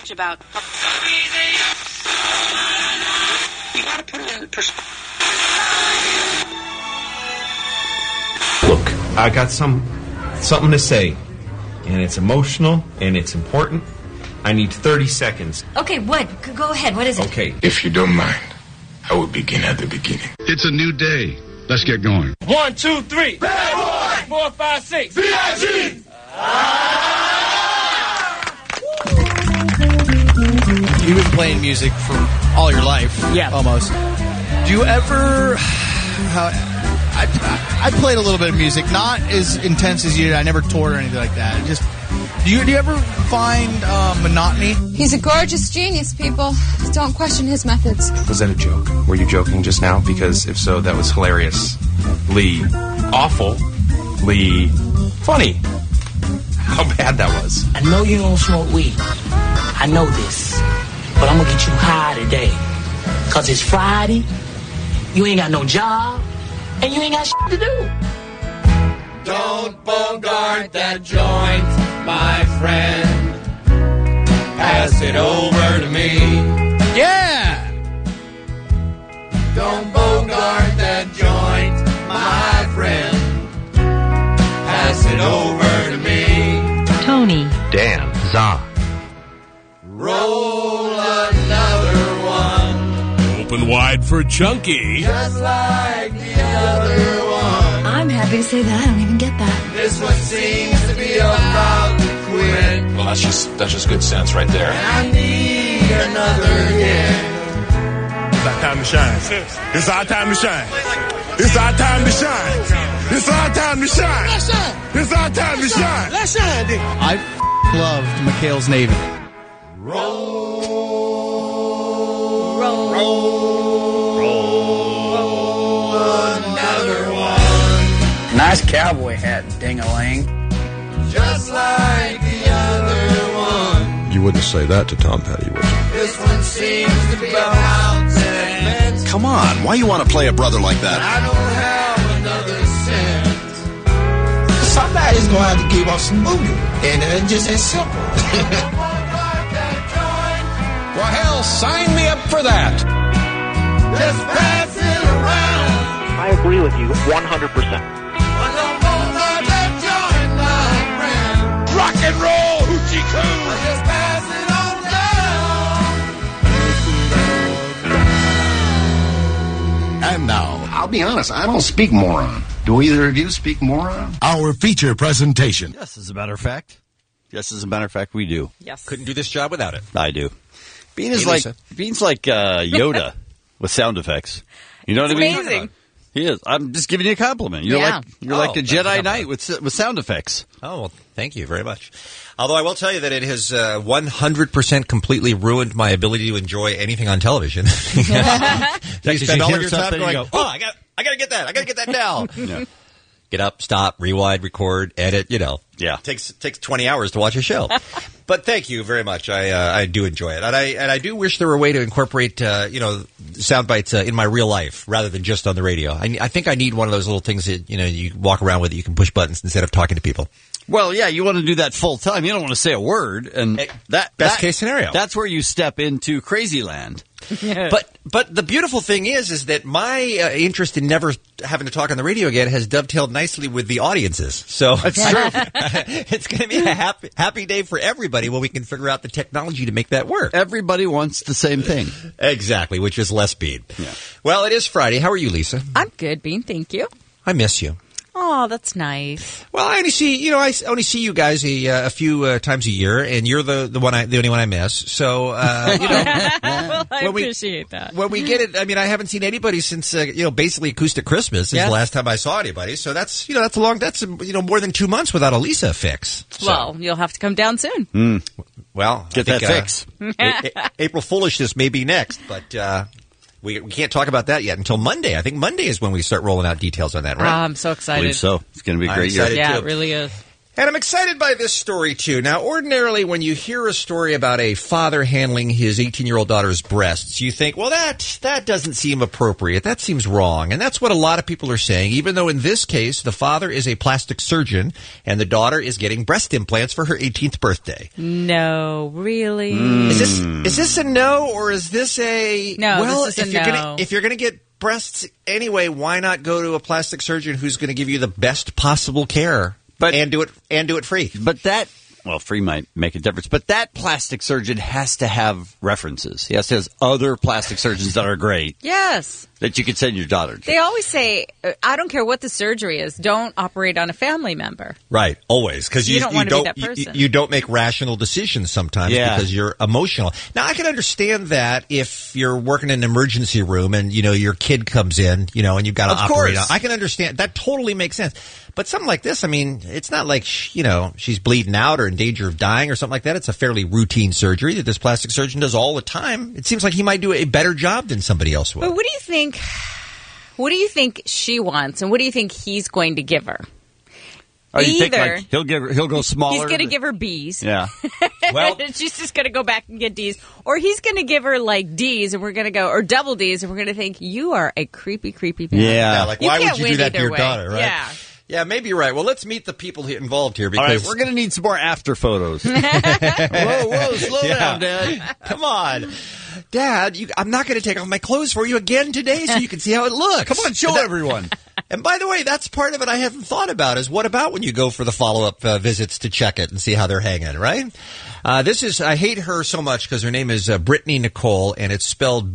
much about... You gotta put it in perspective. Look, I got something to say, and it's emotional, and it's important. I need 30 seconds. Okay, what? Go ahead. What is it? Okay. If you don't mind, I will begin at the beginning. It's a new day. Let's get going. 1, 2, 3. Bad boy. 4, 5, 6. B.I.G. You've been playing music for all your life. Yeah. Almost. Do you ever... I played a little bit of music, not as intense as you did. I never toured or anything like that. Just... Do you ever find monotony? He's a gorgeous genius, people. Don't question his methods. Was that a joke? Were you joking just now? Because if so, that was hilariously awfully funny. How bad that was. I know you don't smoke weed. I know this. But I'm going to get you high today. Because it's Friday, you ain't got no job, and you ain't got shit to do. Don't bogart that joint, my friend. Pass it over to me. Yeah! Don't bogart that joint, my friend. Pass it over to me. Tony. Dan. Za. Roll another one. Open wide for Chunky. Just like the other one. I'm happy to say that. I don't even get that. This one seems to be about to quit. Well, that's just good sense right there. I need another hit. It's our time to shine. It's our time to shine. It's our time to shine. It's our time to shine. It's our time to shine. Let's shine, Dick. I loved McHale's Navy. Roll another one. Nice cowboy hat, ding-a-ling. Just like the other one. You wouldn't say that to Tom Petty, would you? This one seems to be about cement. Come on, why you want to play a brother like that? I don't have another cent. Somebody's going to have to give us some booty. And it's just as simple. Well, hell, sign me up for that. Just pass it around. I agree with you 100%. Rock and roll, hoochie coo. Just pass it on down. And now, I'll be honest, I don't speak moron. Do either of you speak moron? our feature presentation. Yes, as a matter of fact. Yes, as a matter of fact, we do. Yes. Couldn't do this job without it. I do. Bean's Hey, Lisa. like Yoda with sound effects. You know what I mean? Amazing. He is. I'm just giving you a compliment. You're Yeah. like a that's a Jedi compliment. Knight with sound effects. Oh, well, thank you very much. Although I will tell you that it has 100% completely ruined my ability to enjoy anything on television. You spend all of your time going, I got to get that. I got to get that now. Yeah. Get up, stop, rewind, record, edit, Yeah. Takes 20 hours to watch a show. But thank you very much. I do enjoy it. And I do wish there were a way to incorporate, sound bites in my real life rather than just on the radio. I think I need one of those little things that, you walk around with that you can push buttons instead of talking to people. Well, yeah, you want to do that full time. You don't want to say a word, and Best case scenario. That's where you step into crazy land. But the beautiful thing is that my interest in never having to talk on the radio again has dovetailed nicely with the audiences. So That's true. it's going to be a happy day for everybody when we can figure out the technology to make that work. Everybody wants the same thing. Exactly, which is less speed. Yeah. Well, it is Friday. How are you, Lisa? I'm good, Bean. Thank you. I miss you. Oh, that's nice. Well, I only see you guys a few times a year, and you're the only one I miss. So, Well, I when we- appreciate that. when we get it, I mean, I haven't seen anybody since basically Acoustic Christmas is Yes. the last time I saw anybody. So that's more than 2 months without a Lisa fix. So, Well, you'll have to come down soon. well, Get I that think, fix. April Foolishness may be next, but we can't talk about that yet until Monday. I think Monday is when we start rolling out details on that, right? I'm so I excited. believe so. It's going to be a I'm great year. excited. Yeah, too. it really is. And I'm excited by this story, too. Now, ordinarily, when you hear a story about a father handling his 18-year-old daughter's breasts, you think, well, that doesn't seem appropriate. That seems wrong. And that's what a lot of people are saying, even though in this case, the father is a plastic surgeon and the daughter is getting breast implants for her 18th birthday. No, really? Is this a no, or is this a... No, well, this is a no. If you're going to get breasts anyway, why not go to a plastic surgeon who's going to give you the best possible care? And do it free. But free might make a difference. But that plastic surgeon has to have references. He has to have other plastic surgeons that are great. Yes. That you could send your daughter to. They always say, I don't care what the surgery is, don't operate on a family member. Right, always. Because you don't want to be that person. You don't make rational decisions sometimes because you're emotional. Now, I can understand that if you're working in an emergency room and, your kid comes in, and you've got to operate on. I can understand. That totally makes sense. But something like this, I mean, it's not like, she's bleeding out or in danger of dying or something like that. It's a fairly routine surgery that this plastic surgeon does all the time. It seems like he might do a better job than somebody else would. But what do you think? What do you think she wants, and what do you think he's going to give her? You think like he'll go smaller? He's going to give her B's. Yeah. Well, she's just going to go back and get D's, or he's going to give her like D's, and we're going to go, or double D's, and we're going to think you are a creepy man. Yeah, like why would you do that to your daughter, right? Yeah. Yeah, maybe you're right. Well, let's meet the people involved here. Because all right, we're going to need some more after photos. Whoa, slow down, Dad. Come on. Dad, I'm not going to take off my clothes for you again today so you can see how it looks. Come on, show everyone. And by the way, that's part of it I haven't thought about is what about when you go for the follow-up visits to check it and see how they're hanging, right? I hate her so much because her name is Brittany Nicole, and it's spelled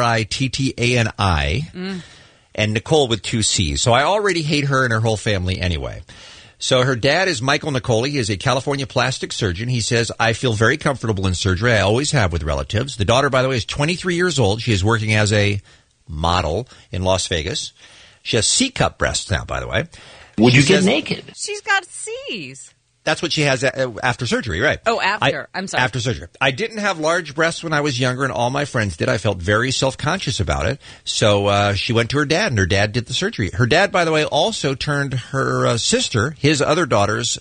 Brittani. And Nicole with 2 C's. So I already hate her and her whole family anyway. So her dad is Michael Nicole. He is a California plastic surgeon. He says, I feel very comfortable in surgery. I always have with relatives. The daughter, by the way, is 23 years old. She is working as a model in Las Vegas. She has C-cup breasts now, by the way. Would you get naked? She's got C's. That's what she has after surgery, right? Oh, after. I'm sorry. After surgery. I didn't have large breasts when I was younger, and all my friends did. I felt very self-conscious about it. So she went to her dad, and her dad did the surgery. Her dad, by the way, also turned her sister, his other daughter's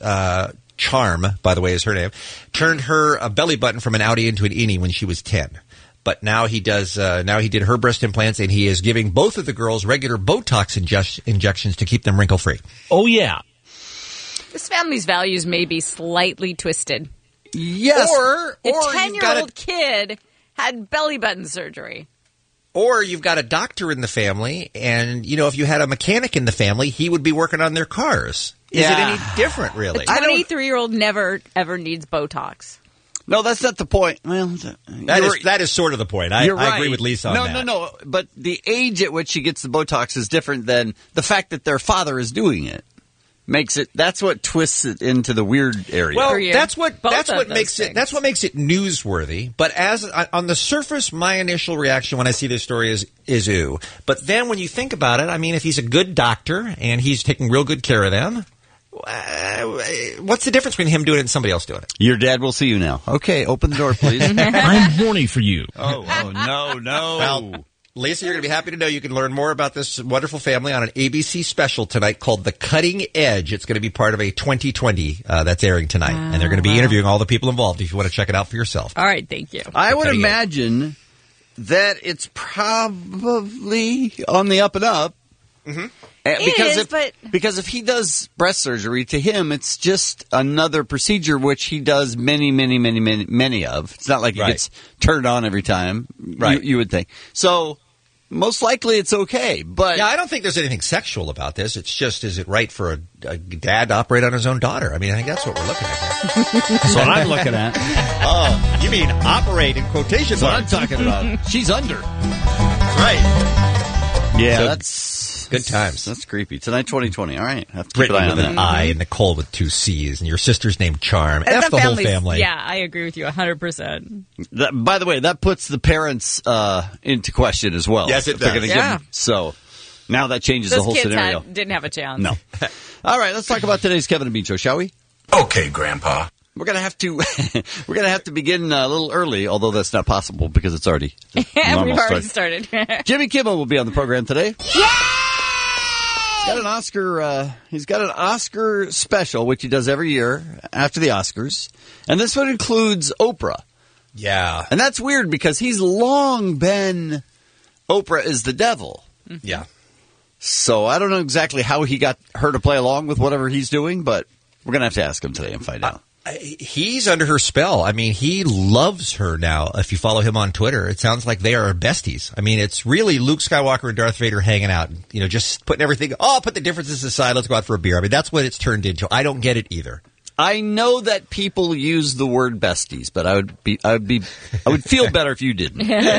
Charm, by the way, is her name, turned her belly button from an outie into an innie when she was 10. But now he does. Now he did her breast implants, and he is giving both of the girls regular Botox injections to keep them wrinkle-free. Oh, yeah. This family's values may be slightly twisted. Yes. Or a 10-year-old kid had belly button surgery. Or you've got a doctor in the family, and, if you had a mechanic in the family, he would be working on their cars. Is it any different, really? A 23-year-old never, ever needs Botox. No, that's not the point. Well, that is sort of the point. I agree with Lisa on that. No. But the age at which she gets the Botox is different than the fact that their father is doing it. That's what twists it into the weird area. Well, that's what makes it newsworthy. But on the surface, my initial reaction when I see this story is ooh. But then when you think about it, I mean, if he's a good doctor and he's taking real good care of them, what's the difference between him doing it and somebody else doing it? Your dad will see you now. Okay, open the door, please. I'm horny for you. Oh no. Well, Lisa, you're going to be happy to know you can learn more about this wonderful family on an ABC special tonight called The Cutting Edge. It's going to be part of a 2020 that's airing tonight. And they're going to be interviewing all the people involved if you want to check it out for yourself. All right, thank you. I would imagine that it's probably on the up and up. Mm-hmm. Because if he does breast surgery, to him, it's just another procedure which he does many of. It's not like he gets turned on every time, you would think. So most likely it's okay. But yeah, I don't think there's anything sexual about this. It's just, is it right for a dad to operate on his own daughter? I mean, I think that's what we're looking at here. That's what I'm looking at. Oh, you mean operate in quotation marks. That's what I'm talking about. She's under. Right. Yeah, so, that's good times. That's creepy. Tonight, 2020. All right. Have to Brittany keep an eye on with that. an I and Nicole with 2 C's, and your sister's named Charm. F the whole family. Yeah, I agree with you 100%. By the way, that puts the parents into question as well. Yes, it does. So now that changes the whole scenario. Those kids didn't have a chance. No. All right, let's talk about today's Kevin and Bean Show, shall we? Okay, Grandpa. We're gonna have to begin a little early, although that's not possible because it's already we've already started. Jimmy Kimmel will be on the program today. Yay! got an Oscar. He's got an Oscar special, which he does every year after the Oscars, and this one includes Oprah. Yeah, and that's weird because he's long been Oprah is the devil. Yeah. So I don't know exactly how he got her to play along with whatever he's doing, but we're gonna have to ask him today and find out. He's under her spell. I mean, he loves her now. If you follow him on Twitter, it sounds like they are besties. I mean, it's really Luke Skywalker and Darth Vader hanging out, just putting everything, put the differences aside, let's go out for a beer. I mean, that's what it's turned into. I don't get it either. I know that people use the word besties, but I would feel better if you didn't.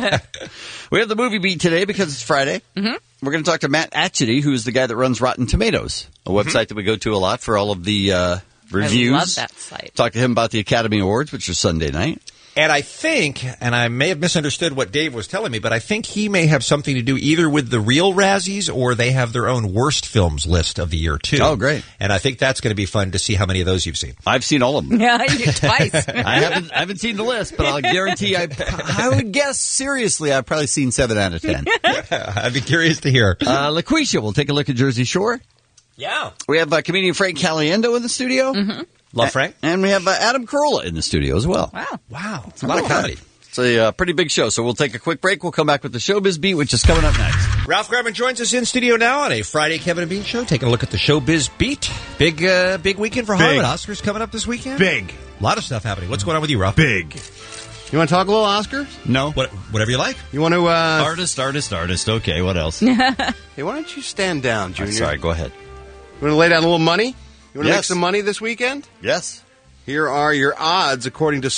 We have the movie beat today because it's Friday. Mm-hmm. We're going to talk to Matt Atchity, who is the guy that runs Rotten Tomatoes, a website that we go to a lot for all of the reviews. I love that site. Talk to him about the Academy Awards, which is Sunday night. And I think, and I may have misunderstood what Dave was telling me, but I think he may have something to do either with the real Razzies or they have their own worst films list of the year, too. Oh, great. And I think that's going to be fun to see how many of those you've seen. I've seen all of them. Yeah, you did twice. I haven't seen the list, but I'll guarantee I would guess, seriously, I've probably seen 7 out of 10. I'd be curious to hear. LaQuisha will take a look at Jersey Shore. Yeah. We have comedian Frank Caliendo in the studio. Mm-hmm. Love Frank. And we have Adam Carolla in the studio as well. Wow. It's a lot of comedy. It's a pretty big show, so we'll take a quick break. We'll come back with the Showbiz Beat, which is coming up next. Ralph Garman joins us in studio now on a Friday Kevin and Bean show, taking a look at the Showbiz Beat. Big weekend for Hollywood. Oscars coming up this weekend. Big. A lot of stuff happening. What's going on with you, Ralph? Big. You want to talk a little Oscars? No. Whatever you like. You want to... Artist. Okay, what else? Hey, why don't you stand down, Junior? I'm sorry, go ahead. You want to lay down a little money? You want to Yes. make some money this weekend? Yes. Here are your odds according to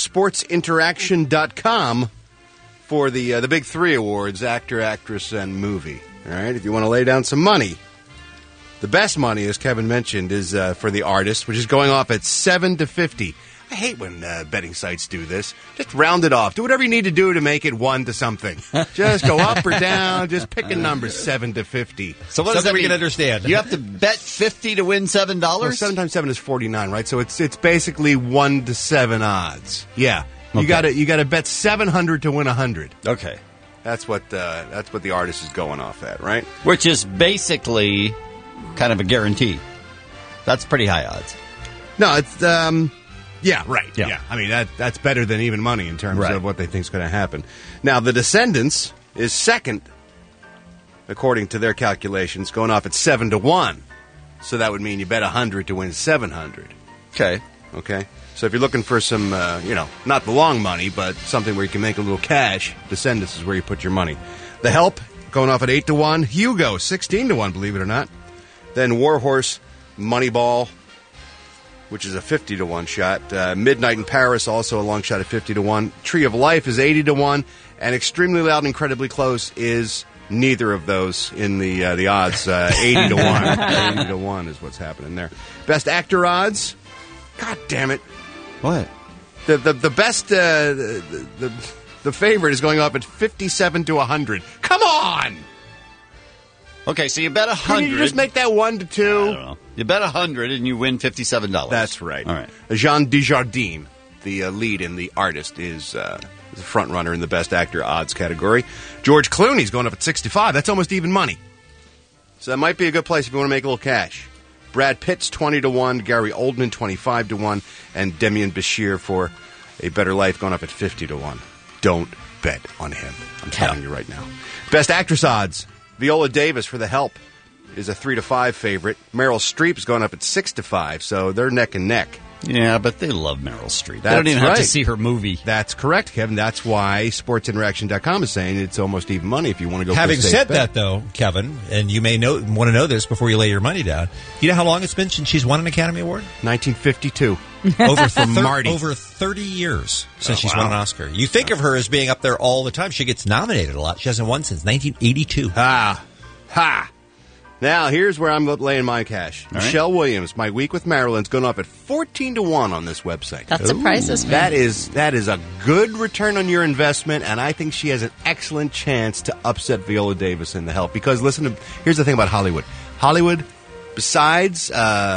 sportsinteraction.com for the Big Three awards, actor, actress, and movie. All right, if you want to lay down some money, the best money, as Kevin mentioned, is for the artist, which is going off at 7 to 50. I hate when betting sites do this. Just round it off. Do whatever you need to do to make it 1 to something. Just go up or down. Just pick a number, 7 to 50. So what does that we mean? can understand. You have to bet 50 to win $7? Well, 7 times 7 is 49, right? So it's basically 1 to 7 odds. Yeah. You got to bet 700 to win 100. Okay. That's what the artist is going off at, right? Which is basically kind of a guarantee. That's pretty high odds. No, it's yeah, right. Yeah. Yeah. I mean that's better than even money in terms Right. of what they think is going to happen. Now, The Descendants is second according to their calculations, going off at 7 to 1. So that would mean you bet 100 to win 700. Okay. Okay. So if you're looking for some, not the long money, but something where you can make a little cash, Descendants is where you put your money. The Help, going off at 8 to 1. Hugo, 16 to 1, believe it or not. Then Warhorse, Moneyball, which is a 50 to 1 shot. Midnight in Paris, also a long shot at 50 to 1. Tree of Life is 80 to 1. And Extremely Loud and Incredibly Close is neither of those in the odds. 80 to 1. 80 to 1 is what's happening there. Best Actor odds. God damn it. What? The best, the favorite is going up at 57 to 100. Come on! Okay, so you bet 100. Can you just make that 1 to 2? I don't know. You bet 100 and you win $57. That's right. All right. Jean Dujardin, the lead and the artist, is the front runner in the Best Actor odds category. George Clooney's going up at 65. That's almost even money. So that might be a good place if you want to make a little cash. Brad Pitt's 20 to 1, Gary Oldman 25 to 1, and Demian Bashir for A Better Life going up at 50 to 1. Don't bet on him. I'm telling you right now. Best Actress odds. Viola Davis for The Help is a 3 to 5 favorite. Meryl Streep is going up at 6 to 5, so they're neck and neck. Yeah, but they love Meryl Streep. They That's don't even have to right. see her movie. That's correct, Kevin. That's why SportsInteraction.com is saying it's almost even money if you want to go for a Having safe said bet. that, though, Kevin, and you may want to know this before you lay your money down, you know how long it's been since she's won an Academy Award? 1952. Over 30 years since she's won an Oscar. You think of her as being up there all the time. She gets nominated a lot. She hasn't won since 1982. Ha! Now, here's where I'm laying my cash. All right. Michelle Williams, My Week with Marilyn's going up at 14 to 1 on this website. That surprises me. That is a good return on your investment, and I think she has an excellent chance to upset Viola Davis in The Help. Because here's the thing about Hollywood. Hollywood, besides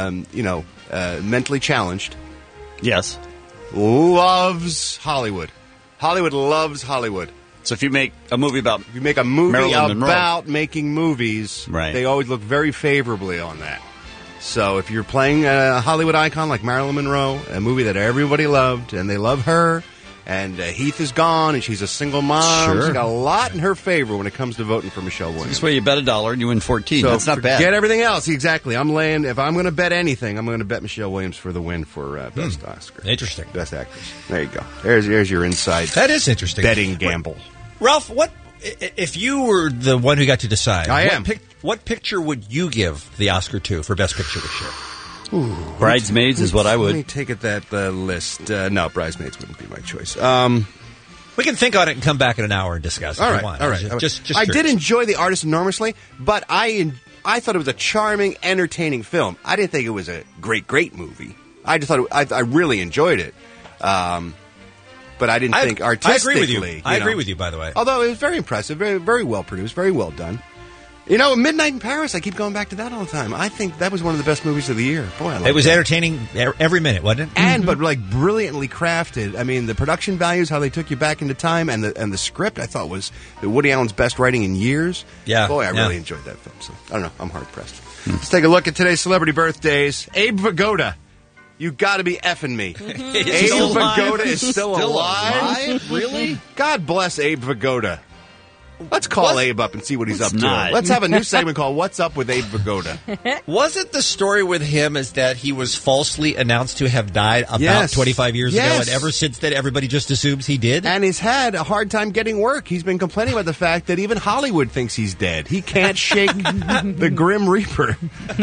mentally challenged, Yes. loves Hollywood. Hollywood loves Hollywood. So if you make a movie about Marilyn Monroe. about making movies, right. They always look very favorably on that. So if you're playing a Hollywood icon like Marilyn Monroe, a movie that everybody loved, and they love her, and Heath is gone, and she's a single mom, Sure. she's got a lot in her favor when it comes to voting for Michelle Williams. This way you bet $1 and you win 14. So That's not bad. Forget everything else. Exactly. If I'm going to bet anything, I'm going to bet Michelle Williams for the win for Best Oscar. Interesting. Best Actress. There you go. There's your inside. That is interesting. Betting gamble. Ralph, if you were the one who got to decide? I am. What picture would you give the Oscar to for Best Picture this year? Ooh, Bridesmaids is what I would. Let me take it that list. No, Bridesmaids wouldn't be my choice. We can think on it and come back in an hour and discuss it. All if right, you want. all right. Just I did curious. enjoy The Artist enormously, but I thought it was a charming, entertaining film. I didn't think it was a great movie. I just thought I really enjoyed it. But I didn't think artistically. I agree with you. I agree with you, by the way. Although it was very impressive, very, very well produced, very well done. You know, Midnight in Paris, I keep going back to that all the time. I think that was one of the best movies of the year. Boy, I love It was that. entertaining every minute, wasn't it? And but like brilliantly crafted. I mean, the production values, how they took you back into time, and the script, I thought was Woody Allen's best writing in years. Yeah, boy, I really enjoyed that film. So I don't know, I'm hard pressed. Let's take a look at today's celebrity birthdays. Abe Vigoda. You got to be effing me. Abe still alive? Vigoda is still alive. Really? God bless Abe Vigoda. Let's call Abe up and see what he's up not. to. Let's have a new segment called "What's Up with Abe Vigoda." Wasn't the story with him is that he was falsely announced to have died about 25 years ago, and ever since then, everybody just assumes he did? And he's had a hard time getting work. He's been complaining about the fact that even Hollywood thinks he's dead. He can't shake the Grim Reaper.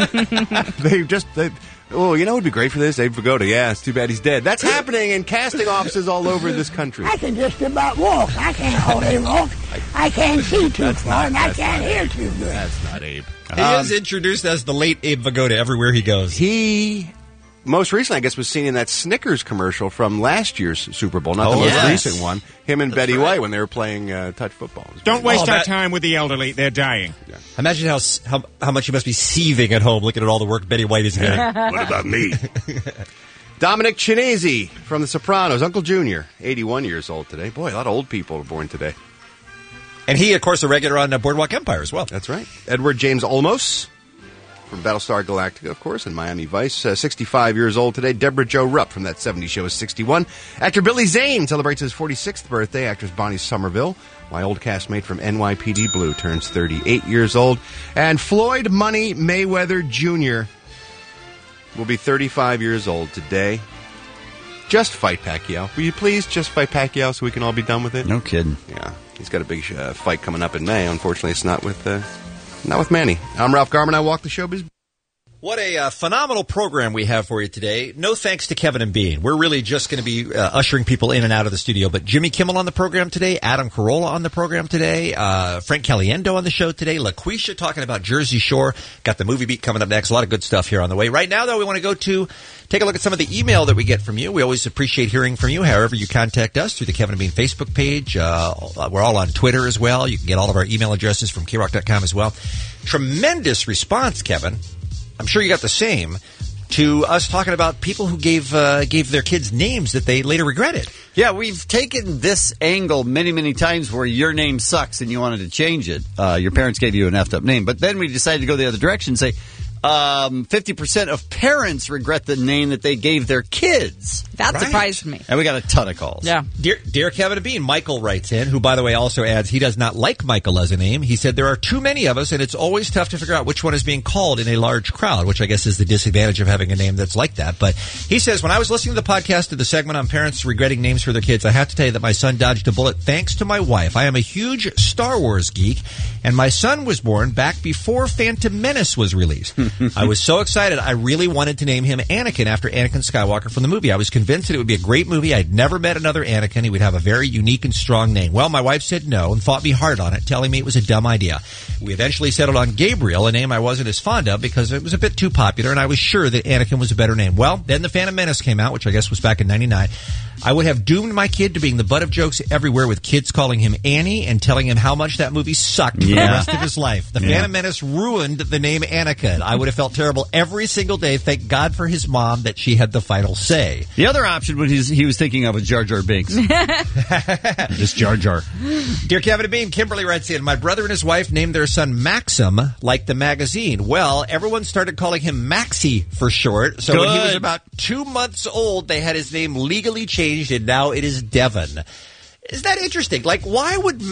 Oh, you know what would be great for this? Abe Vigoda. Yeah, it's too bad he's dead. That's happening in casting offices all over this country. I can just about walk. I can't hardly walk. I can't see too far, and I can't hear too good. That's not Abe. He is introduced as the late Abe Vigoda everywhere he goes. He, most recently, I guess, was seen in that Snickers commercial from last year's Super Bowl, not the most recent one. Him and Betty White when they were playing touch football. Don't waste our time with the elderly. They're dying. Yeah. Imagine how much you must be seething at home looking at all the work Betty White is getting. What about me? Dominic Chinese from The Sopranos, Uncle Junior, 81 years old today. Boy, a lot of old people are born today. And he, of course, a regular on Boardwalk Empire as well. That's right. Edward James Olmos from Battlestar Galactica, of course, and Miami Vice, 65 years old today. Deborah Jo Rupp from That 70s Show is 61. Actor Billy Zane celebrates his 46th birthday. Actress Bonnie Somerville, my old castmate from NYPD Blue, turns 38 years old. And Floyd Money Mayweather Jr. will be 35 years old today. Just fight Pacquiao. Will you please just fight Pacquiao so we can all be done with it? No kidding. Yeah. He's got a big fight coming up in May. Unfortunately, it's not with Manny. I'm Ralph Garman. I walk the showbiz. What a phenomenal program we have for you today. No thanks to Kevin and Bean. We're really just going to be ushering people in and out of the studio. But Jimmy Kimmel on the program today, Adam Carolla on the program today, Frank Caliendo on the show today, LaQuisha talking about Jersey Shore. Got the movie beat coming up next. A lot of good stuff here on the way. Right now, though, we want to go to take a look at some of the email that we get from you. We always appreciate hearing from you, however you contact us through the Kevin and Bean Facebook page. We're all on Twitter as well. You can get all of our email addresses from KROC.com as well. Tremendous response, Kevin. I'm sure you got the same, to us talking about people who gave their kids names that they later regretted. Yeah, we've taken this angle many, many times where your name sucks and you wanted to change it. Your parents gave you an effed up name. But then we decided to go the other direction and say 50% of parents regret the name that they gave their kids. That surprised me. And we got a ton of calls. Yeah. Dear Kevin and Bean, Michael writes in, who, by the way, also adds he does not like Michael as a name. He said, there are too many of us, and it's always tough to figure out which one is being called in a large crowd, which I guess is the disadvantage of having a name that's like that. But he says, when I was listening to the podcast to the segment on parents regretting names for their kids, I have to tell you that my son dodged a bullet thanks to my wife. I am a huge Star Wars geek, and my son was born back before Phantom Menace was released. I was so excited, I really wanted to name him Anakin after Anakin Skywalker from the movie. I was convinced that it would be a great movie. I'd never met another Anakin. He would have a very unique and strong name. Well, my wife said no and fought me hard on it, telling me it was a dumb idea. We eventually settled on Gabriel, a name I wasn't as fond of because it was a bit too popular, and I was sure that Anakin was a better name. Well, then The Phantom Menace came out, which I guess was back in 99. I would have doomed my kid to being the butt of jokes everywhere with kids calling him Annie and telling him how much that movie sucked for the rest of his life. The Phantom Menace ruined the name Anakin. I would have felt terrible every single day. Thank God for his mom that she had the final say. The other option he was thinking of was Jar Jar Binks. Just Jar Jar. Dear Kevin and Bean, Kimberly writes in, my brother and his wife named their son Maxim, like the magazine. Well, everyone started calling him Maxie for short. So when he was about 2 months old, they had his name legally changed, and now it is Devon. Is that interesting? Like, why would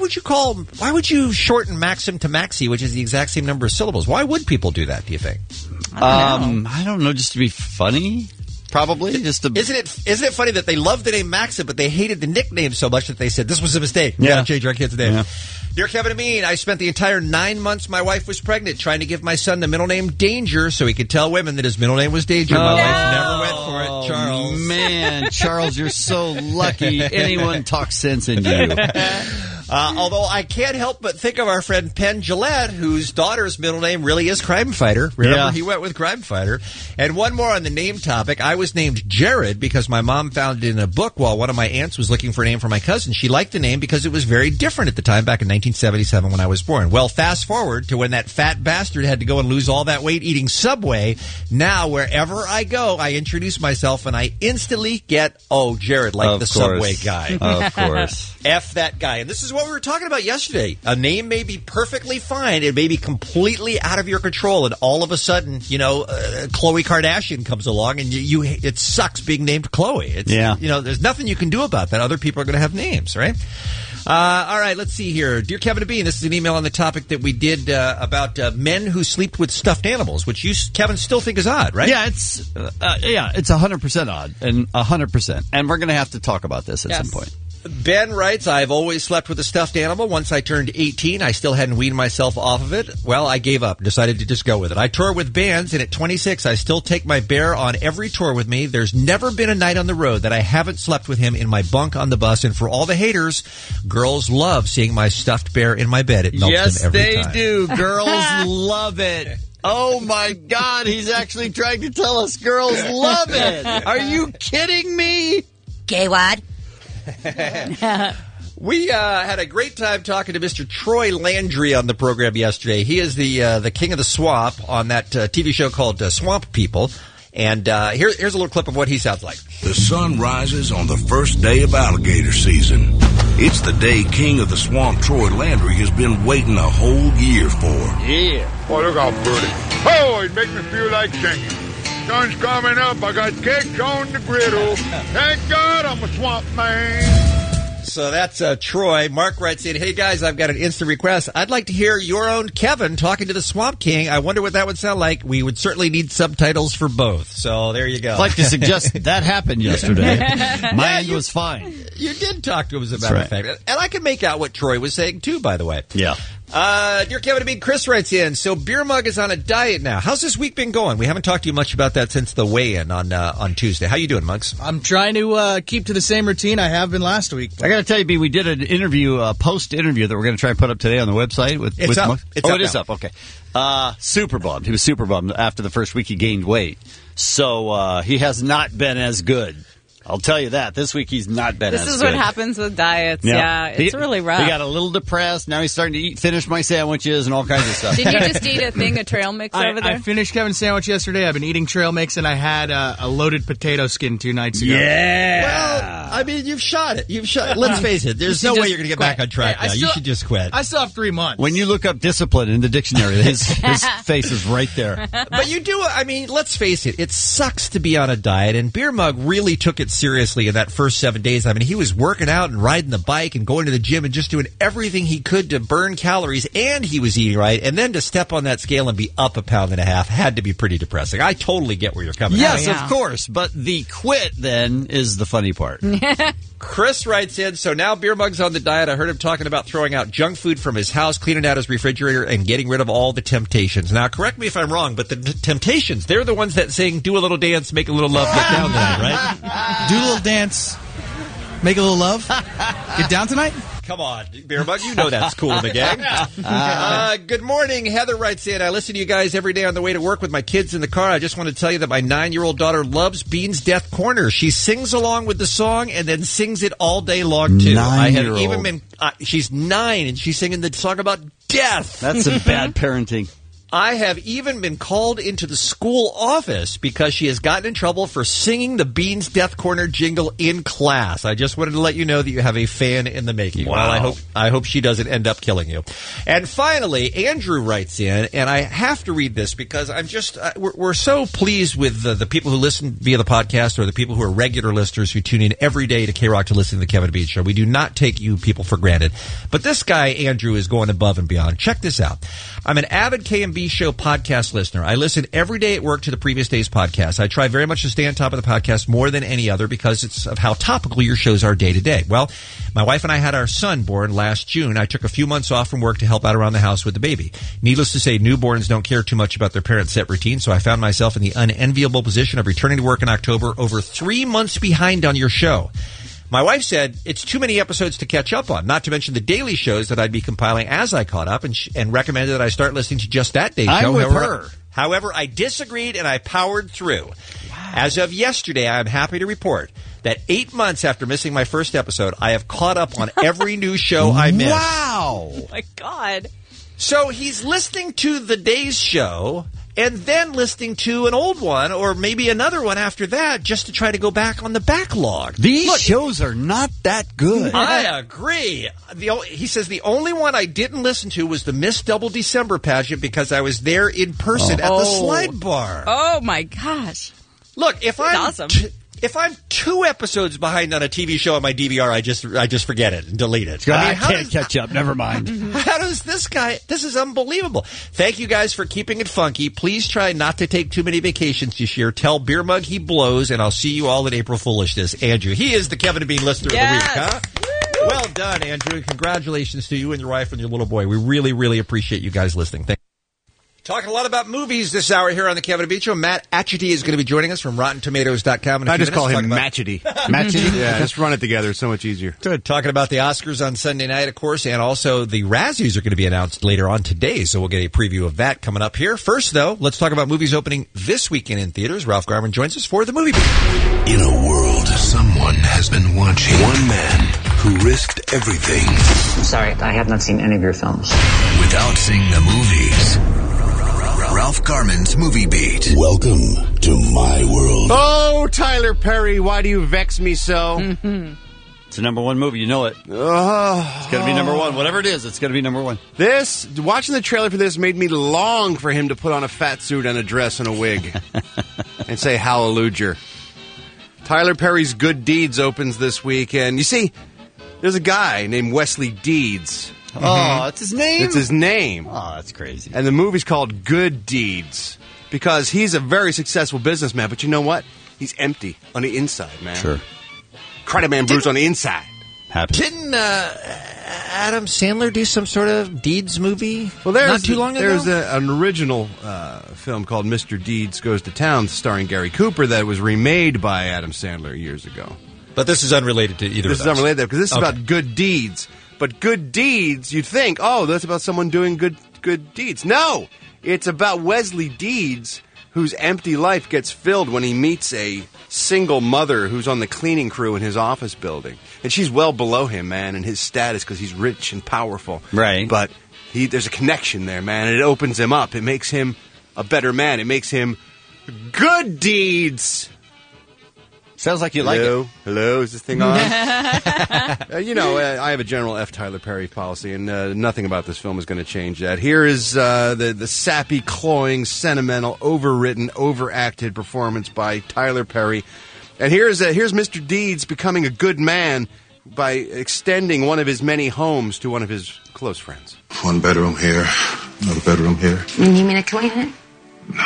you shorten Maxim to Maxie, which is the exact same number of syllables? Why would people do that, do you think? I don't know, just to be funny. Probably. Isn't it funny that they loved the name Maxim, but they hated the nickname so much that they said, this was a mistake. We gotta change our kid's name. Yeah. Dear Kevin and Mean, I spent the entire 9 months my wife was pregnant trying to give my son the middle name Danger so he could tell women that his middle name was Danger. My wife never went for it, Charles. Man, Charles, you're so lucky anyone talks sense into you. Although I can't help but think of our friend Penn Jillette, whose daughter's middle name really is Crime Fighter. Remember, he went with Crime Fighter. And one more on the name topic. I was named Jared because my mom found it in a book while one of my aunts was looking for a name for my cousin. She liked the name because it was very different at the time, back in 1977 when I was born. Well, fast forward to when that fat bastard had to go and lose all that weight eating Subway. Now, wherever I go, I introduce myself and I instantly get, Jared, like the Subway guy. Of course. F that guy. And this is what we were talking about yesterday. A name may be perfectly fine. It may be completely out of your control. And all of a sudden, Khloe Kardashian comes along and it sucks being named Khloe. There's nothing you can do about that. Other people are going to have names, right? All right, let's see here. Dear Kevin and Bean, this is an email on the topic that we did about men who sleep with stuffed animals, which you, Kevin, still think is odd, right? Yeah, it's 100% odd, and 100%. And we're going to have to talk about this at some point. Ben writes, I've always slept with a stuffed animal. Once I turned 18, I still hadn't weaned myself off of it. Well, I gave up, decided to just go with it. I tour with bands, and at 26, I still take my bear on every tour with me. There's never been a night on the road that I haven't slept with him in my bunk on the bus. And for all the haters, girls love seeing my stuffed bear in my bed. It melts them every time. Yes, they do. Girls love it. Oh, my God. He's actually trying to tell us girls love it. Are you kidding me? Gay wad. We had a great time talking to Mr. Troy Landry on the program yesterday. He is the king of the swamp on that TV show called Swamp People. And here's a little clip of what he sounds like. The sun rises on the first day of alligator season. It's the day King of the Swamp Troy Landry has been waiting a whole year for. Yeah. Boy, look how pretty. Oh, it makes me feel like singing. Sun's coming up. I got cakes on the griddle. Thank God I'm a swamp man. So that's Troy. Mark writes in, hey guys, I've got an instant request. I'd like to hear your own Kevin talking to the Swamp King. I wonder what that would sound like. We would certainly need subtitles for both. So there you go. I'd like to suggest that happened yesterday. My end was fine. You did talk to him, as a matter of fact. And I can make out what Troy was saying too, by the way. Yeah. Dear Kevin and me, Chris writes in, so Beer Mug is on a diet now. How's this week been going? We haven't talked to you much about that since the weigh-in on Tuesday. How you doing, Mugs? I'm trying to keep to the same routine I have been last week. I got to tell you, B, we did an interview, post-interview that we're going to try and put up today on the website. It's up. Mugs. It is up. Okay. Super bummed. He was super bummed after the first week he gained weight. So he has not been as good. I'll tell you that. This week he's not been as good. This is what happens with diets. Yeah, it's really rough. He got a little depressed. Now he's starting to finish my sandwiches and all kinds of stuff. Did you just eat a thing of trail mix over there? I finished Kevin's sandwich yesterday. I've been eating trail mix, and I had a loaded potato skin 2 nights ago. Yeah. Well, I mean, you've shot it. Let's face it. There's no way you're going to get back on track now. You should just quit. I still have 3 months. When you look up discipline in the dictionary, his face is right there. But you do, I mean, let's face it. It sucks to be on a diet, and Beer Mug really took it seriously in that first 7 days. I mean, he was working out and riding the bike and going to the gym and just doing everything he could to burn calories, and he was eating right. And then to step on that scale and be up 1.5 pounds had to be pretty depressing. I totally get where you're coming from. Yes, of course. But the quit then is the funny part. Chris writes in, so now Beer Mug's on the diet. I heard him talking about throwing out junk food from his house, cleaning out his refrigerator, and getting rid of all the Temptations. Now, correct me if I'm wrong, but the Temptations, they're the ones that sing, do a little dance, make a little love, get down tonight, right? Do a little dance. Make a little love? Get down tonight? Come on, Beer Mug, you know that's cool in the gang. Good morning. Heather writes in, I listen to you guys every day on the way to work with my kids in the car. I just want to tell you that my 9-year-old daughter loves Bean's Death Corner. She sings along with the song and then sings it all day long, too. I have even been, she's 9 and she's singing the song about death. That's some bad parenting. I have even been called into the school office because she has gotten in trouble for singing the Bean's Death Corner jingle in class. I just wanted to let you know that you have a fan in the making. Wow. Well, I hope she doesn't end up killing you. And finally, Andrew writes in, and I have to read this because I'm just we're so pleased with the people who listen via the podcast or the people who are regular listeners who tune in every day to K-Rock to listen to the Kevin and Bean Show. We do not take you people for granted. But this guy, Andrew, is going above and beyond. Check this out. I'm an avid K&B Show podcast listener. I listen every day at work to the previous day's podcast. I try very much to stay on top of the podcast more than any other because it's of how topical your shows are day to day. Well, my wife and I had our son born last June. I took a few months off from work to help out around the house with the baby. Needless to say, newborns don't care too much about their parents' set routine, so I found myself in the unenviable position of returning to work in October over 3 months behind on your show. My wife said it's too many episodes to catch up on, not to mention the daily shows that I'd be compiling as I caught up, and recommended that I start listening to just that day's show. I'm with her. However, I disagreed and I powered through. Wow. As of yesterday, I am happy to report that 8 months after missing my first episode, I have caught up on every new show I missed. Wow! Oh my God. So he's listening to the day's show and then listening to an old one or maybe another one after that just to try to go back on the backlog. These shows are not that good. I agree. He says the only one I didn't listen to was the Miss Double December pageant because I was there in person at the Slide Bar. Oh, my gosh. Look, if I'm 2 episodes behind on a TV show on my DVR, I just forget it and delete it. I can't catch up. Never mind. How does this guy... This is unbelievable. Thank you guys for keeping it funky. Please try not to take too many vacations this year. Tell Beer Mug he blows, and I'll see you all at April Foolishness. Andrew, he is the Kevin and Bean Listener of the Week, huh? Well done, Andrew. Congratulations to you and your wife and your little boy. We really, really appreciate you guys listening. Thank you. Talking a lot about movies this hour here on the Kevin and Bean Show. Matt Atchity is going to be joining us from RottenTomatoes.com. I just call him Matchety. Matchety? Yeah, just run it together. It's so much easier. Good. Talking about the Oscars on Sunday night, of course, and also the Razzies are going to be announced later on today, so we'll get a preview of that coming up here. First, though, let's talk about movies opening this weekend in theaters. Ralph Garman joins us for the Movie Beat. In a world, someone has been watching. One man who risked everything. I'm sorry, I have not seen any of your films. Without seeing the movies. Ralph Garman's Movie Beat. Welcome to my world. Oh, Tyler Perry, why do you vex me so? It's the number one movie. You know it. It's going to be number one. Whatever it is, it's going to be number one. Watching the trailer for this made me long for him to put on a fat suit and a dress and a wig and say hallelujah. Tyler Perry's Good Deeds opens this week, and you see, there's a guy named Wesley Deeds. Oh, it's his name? It's his name. Oh, that's crazy. And the movie's called Good Deeds because he's a very successful businessman, but you know what? He's empty on the inside, man. Sure. Credit man Bruce on the inside. Happens. Didn't Adam Sandler do some sort of Deeds movie not too long ago? There's an original film called Mr. Deeds Goes to Town starring Gary Cooper that was remade by Adam Sandler years ago. But this is unrelated to either of those. This is unrelated because this is about good deeds. But good deeds, you'd think, oh, that's about someone doing good deeds. No! It's about Wesley Deeds, whose empty life gets filled when he meets a single mother who's on the cleaning crew in his office building. And she's well below him, man, in his status because he's rich and powerful. Right. But there's a connection there, man, and it opens him up. It makes him a better man. It makes him good deeds. Sounds like you like it. Hello, is this thing on? I have a general F. Tyler Perry policy, and nothing about this film is going to change that. Here is the sappy, cloying, sentimental, overwritten, overacted performance by Tyler Perry. And here's Mr. Deeds becoming a good man by extending one of his many homes to one of his close friends. One bedroom here, another bedroom here. You mean a toilet? No.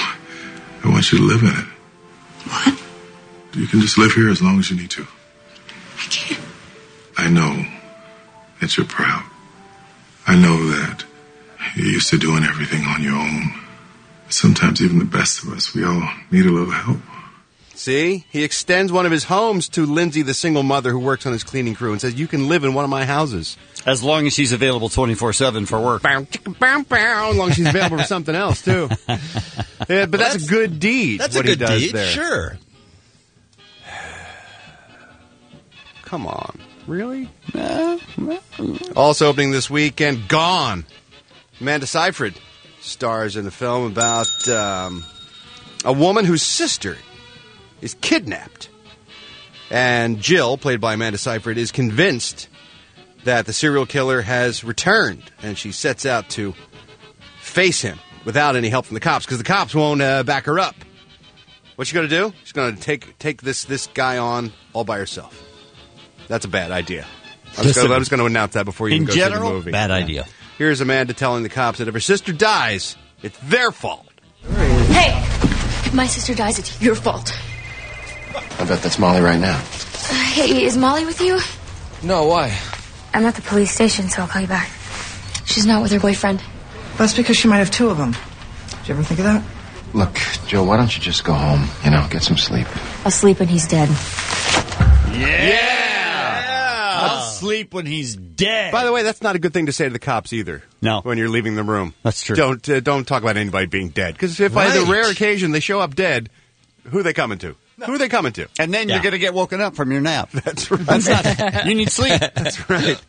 I want you to live in it. What? You can just live here as long as you need to. I can't. I know that you're proud. I know that you're used to doing everything on your own. Sometimes even the best of us, we all need a little help. See? He extends one of his homes to Lindsay, the single mother who works on his cleaning crew, and says, you can live in one of my houses. As long as she's available 24/7 for work. As long as she's available for something else, too. Yeah, but that's a good deed. That's what a good he does deed, there. sure. Come on. Really? Also opening this weekend, Gone. Amanda Seyfried stars in a film about a woman whose sister is kidnapped. And Jill, played by Amanda Seyfried, is convinced that the serial killer has returned. And she sets out to face him without any help from the cops, because the cops won't back her up. What's she going to do? She's going to take this guy on all by herself. That's a bad idea. I'm just going to announce that before you even go see the movie. Bad idea. Here's Amanda telling the cops that if her sister dies, it's their fault. Hey, if my sister dies, it's your fault. I bet that's Molly right now. Hey, is Molly with you? No, why? I'm at the police station, so I'll call you back. She's not with her boyfriend. That's because she might have two of them. Did you ever think of that? Look, Jill, why don't you just go home? Get some sleep. I'll sleep when he's dead. Yeah! I'll sleep when he's dead. By the way, that's not a good thing to say to the cops either. No. When you're leaving the room. That's true. Don't talk about anybody being dead. Because if by the rare occasion they show up dead, who are they coming to? Who are they coming to? And then you're going to get woken up from your nap. That's right. You need sleep. That's right.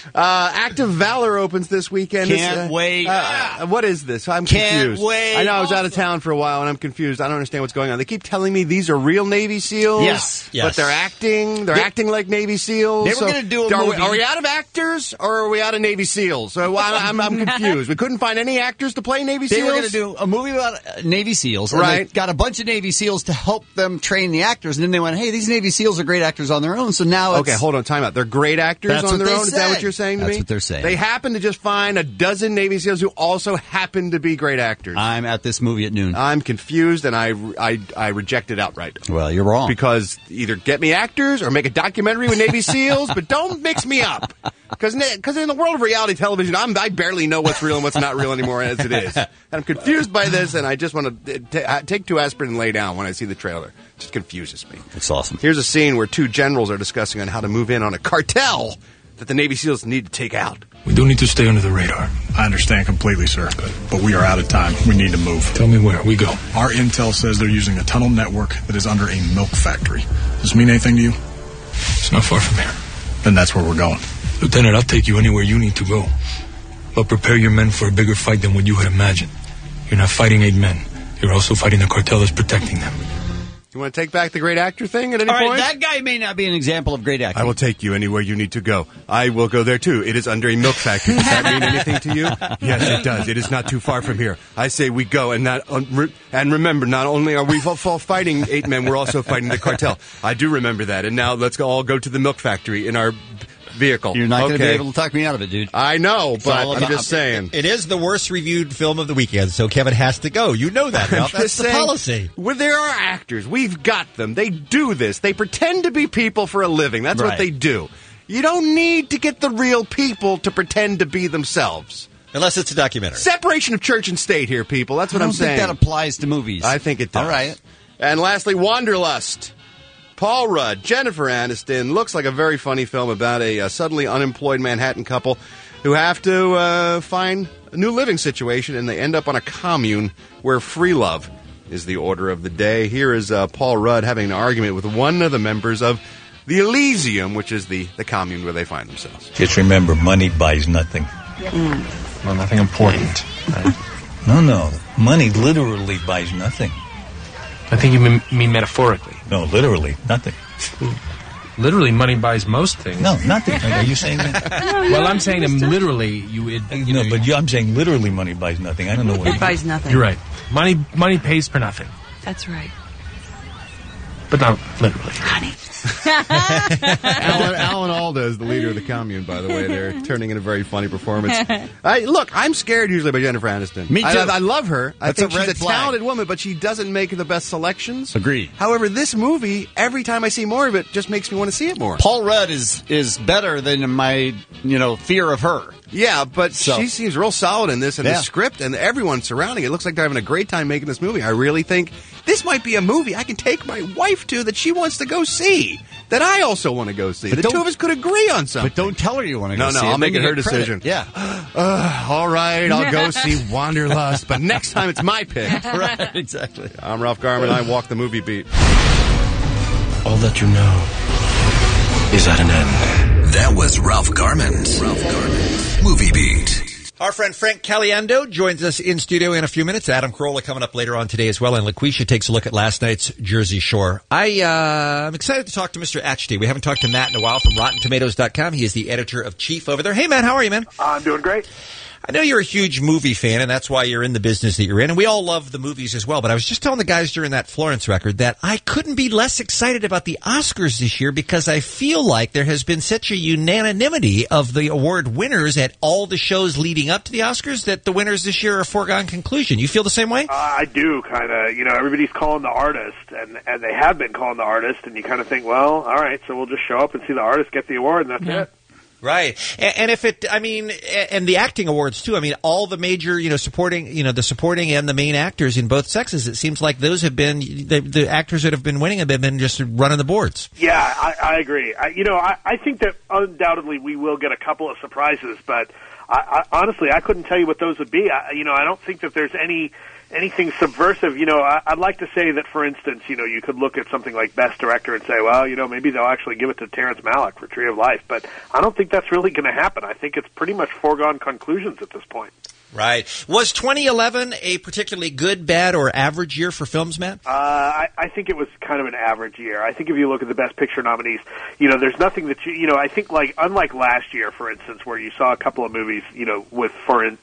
Act of Valor opens this weekend. Can't wait. What is this? I'm Can't confused. wait. I know I was out of town for a while and I'm confused. I don't understand what's going on. They keep telling me these are real Navy SEALs. Yes. But they're acting. They're acting like Navy SEALs. They were going to do a movie. Are we out of actors or are we out of Navy SEALs? So I'm confused. We couldn't find any actors to play Navy SEALs. They were going to do a movie about Navy SEALs. Right. And they got a bunch of Navy SEAls to help them train the actors. And then they went, hey, these Navy SEAls are great actors on their own. So now it's... Okay, hold on, time out. They're great actors That's on what their they own? Is that say. what you're saying to me? That's what they're saying. They happen to just find a dozen Navy SEALs who also happen to be great actors. I'm at this movie at noon. I'm confused, and I reject it outright. Well, you're wrong. Because either get me actors or make a documentary with Navy SEAls, but don't mix me up. Because in the world of reality television, I barely know what's real and what's not real anymore as it is. And I'm confused by this, and I just want to take 2 aspirin and lay down when I see the trailer. It just confuses me. It's awesome. Here's a scene where 2 generals are discussing on how to move in on a cartel that the Navy SEALs need to take out. We do need to stay under the radar. I understand completely, sir. But we are out of time. We need to move. Tell me where. We go. Our intel says they're using a tunnel network that is under a milk factory. Does this mean anything to you? It's not far from here. Then that's where we're going. Lieutenant, I'll take you anywhere you need to go. But prepare your men for a bigger fight than what you had imagined. You're not fighting 8 men. You're also fighting the cartel that's protecting them. You want to take back the great actor thing at any All right, point? that guy may not be an example of great acting. I will take you anywhere you need to go. I will go there, too. It is under a milk factory. Does that mean anything to you? Yes, it does. It is not too far from here. I say we go, and remember, not only are we fighting 8 men, we're also fighting the cartel. I do remember that. And now let's all go to the milk factory in our vehicle. You're not going to be able to talk me out of it, dude. I know, It's but all I'm about- just saying. It is the worst reviewed film of the weekend, so Kevin has to go. You know that now. I'm That's just the saying, policy. Well, there are actors. We've got them. They do this. They pretend to be people for a living. That's what Right. they do. You don't need to get the real people to pretend to be themselves. Unless it's a documentary. Separation of church and state here, people. That's what I I'm don't think saying. that applies to movies. I think it does. All right. And lastly, Wanderlust. Paul Rudd, Jennifer Aniston. Looks like a very funny film about a suddenly unemployed Manhattan couple who have to find a new living situation, and they end up on a commune where free love is the order of the day. Here is Paul Rudd having an argument with one of the members of the Elysium, which is the commune where they find themselves. Just remember, money buys nothing. Well, nothing important. No. Money literally buys nothing. I think you mean metaphorically. No, literally, nothing. Literally, money buys most things. No, nothing. Are you saying that? Well, I'm saying that literally, I'm saying literally money buys nothing. I don't know what It buys nothing. You're right. Money pays for nothing, That's right. but not literally. Honey. Alan Alda is the leader of the commune, by the way. They're turning in a very funny performance. Look, I'm scared usually by Jennifer Aniston. Me too. I love her. I That's think a red she's a flag. talented woman, but she doesn't make the best selections. Agreed. However, this movie, every time I see more of it, just makes me want to see it more. Paul Rudd is better than my fear of her. Yeah, but So- she seems real solid in this, and the Yeah. script and everyone surrounding it looks like they're having a great time making this movie. I really think this might be a movie I can take my wife to that she wants to go see, that I also want to go see. But The don't- two of us could agree on something. But don't tell her you want to go No, see it. I'll make Then it you her get credit. decision. Yeah. All right, I'll go see Wanderlust, but next time it's my pick. Right, exactly. I'm Ralph Garman. I walk the movie beat. All that you know is at an end. That was Ralph Garman's Movie Beat. Our friend Frank Caliendo joins us in studio in a few minutes. Adam Carolla coming up later on today as well. And LaQuisha takes a look at last night's Jersey Shore. I'm excited to talk to Mr. Atchty. We haven't talked to Matt in a while from RottenTomatoes.com. He is the editor-in-chief over there. Hey, Matt, how are you, man? I'm doing great. I know you're a huge movie fan, and that's why you're in the business that you're in, and we all love the movies as well. But I was just telling the guys during that Florence record that I couldn't be less excited about the Oscars this year because I feel like there has been such a unanimity of the award winners at all the shows leading up to the Oscars that the winners this year are a foregone conclusion. You feel the same way? I do, kind of. You know, everybody's calling the artist, and they have been calling the artist, and you kind of think, well, all right, so we'll just show up and see the artist get the award, and that's it. Right. And if it, I mean, and the acting awards too, I mean, all the major, supporting, the supporting and the main actors in both sexes, it seems like those have been, the actors that have been winning have been just running the boards. Yeah, I agree. I think that undoubtedly we will get a couple of surprises, but honestly, I couldn't tell you what those would be. I don't think that there's anything subversive. I'd like to say that, for instance, you could look at something like Best Director and say, well, maybe they'll actually give it to Terrence Malick for Tree of Life, but I don't think that's really going to happen. I think it's pretty much foregone conclusions at this point. Right. Was 2011 a particularly good, bad, or average year for films, Matt? I think it was kind of an average year. I think if you look at the Best Picture nominees, there's nothing that I think unlike last year, for instance, where you saw a couple of movies, with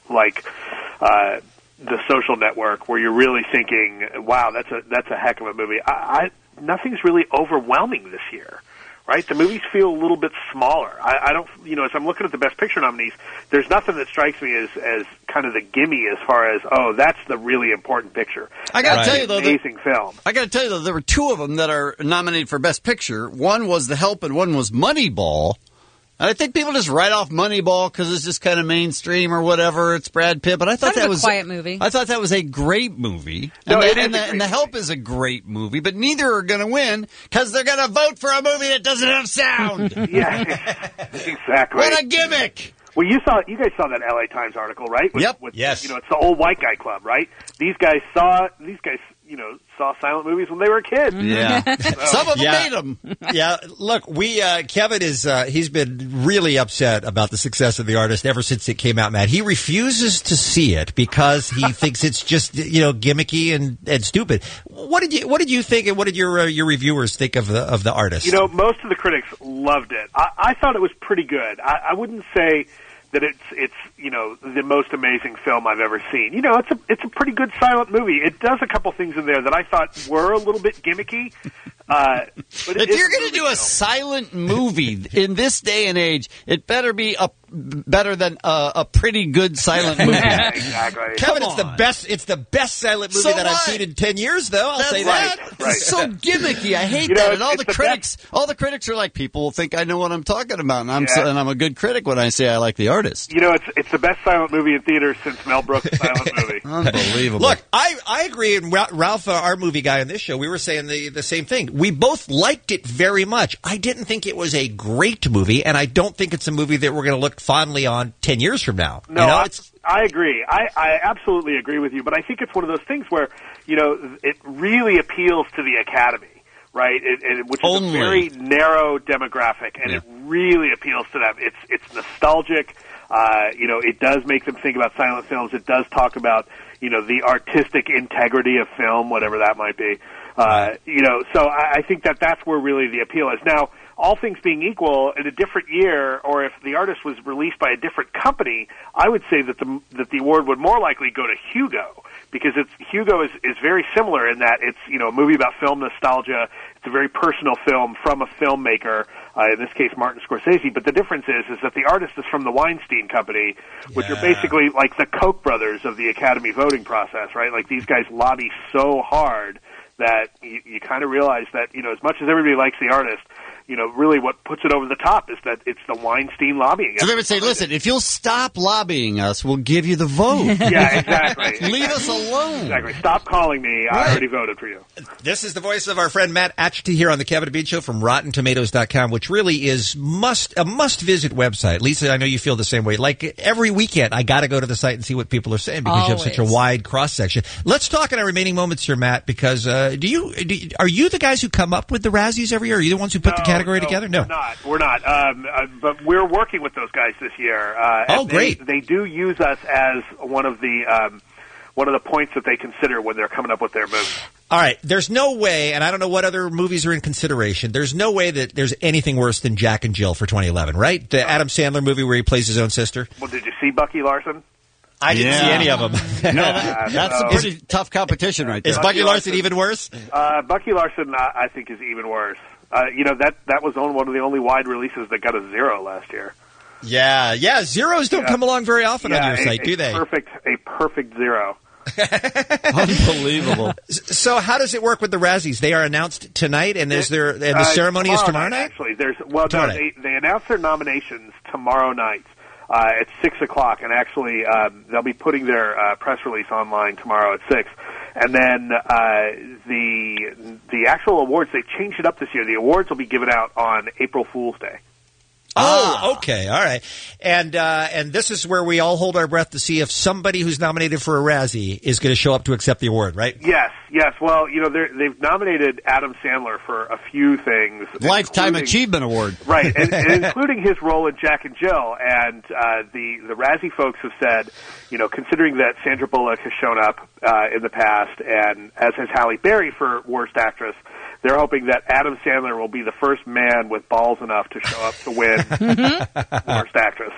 The Social Network, where you're really thinking, wow, that's a heck of a movie. Nothing's really overwhelming this year. Right? The movies feel a little bit smaller. I don't, as I'm looking at the Best Picture nominees, there's nothing that strikes me as kind of the gimme as far as, that's the really important picture. I got to tell you, though, amazing film. I got to tell you, though, there were two of them that are nominated for Best Picture. One was The Help and one was Moneyball. And I think people just write off Moneyball because it's just kind of mainstream or whatever. It's Brad Pitt, but I thought that was a quiet movie. I thought that was a great movie. No, and The Help is a great movie, but neither are going to win because they're going to vote for a movie that doesn't have sound. Yeah, exactly. What a gimmick! Well, you guys saw that LA Times article, right? Yes. It's the old white guy club, right? These guys saw silent movies when they were kids. Yeah. Some of them made them. Yeah. Look, Kevin he's been really upset about the success of The Artist ever since it came out, Matt. He refuses to see it because he thinks it's just, gimmicky and stupid. What did you think, and what did your reviewers think of The Artist? Most of the critics loved it. I thought it was pretty good. I wouldn't say that it's the most amazing film I've ever seen. It's a pretty good silent movie. It does a couple things in there that I thought were a little bit gimmicky. But if you're going to do a silent movie in this day and age, it better be better than a pretty good silent movie. Yeah, exactly. Kevin, it's the best silent movie that I've seen in 10 years, though. I'll say that. Right. It's so gimmicky. I hate that. And all the critics are like, people will think I know what I'm talking about, and I'm a good critic when I say I like The Artist. It's the best silent movie in theaters since Mel Brooks' silent movie. Unbelievable. Look, I agree, and Ralph, our movie guy on this show, we were saying the same thing. We both liked it very much. I didn't think it was a great movie, and I don't think it's a movie that we're going to look fondly on 10 years from now. No, I agree. I absolutely agree with you, but I think it's one of those things where, it really appeals to the Academy, right? Which is a very narrow demographic, and it really appeals to them. It's nostalgic. It does make them think about silent films. It does talk about, the artistic integrity of film, whatever that might be. So I think that's where really the appeal is. Now, all things being equal, in a different year, or if The Artist was released by a different company, I would say that the award would more likely go to Hugo, because Hugo is very similar in that it's a movie about film nostalgia. It's a very personal film from a filmmaker, in this case Martin Scorsese. But the difference is that The Artist is from the Weinstein Company, which are basically like the Koch brothers of the Academy voting process, right? Like these guys lobby so hard that you kind of realize that as much as everybody likes The Artist, really what puts it over the top is that it's the Weinstein lobbying. So they would say, listen, if you'll stop lobbying us, we'll give you the vote. Yeah, exactly. Leave us alone. Exactly. Stop calling me. Right. I already voted for you. This is the voice of our friend Matt Achety here on the Kevin and Bean Show from RottenTomatoes.com, which really is a must-visit website. Lisa, I know you feel the same way. Like every weekend, I got to go to the site and see what people are saying because you have such a wide cross-section. Let's talk in our remaining moments here, Matt, because are you the guys who come up with the Razzies every year? Are you the ones who put the category together? No. We're not. But we're working with those guys this year. Great. They do use us as one of the points that they consider when they're coming up with their movie. All right. There's no way, and I don't know what other movies are in consideration, there's no way that there's anything worse than Jack and Jill for 2011, right? The Adam Sandler movie where he plays his own sister. Well, did you see Bucky Larson? I didn't see any of them. No, that's a pretty tough competition right there. Is Bucky Larson even worse? Bucky Larson, I think, is even worse. That was one of the only wide releases that got a 0 last year. Yeah. Zeros don't come along very often on your site, do they? A perfect 0. Unbelievable. So how does it work with the Razzies? They are announced tonight, and the ceremony is tomorrow night? Actually, they announce their nominations tomorrow night at 6:00, and actually they'll be putting their press release online tomorrow at 6. And then the actual awards, they've changed it up this year. The awards will be given out on April Fool's Day. Oh, okay, all right. And this is where we all hold our breath to see if somebody who's nominated for a Razzie is going to show up to accept the award, right? Yes. Well, they've nominated Adam Sandler for a few things. Lifetime Achievement Award. Right, and including his role in Jack and Jill. And the Razzie folks have said, considering that Sandra Bullock has shown up in the past, and as has Halle Berry for Worst Actress, they're hoping that Adam Sandler will be the first man with balls enough to show up to win Worst Actress.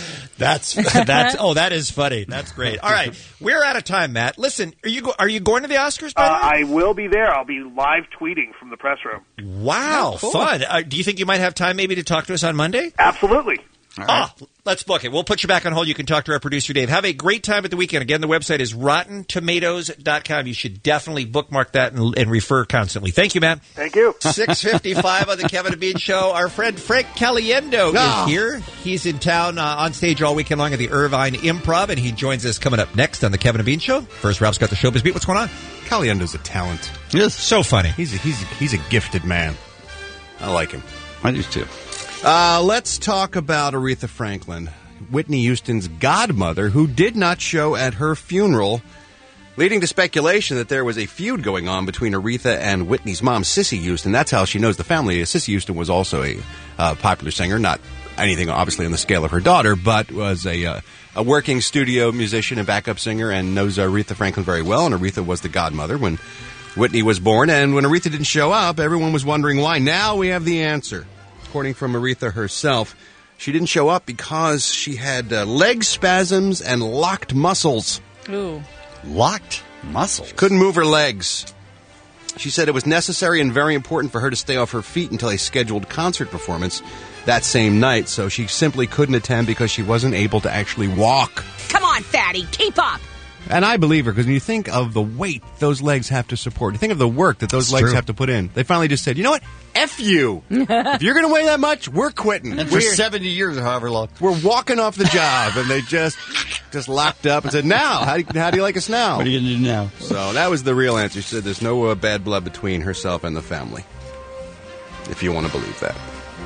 That is funny. That's great. All right, we're out of time, Matt. Listen, are you going to the Oscars? By the way? I will be there. I'll be live tweeting from the press room. Wow, cool. Fun. Do you think you might have time maybe to talk to us on Monday? Absolutely. All right. Let's book it. We'll put you back on hold. You can talk to our producer, Dave. Have a great time at the weekend. Again, the website is RottenTomatoes.com. You should definitely bookmark that and refer constantly. Thank you, Matt. Thank you. 6:55 on the Kevin and Bean Show. Our friend Frank Caliendo is here. He's in town on stage all weekend long at the Irvine Improv, and he joins us coming up next on the Kevin and Bean Show. First, Ralph's got the Showbiz Beat. What's going on? Caliendo's a talent. Yes. So funny. He's a gifted man. I like him. I do too. Let's talk about Aretha Franklin, Whitney Houston's godmother, who did not show at her funeral, leading to speculation that there was a feud going on between Aretha and Whitney's mom, Cissy Houston. That's how she knows the family. Cissy Houston was also a popular singer, not anything obviously on the scale of her daughter, but was a working studio musician and backup singer and knows Aretha Franklin very well, and Aretha was the godmother when Whitney was born. And when Aretha didn't show up, everyone was wondering why. Now we have the answer. According from Aretha herself, she didn't show up because she had leg spasms and locked muscles. Ooh. Locked muscles? She couldn't move her legs. She said it was necessary and very important for her to stay off her feet until a scheduled concert performance that same night, so she simply couldn't attend because she wasn't able to actually walk. Come on, fatty, keep up! And I believe her, because when you think of the weight those legs have to support, you think of the work that those legs have to put in, they finally just said, you know what? F you. If you're going to weigh that much, we're quitting. And for 70 years or however long. We're walking off the job, and they just locked up and said, now, how do you like us now? What are you going to do now? So that was the real answer. She said there's no bad blood between herself and the family, if you want to believe that.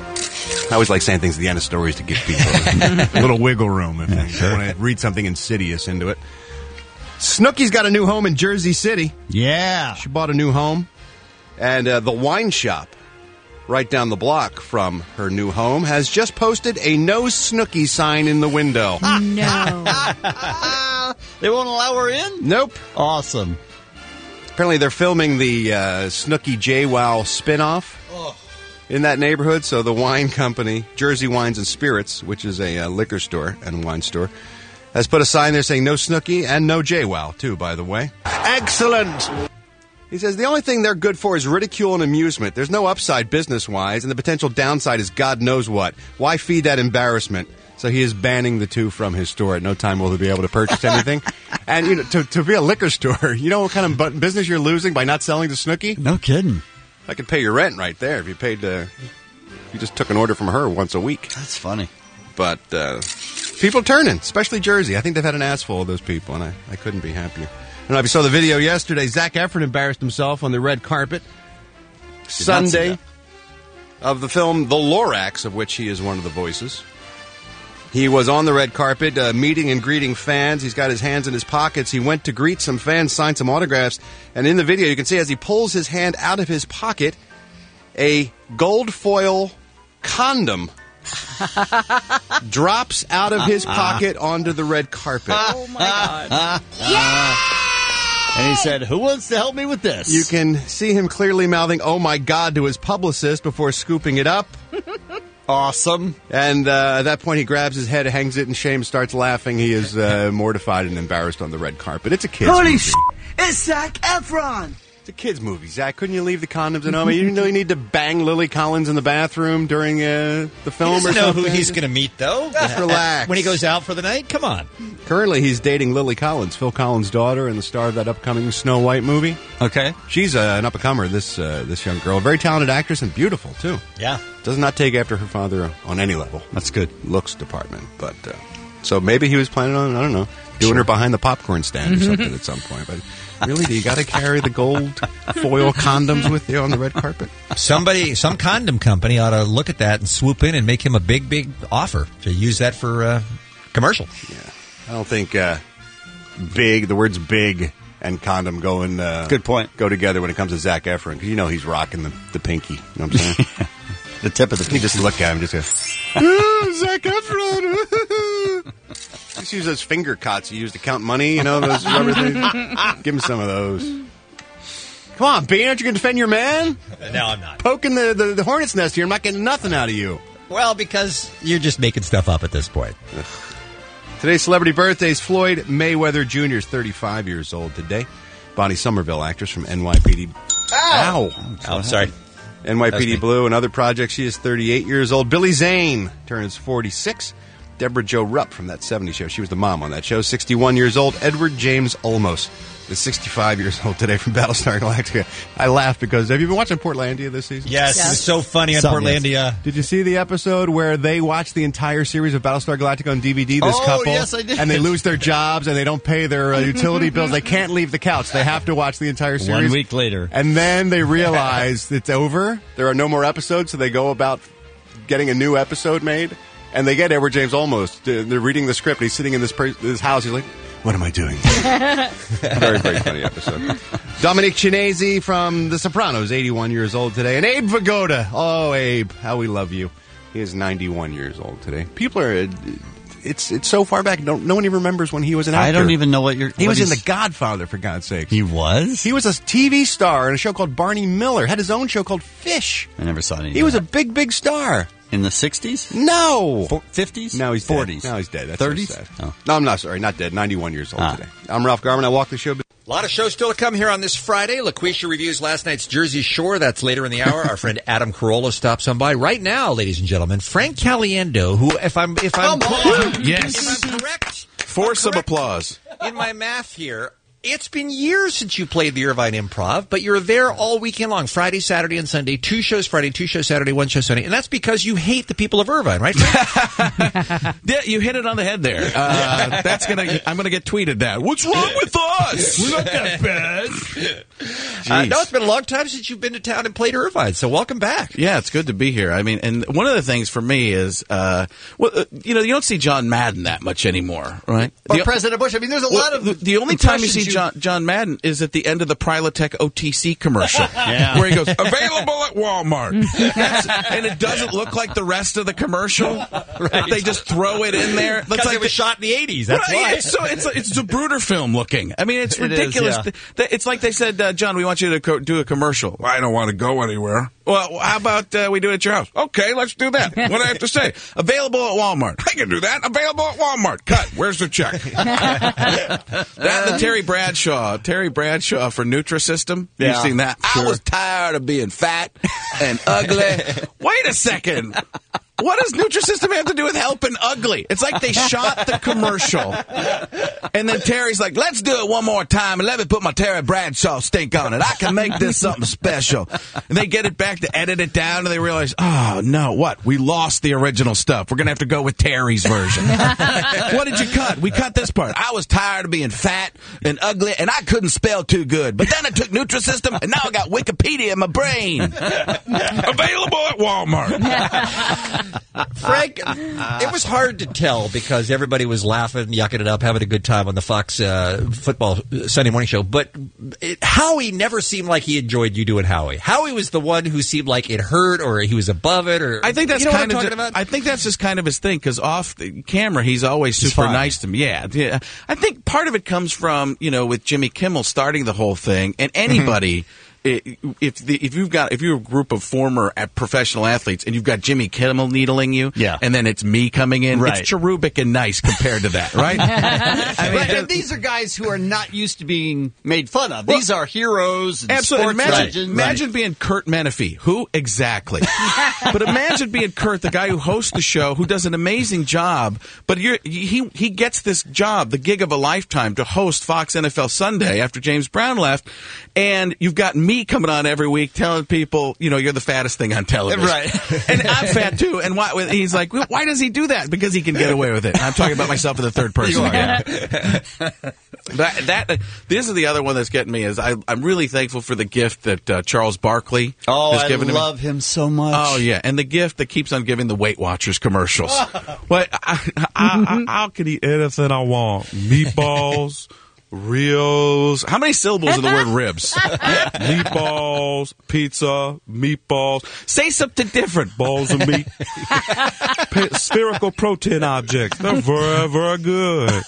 I always like saying things at the end of stories to give people a little wiggle room if they want to read something insidious into it. Snooki's got a new home in Jersey City. Yeah. She bought a new home. And the wine shop right down the block from her new home has just posted a no Snooki sign in the window. No. They won't allow her in? Nope. Awesome. Apparently they're filming the Snooki JWoww spinoff in that neighborhood. So the wine company, Jersey Wines and Spirits, which is a liquor store and wine store, has put a sign there saying no Snooki and no JWoww, too, by the way. Excellent! He says the only thing they're good for is ridicule and amusement. There's no upside business-wise, and the potential downside is God knows what. Why feed that embarrassment? So he is banning the two from his store. At no time will they be able to purchase anything. And, to be a liquor store, you know what kind of business you're losing by not selling the Snooki? No kidding. I could pay your rent right there if you paid He just took an order from her once a week. That's funny. But people turning, especially Jersey. I think they've had an ass full of those people, and I couldn't be happier. I don't know if you saw the video yesterday. Zac Efron embarrassed himself on the red carpet Sunday of the film The Lorax, of which he is one of the voices. He was on the red carpet meeting and greeting fans. He's got his hands in his pockets. He went to greet some fans, sign some autographs, and in the video you can see as he pulls his hand out of his pocket, a gold foil condom drops out of his pocket onto the red carpet. Oh, my God. And he said, "Who wants to help me with this?" You can see him clearly mouthing, "Oh, my God," to his publicist before scooping it up. Awesome. And at that point, he grabs his head, hangs it in shame, starts laughing. He is mortified and embarrassed on the red carpet. It's a kid's movie. Holy shit! It's Zac Efron! It's a kid's movie, Zach. Couldn't you leave the condoms at home? You didn't know you need to bang Lily Collins in the bathroom during the film or something? He doesn't know who he's going to meet, though. Just relax. When he goes out for the night? Come on. Currently, he's dating Lily Collins, Phil Collins' daughter, and the star of that upcoming Snow White movie. Okay. She's an up-and-comer, this young girl. Very talented actress and beautiful, too. Yeah. Does not take after her father on any level. That's good. Looks department. But so maybe he was planning on, I don't know, doing her behind the popcorn stand or something at some point. But really, do you got to carry the gold foil condoms with you on the red carpet? Some condom company ought to look at that and swoop in and make him a big, big offer to use that for commercial. Yeah. I don't think the words big and condom good point. go together when it comes to Zac Efron, because you know he's rocking the pinky. You know what I'm saying? The tip of the pinky. You just look at him and just go, Zac Efron! Just use those finger cots you use to count money, you know, those rubber things. Give him some of those. Come on, Bean, aren't you going to defend your man? No, I'm not. Poking the hornet's nest here. I'm not getting nothing out of you. Well, because you're just making stuff up at this point. Today's celebrity birthdays. Floyd Mayweather Jr. is 35 years old today. Bonnie Somerville, actress from NYPD. Ow! Oh, sorry. NYPD Blue and other projects. She is 38 years old. Billy Zane turns 46. Deborah Jo Rupp from That 70s Show. She was the mom on that show. 61 years old. Edward James Olmos is 65 years old today from Battlestar Galactica. I laugh because, have you been watching Portlandia this season? Yes. It was so funny on Portlandia. Did you see the episode where they watch the entire series of Battlestar Galactica on DVD, this couple? Yes, I did. And they lose their jobs and they don't pay their utility bills. They can't leave the couch. They have to watch the entire series. 1 week later. And then they realize it's over. There are no more episodes, so they go about getting a new episode made. And they get Edward James Olmos. They're reading the script. He's sitting in this house. He's like, what am I doing? Very, very funny episode. Dominic Cinesi from The Sopranos, 81 years old today. And Abe Vigoda. Oh, Abe, how we love you. He is 91 years old today. People are... It's so far back. No one even remembers when he was an actor. I don't even know He was in The Godfather, for God's sake. He was? He was a TV star in a show called Barney Miller. Had his own show called Fish. I never saw any. He was a big, big star. In the 60s? No. 50s? No, he's 40s. Dead. No, he's dead. That's 30s? So sad. Oh. No, I'm not sorry. Not dead. 91 years old today. I'm Ralph Garman. I walk the show. A lot of shows still to come here on this Friday. LaQuisha reviews last night's Jersey Shore. That's later in the hour. Our friend Adam Carolla stops on by right now, ladies and gentlemen. Frank Caliendo, who, if I'm correct, force of applause in my math here. It's been years since you played the Irvine Improv, but you're there all weekend long, Friday, Saturday, and Sunday. 2 shows Friday, 2 shows Saturday, 1 show Sunday. And that's because you hate the people of Irvine, right? Yeah, you hit it on the head there. I'm gonna get tweeted that. What's wrong with us? We're not that bad. No, it's been a long time since you've been to town and played Irvine, so welcome back. Yeah, it's good to be here. I mean, and one of the things for me is, you don't see John Madden that much anymore, right? Or President Bush. I mean, there's a lot of the only time you see John Madden is at the end of the Prilotech OTC commercial, where he goes, available at Walmart. And it doesn't look like the rest of the commercial. Right. They just throw it in there. Because it was shot in the 80s, that's why. It's Zapruder film looking. I mean, it's ridiculous. It's like they said, John, we want you to do a commercial. Well, I don't want to go anywhere. Well, how about we do it at your house? Okay, let's do that. What do I have to say? Available at Walmart. I can do that. Available at Walmart. Cut. Where's the check? The Terry Bradshaw for Nutrisystem. Yeah, you've seen that? Sure. I was tired of being fat and ugly. Wait a second. What does Nutrisystem have to do with helping ugly? It's like they shot the commercial, and then Terry's like, let's do it one more time, and let me put my Terry Bradshaw stink on it. I can make this something special. And they get it back to edit it down, and they realize, oh, no, what? We lost the original stuff. We're going to have to go with Terry's version. What did you cut? We cut this part. I was tired of being fat and ugly, and I couldn't spell too good. But then I took Nutrisystem, and now I got Wikipedia in my brain. Available at Walmart. Frank, it was hard to tell because everybody was laughing, yucking it up, having a good time on the Fox football Sunday morning show. But Howie never seemed like he enjoyed you doing Howie. Howie was the one who seemed like it hurt or he was above it. Or I think that's you know kind what I'm of. talking about? I think that's just kind of his thing because off the camera he's always super nice to me. Yeah. I think part of it comes from with Jimmy Kimmel starting the whole thing, and anybody. If you're a group of former professional athletes and you've got Jimmy Kimmel needling you, and then it's me coming in, it's cherubic and nice compared to that, right? And these are guys who are not used to being made fun of. These are heroes and absolutely. sports legends. Imagine being Kurt Menefee. Who exactly? But imagine being Kurt, the guy who hosts the show, who does an amazing job, but he gets this job, the gig of a lifetime, to host Fox NFL Sunday after James Brown left, and you've got me coming on every week telling people, you're the fattest thing on television. Right. And I'm fat too. And he's like, why does he do that? Because he can get away with it. I'm talking about myself in the third person again. This is the other one that's getting me is I'm really thankful for the gift that Charles Barkley has given to me. I love him so much. Oh, yeah. And the gift that keeps on giving the Weight Watchers commercials. Well, I can eat anything I want. Meatballs. Rios. How many syllables in the word ribs? Meatballs, pizza, meatballs. Say something different. Balls of meat. Spherical protein objects. They're very, very good.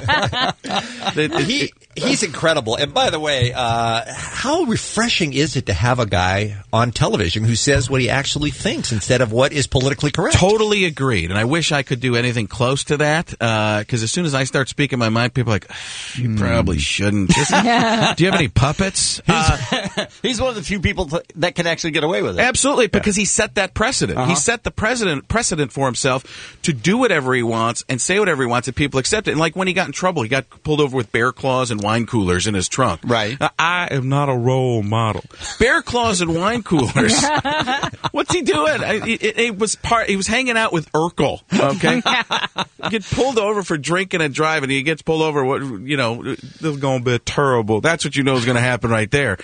He's incredible. And by the way, how refreshing is it to have a guy on television who says what he actually thinks instead of what is politically correct? Totally agreed. And I wish I could do anything close to that. Because as soon as I start speaking my mind, people are like, you probably shouldn't. Do you have any puppets? He's one of the few people that can actually get away with it. Absolutely, because he set that precedent. He set the precedent for himself to do whatever he wants and say whatever he wants, and people accept it. And like when he got in trouble, he got pulled over with bear claws and wine coolers in his trunk. Right. I am not a role model. Bear claws and wine coolers. What's he doing? He was hanging out with Urkel. Okay. Get pulled over for drinking and driving. He gets pulled over. This is going to be terrible. That's what you know is going to happen right there.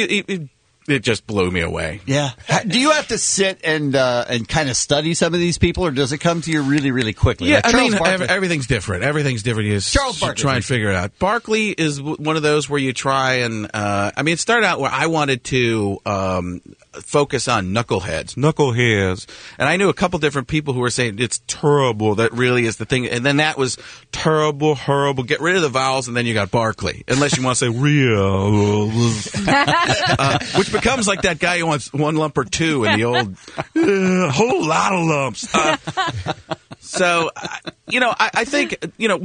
It just blew me away. Yeah. Do you have to sit and kind of study some of these people, or does it come to you really, really quickly? Yeah, like everything's different. Everything's different. You Charles Barkley. Try and figure it out. Barkley is one of those where you try and it started out where I wanted to focus on knuckleheads, and I knew a couple different people who were saying it's terrible. That really is the thing, and then that was terrible, horrible. Get rid of the vowels, and then you got Barkley. Unless you want to say real, which becomes like that guy who wants one lump or two in the old whole lot of lumps. So, I think,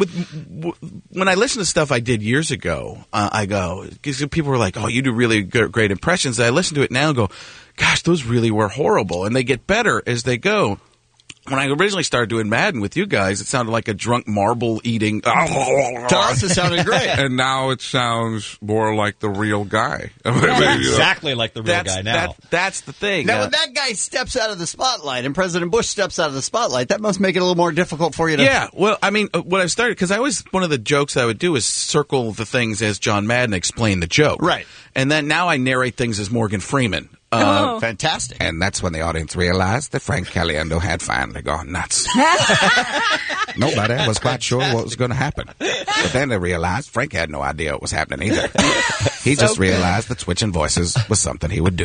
when I listen to stuff I did years ago, I go, because people were like, oh, you do really great impressions. And I listen to it now and go, gosh, those really were horrible. And they get better as they go. When I originally started doing Madden with you guys, it sounded like a drunk marble eating. To us, it sounded great. And now it sounds more like the real guy. Exactly like the real guy now. That's the thing. Now, when that guy steps out of the spotlight and President Bush steps out of the spotlight, that must make it a little more difficult for you to... Yeah, well, what I've started, because one of the jokes I would do is circle the things as John Madden explained the joke. Right. And then now I narrate things as Morgan Freeman. Fantastic. And that's when the audience realized that Frank Caliendo had finally gone nuts. Nobody was quite sure what was going to happen. But then they realized Frank had no idea what was happening either. He just realized that switching voices was something he would do.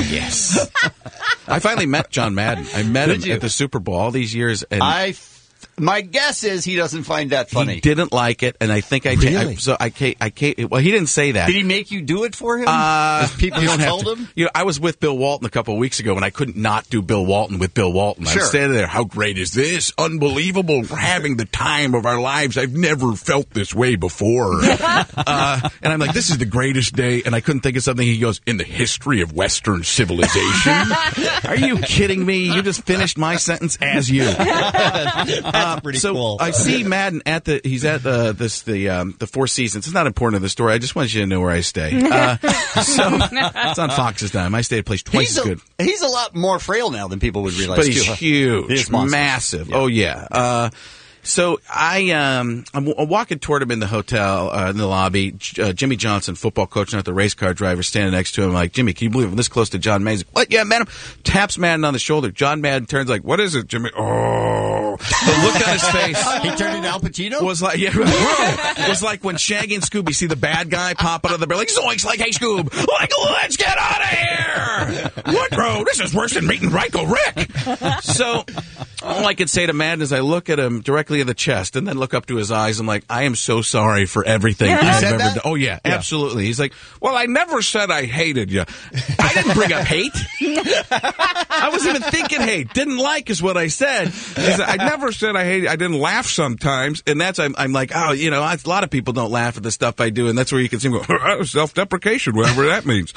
Yes. I finally met John Madden. I met him at the Super Bowl all these years. And My guess is he doesn't find that funny. He didn't like it, and I think I did. Really? Well, he didn't say that. Did he make you do it for him? People you don't have told to. him? You know, I was with Bill Walton a couple of weeks ago, and I couldn't not do Bill Walton with Bill Walton. Sure. I'm standing there. How great is this? Unbelievable. We're having the time of our lives. I've never felt this way before. And I'm like, this is the greatest day. And I couldn't think of something. He goes, in the history of Western civilization. Are you kidding me? You just finished my sentence as you. That's pretty cool. I see Madden he's at the Four Seasons. It's not important to the story. I just want you to know where I stay. So it's on Fox's dime. I stay at a place twice as good. He's a lot more frail now than people would realize. But he's too, huge, He is monstrous. massive. Yeah. Oh yeah. So I'm walking toward him in the hotel, in the lobby. Jimmy Johnson, football coach, not the race car driver, standing next to him. Like, Jimmy, can you believe I'm this close to John Madden? What? Yeah, Madden. Taps Madden on the shoulder. John Madden turns like, what is it, Jimmy? Oh, the look on his face. He turned into Al Pacino. Was like, was like when Shaggy and Scooby see the bad guy pop out of the barrel, like zoinks, like, hey Scoob, like, let's get out of here. What, bro? This is worse than meeting Ryko Rick. So all I could say to Madden is I look at him directly in the chest and then look up to his eyes. I'm like, I am so sorry for everything I've ever done. Oh, yeah, absolutely. He's like, well, I never said I hated you. I didn't bring up hate. I wasn't even thinking hate. Didn't like is what I said. I never said I hated. I didn't laugh sometimes. And that's, I'm like, oh, you know, a lot of people don't laugh at the stuff I do. And that's where you can see me go, self-deprecation, whatever that means.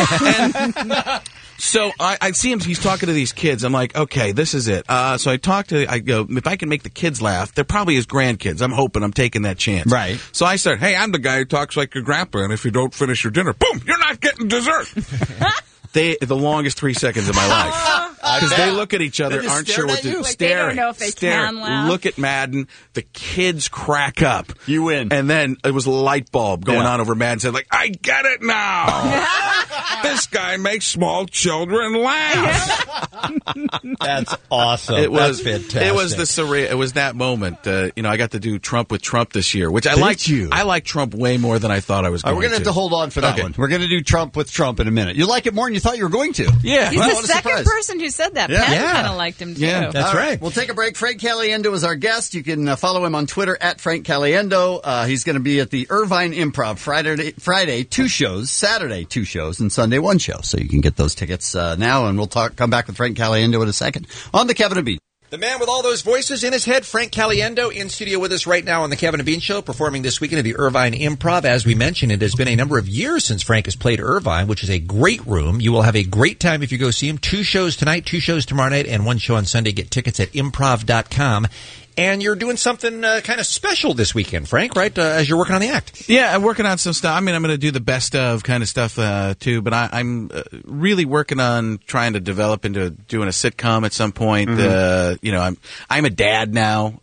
And so I see him, he's talking to these kids. I'm like, okay, this is it. So I go, if I can make the kids laugh, they're probably his grandkids. I'm hoping, I'm taking that chance. Right. So I start, hey, I'm the guy who talks like your grandpa, and if you don't finish your dinner, boom, you're not getting dessert. The longest 3 seconds of my life. Because they look at each other, aren't sure what to do. Like they don't know if they can laugh. Look at Madden. The kids crack up. You win. And then it was a light bulb going on over Madden. Said, like, I get it now. This guy makes small children laugh. That's awesome. That's fantastic. It was it was that moment. You know, I got to do Trump with Trump this year, which I liked. I like Trump way more than I thought I was going to. We're going to have to hold on for that one. We're going to do Trump with Trump in a minute. You like it more than you thought you were going to. Yeah. He's the second person who said that. Pat kind of liked him, too. Yeah, that's right. We'll take a break. Frank Caliendo is our guest. You can follow him on Twitter at Frank Caliendo. He's going to be at the Irvine Improv Friday 2 shows, Saturday 2 shows, and Sunday 1 show. So you can get those tickets now, and we'll come back with Frank Caliendo in a second on the Kevin and Bean. The man with all those voices in his head, Frank Caliendo, in studio with us right now on the Kevin and Bean Show, performing this weekend at the Irvine Improv. As we mentioned, it has been a number of years since Frank has played Irvine, which is a great room. You will have a great time if you go see him. 2 shows tonight, 2 shows tomorrow night, and 1 show on Sunday. Get tickets at improv.com. And you're doing something kind of special this weekend, Frank, right, as you're working on the act? Yeah, I'm working on some stuff. I mean, I'm going to do the best of kind of stuff, too. But I'm really working on trying to develop into doing a sitcom at some point. Mm-hmm. You know, I'm a dad now.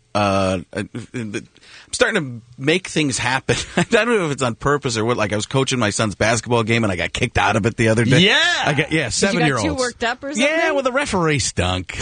I'm starting to make things happen. I don't know if it's on purpose or what. Like, I was coaching my son's basketball game, and I got kicked out of it the other day. Yeah! 7-year-olds. You got too worked up or something? Yeah, well, the referee stunk.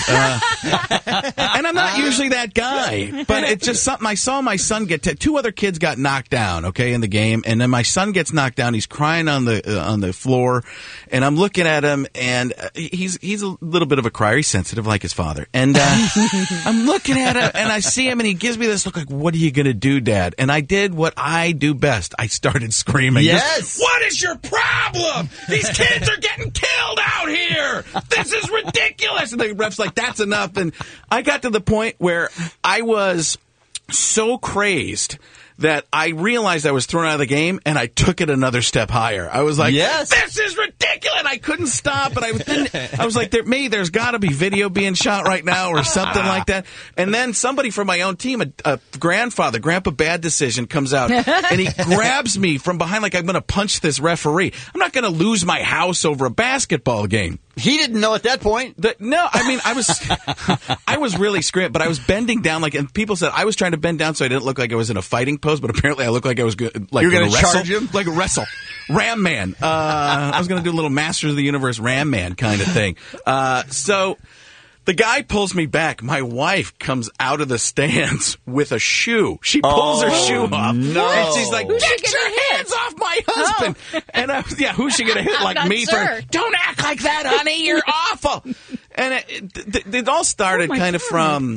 And I'm not usually that guy. But it's just something. I saw my son get 2 other kids got knocked down, okay, in the game. And then my son gets knocked down. He's crying on the floor. And I'm looking at him, and he's a little bit of a crier. He's sensitive like his father. And I'm looking at him, and I see him, and he gives me this look like, what are you going to do, Dad? And I did what I do best. I started screaming. Yes! What is your problem? These kids are getting killed out here. This is ridiculous. And the ref's like, that's enough. And I got to the point where I was so crazed that I realized I was thrown out of the game, and I took it another step higher. I was like, yes. This is ridiculous. I couldn't stop, and I was like, there's got to be video being shot right now or something like that. And then somebody from my own team, a Grandpa Bad Decision, comes out, and he grabs me from behind like I'm going to punch this referee. I'm not going to lose my house over a basketball game. He didn't know at that point. No, I mean, I was really screaming, but I was bending down and people said I was trying to bend down so I didn't look like I was in a fighting pose, but apparently I looked like I was good. Like, you're going to charge him? Like a wrestle. Ram Man. I was going to do a little Masters of the Universe Ram Man kind of thing. So the guy pulls me back. My wife comes out of the stands with a shoe. She pulls her shoe off. No. And she's like, get your hands off my husband. Oh. And who's she going to hit? Like me? Sure. Don't act like that, honey. You're awful. And it all started kind of from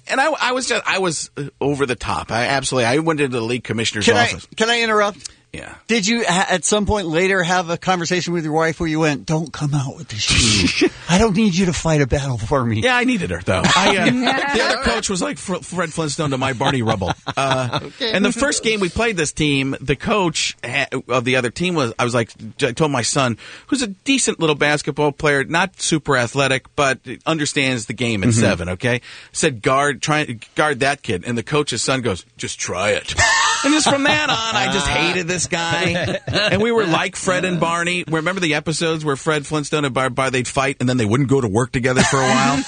And I was over the top. I went into the league commissioner's office. Can I interrupt? Yeah. Did you at some point later have a conversation with your wife where you went, "Don't come out with the shoe. I don't need you to fight a battle for me." Yeah, I needed her though. The other coach was like Fred Flintstone to my Barney Rubble. And the first game we played this team, the coach of the other team I told my son, who's a decent little basketball player, not super athletic, but understands the game at 7. Okay, said guard that kid, and the coach's son goes, "Just try it." And just from that on, I just hated this guy. And we were like Fred and Barney. Remember the episodes where Fred Flintstone and Barney, they'd fight and then they wouldn't go to work together for a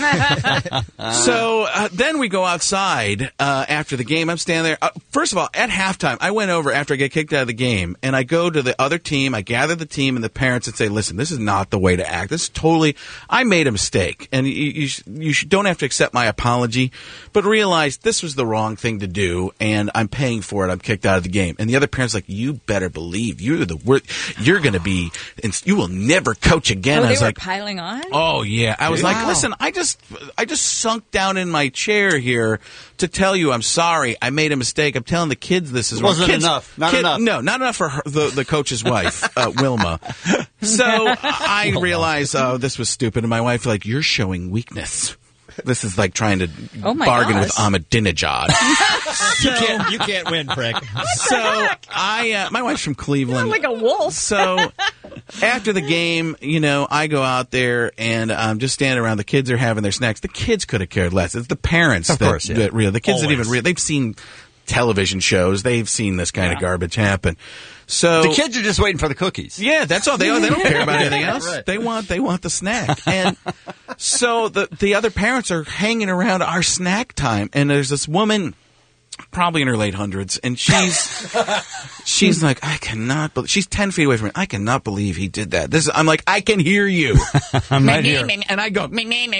while? So then we go outside after the game. I'm standing there. First of all, at halftime, I went over after I get kicked out of the game, and I go to the other team. I gather the team and the parents and say, "Listen, this is not the way to act. This is totally – I made a mistake, and you don't have to accept my apology, but realize this was the wrong thing to do, and I'm paying for it. I'm kicked out of the game." And the other parents like, "You better believe you're going to be, you will never coach again." Oh, I was they were like, piling on? "Oh yeah." I was like, "Listen, I just sunk down in my chair here to tell you I'm sorry. I made a mistake. I'm telling the kids this is wasn't enough. Not enough. No, not enough for her, the coach's wife, Wilma." So I realized, this was stupid, and my wife like, "You're showing weakness." This is like trying to bargain with Ahmadinejad. You can't win, Frank. So my wife's from Cleveland. Like a wolf. So after the game, I go out there and I'm just standing around. The kids are having their snacks. The kids could have cared less. It's the parents that real. The kids didn't even real. They've seen television shows. They've seen this kind of garbage happen. So the kids are just waiting for the cookies. Yeah, that's all. They don't care about anything else. Right. They want the snack. And so the other parents are hanging around our snack time, and there's this woman, probably in her late hundreds, and she's like, "I cannot believe," she's 10 feet away from me. "I cannot believe he did that." I'm like, "I can hear you." I'm right here. And I go,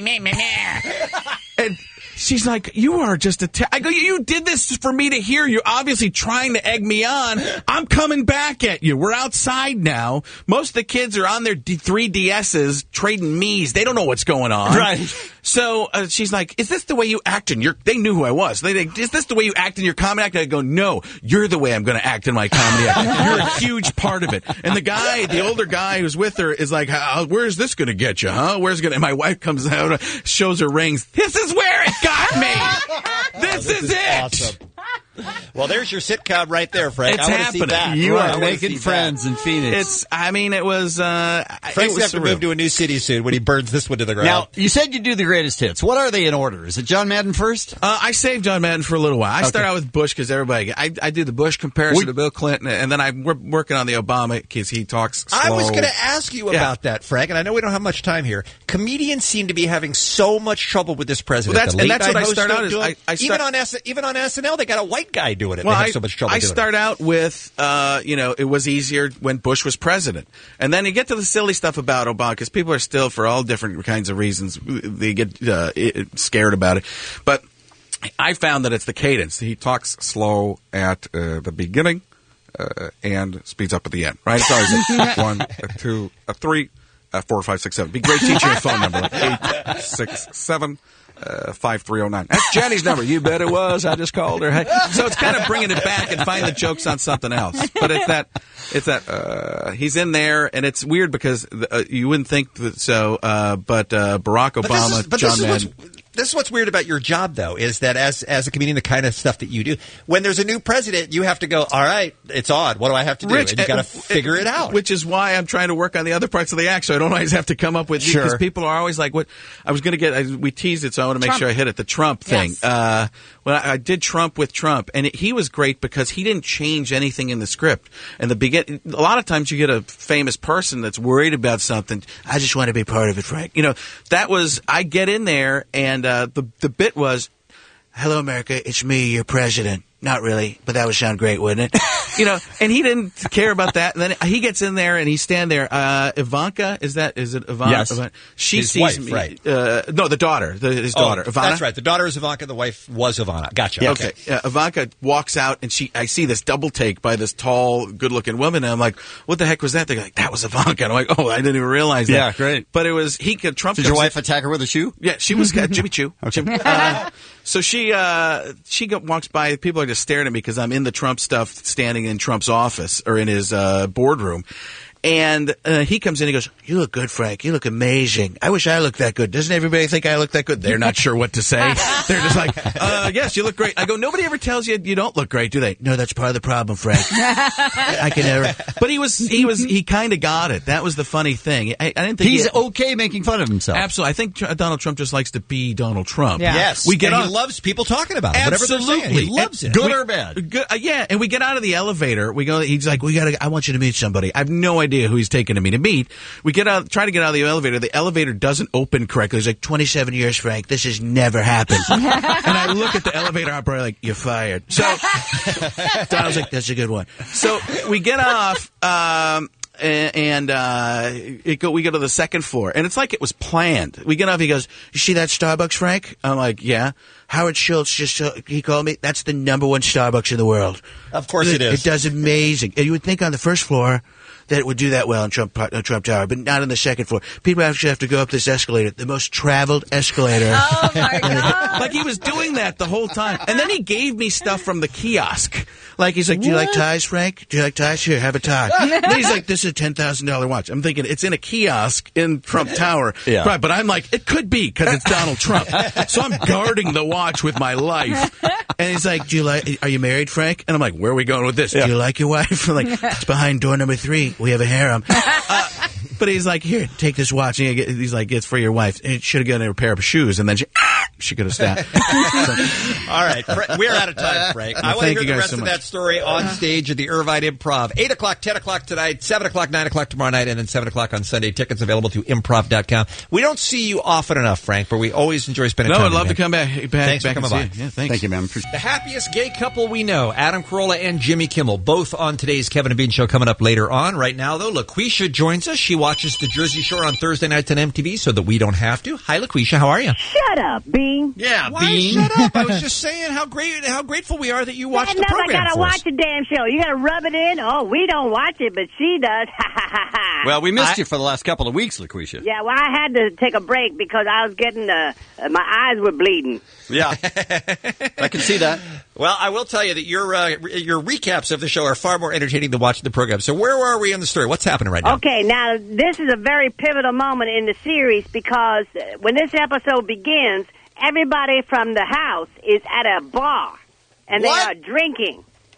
and she's like, "You are just I go, "You did this for me to hear. You're obviously trying to egg me on. I'm coming back at you. We're outside now. Most of the kids are on their 3DSs trading me's. They don't know what's going on." Right. So she's like, "Is this the way you act in your..." They knew who I was. Is this the way you act in your comedy act? And I go, "No, you're the way I'm going to act in my comedy act. You're a huge part of it." And the older guy who's with her is like, "Where's this going to get you, huh? Where's it going?" And my wife comes out, shows her rings. "This is where it got me. This is it." Awesome. Well, there's your sitcom right there, Frank. It's happening. You are making friends in Phoenix. It was... Frank's going to have to move to a new city soon when he burns this one to the ground. Now, you said you do the greatest hits. What are they in order? Is it John Madden first? I saved John Madden for a little while. I start out with Bush because everybody... I do the Bush comparison to Bill Clinton, and then we're working on the Obama because he talks slow. I was going to ask you about that, Frank, and I know we don't have much time here. Comedians seem to be having so much trouble with this president. Well, that's what I start out as. Even on SNL, they got a white guy doing it. Well, they have so much trouble doing it. I start out with, it was easier when Bush was president. And then you get to the silly stuff about Obama, because people are still, for all different kinds of reasons, they get scared about it. But I found that it's the cadence. He talks slow at the beginning and speeds up at the end, right? It's always 1, 2, 3, 4, 5, 6, 7. Be great teaching a phone number, like 8, 6, 7. 5309. That's Jenny's number. You bet it was. I just called her. Hey. So it's kind of bringing it back and find the jokes on something else. But it's that he's in there, and it's weird because you wouldn't think that so. But Barack Obama, John Madden. This is what's weird about your job, though, is that as a comedian, the kind of stuff that you do, when there's a new president, you have to go, all right, it's on. What do I have to do? Rich, and you got to figure it out. Which is why I'm trying to work on the other parts of the act, so I don't always have to come up with because people are always like, "What?" I was going to get. We teased it, so I want to make sure I hit it. The Trump thing. Yes. Well, I did Trump with Trump, and he was great because he didn't change anything in the script. And a lot of times you get a famous person that's worried about something. I just want to be part of it, Frank. That was I get in there, and the bit was, "Hello, America, it's me, your president." not really, but that would sound great, wouldn't it? And he didn't care about that. And then he gets in there and he's standing there. Ivanka, is it Ivanka? Yes. She His sees wife, me. right. No, the daughter, his daughter, Ivana. That's right. The daughter is Ivanka. The wife was Ivana. Gotcha. Yeah, okay. Ivanka walks out and I see this double take by this tall, good-looking woman. And I'm like, what the heck was that? They're like, that was Ivanka. And I'm like, oh, I didn't even realize that. Yeah, great. But it was, Trump. Did your wife attack her with a shoe? Yeah, she was Jimmy Choo. Okay. So she walks by. People are just staring at me because I'm in the Trump stuff, standing in Trump's office or in his boardroom. And he comes in and he goes, you look good, Frank. You look amazing. I wish I looked that good. Doesn't everybody think I look that good? They're not sure what to say. They're just like, yes, you look great. I go, nobody ever tells you you don't look great, do they? No, that's part of the problem, Frank. I can never. But he kind of got it. That was the funny thing. I didn't think he's okay making fun of himself. Absolutely. I think Donald Trump just likes to be Donald Trump. Yeah. Yes. He loves people talking about it. Absolutely. Whatever they're saying. He loves it. Good or bad? Good, yeah. And we get out of the elevator. We go. He's like, I want you to meet somebody. I have no idea who he's taking to meet. We try to get out of the elevator. The elevator doesn't open correctly. He's like, 27 years, Frank. This has never happened. And I look at the elevator operator like, you're fired. So Donald's like, that's a good one. So we get off, we go to the second floor, and it's like it was planned. We get off. He goes, "You see that Starbucks, Frank?" I'm like, "Yeah." Howard Schultz he called me. That's the number one Starbucks in the world. Of course it is. It does amazing. And you would think on the first floor that it would do that well in Trump Tower, but not on the second floor. People actually have to go up this escalator, the most traveled escalator. Oh, my God. Like, he was doing that the whole time. And then he gave me stuff from the kiosk. Like, he's like, do you like ties, Frank? Do you like ties? Here, have a tie. And he's like, this is a $10,000 watch. I'm thinking, it's in a kiosk in Trump Tower. Yeah. Right, but I'm like, it could be, because it's Donald Trump. So I'm guarding the watch with my life. And he's like, are you married, Frank? And I'm like, where are we going with this? Yeah. Do you like your wife? I'm like, it's behind door number 3. We have a harem. But he's like, here, take this watch. And he's like, it's for your wife. And should have gotten her a pair of shoes. And then she could have stopped. All right. We're out of time, Frank. I want to hear the rest of that story on stage at the Irvine Improv. 8 o'clock, 10 o'clock tonight, 7 o'clock, 9 o'clock tomorrow night, and then 7 o'clock on Sunday. Tickets available to improv.com. We don't see you often enough, Frank, but we always enjoy spending time with you. No, I'd love to come back. Thanks for coming by. Yeah, thanks. Thank you, man. The happiest gay couple we know, Adam Carolla and Jimmy Kimmel, both on today's Kevin and Bean show coming up later on. Right now, though, LaQuisha joins us. She watches the Jersey Shore on Thursday nights on MTV so that we don't have to. Hi, LaQuisha. How are you? Shut up, Bean. Yeah, Bean. Shut up. I was just saying how grateful we are that you watch the program. I gotta watch the damn show. You gotta rub it in. Oh, we don't watch it, but she does. Well, we missed you for the last couple of weeks, LaQuisha. Yeah, well, I had to take a break because I was getting my eyes were bleeding. Yeah, I can see that. Well, I will tell you that your recaps of the show are far more entertaining than watching the program. So where are we in the story? What's happening right now? Okay, now this is a very pivotal moment in the series because when this episode begins, everybody from the house is at a bar and they are drinking.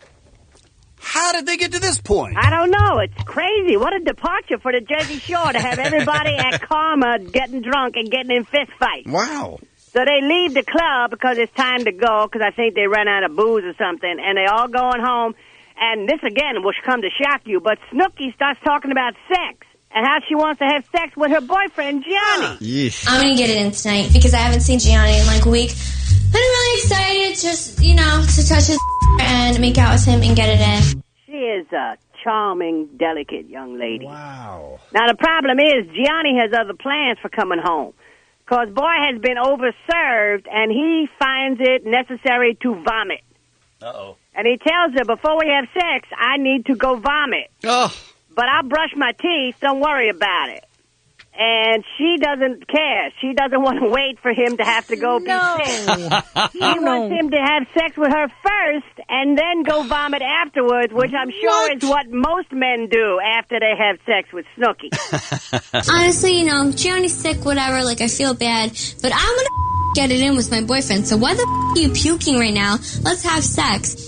How did they get to this point? I don't know. It's crazy. What a departure for the Jersey Shore to have everybody at Karma getting drunk and getting in fist fights. Wow. So they leave the club because it's time to go because I think they run out of booze or something, and they all going home. And this, again, will come to shock you, but Snooki starts talking about sex and how she wants to have sex with her boyfriend, Gianni. I'm going to get it in tonight because I haven't seen Gianni in like a week. And I'm really excited just, to touch his and make out with him and get it in. She is a charming, delicate young lady. Wow. Now, the problem is Gianni has other plans for coming home. Because boy has been overserved, and he finds it necessary to vomit. Uh-oh. And he tells her, before we have sex, I need to go vomit. Oh. But I'll brush my teeth. Don't worry about it. And she doesn't care. She doesn't want to wait for him to have to go be sick. She wants him to have sex with her first and then go vomit afterwards, which I'm sure is what most men do after they have sex with Snooki. Honestly, Gianni's sick, whatever, I feel bad. But I'm gonna get it in with my boyfriend. So why the are you puking right now? Let's have sex.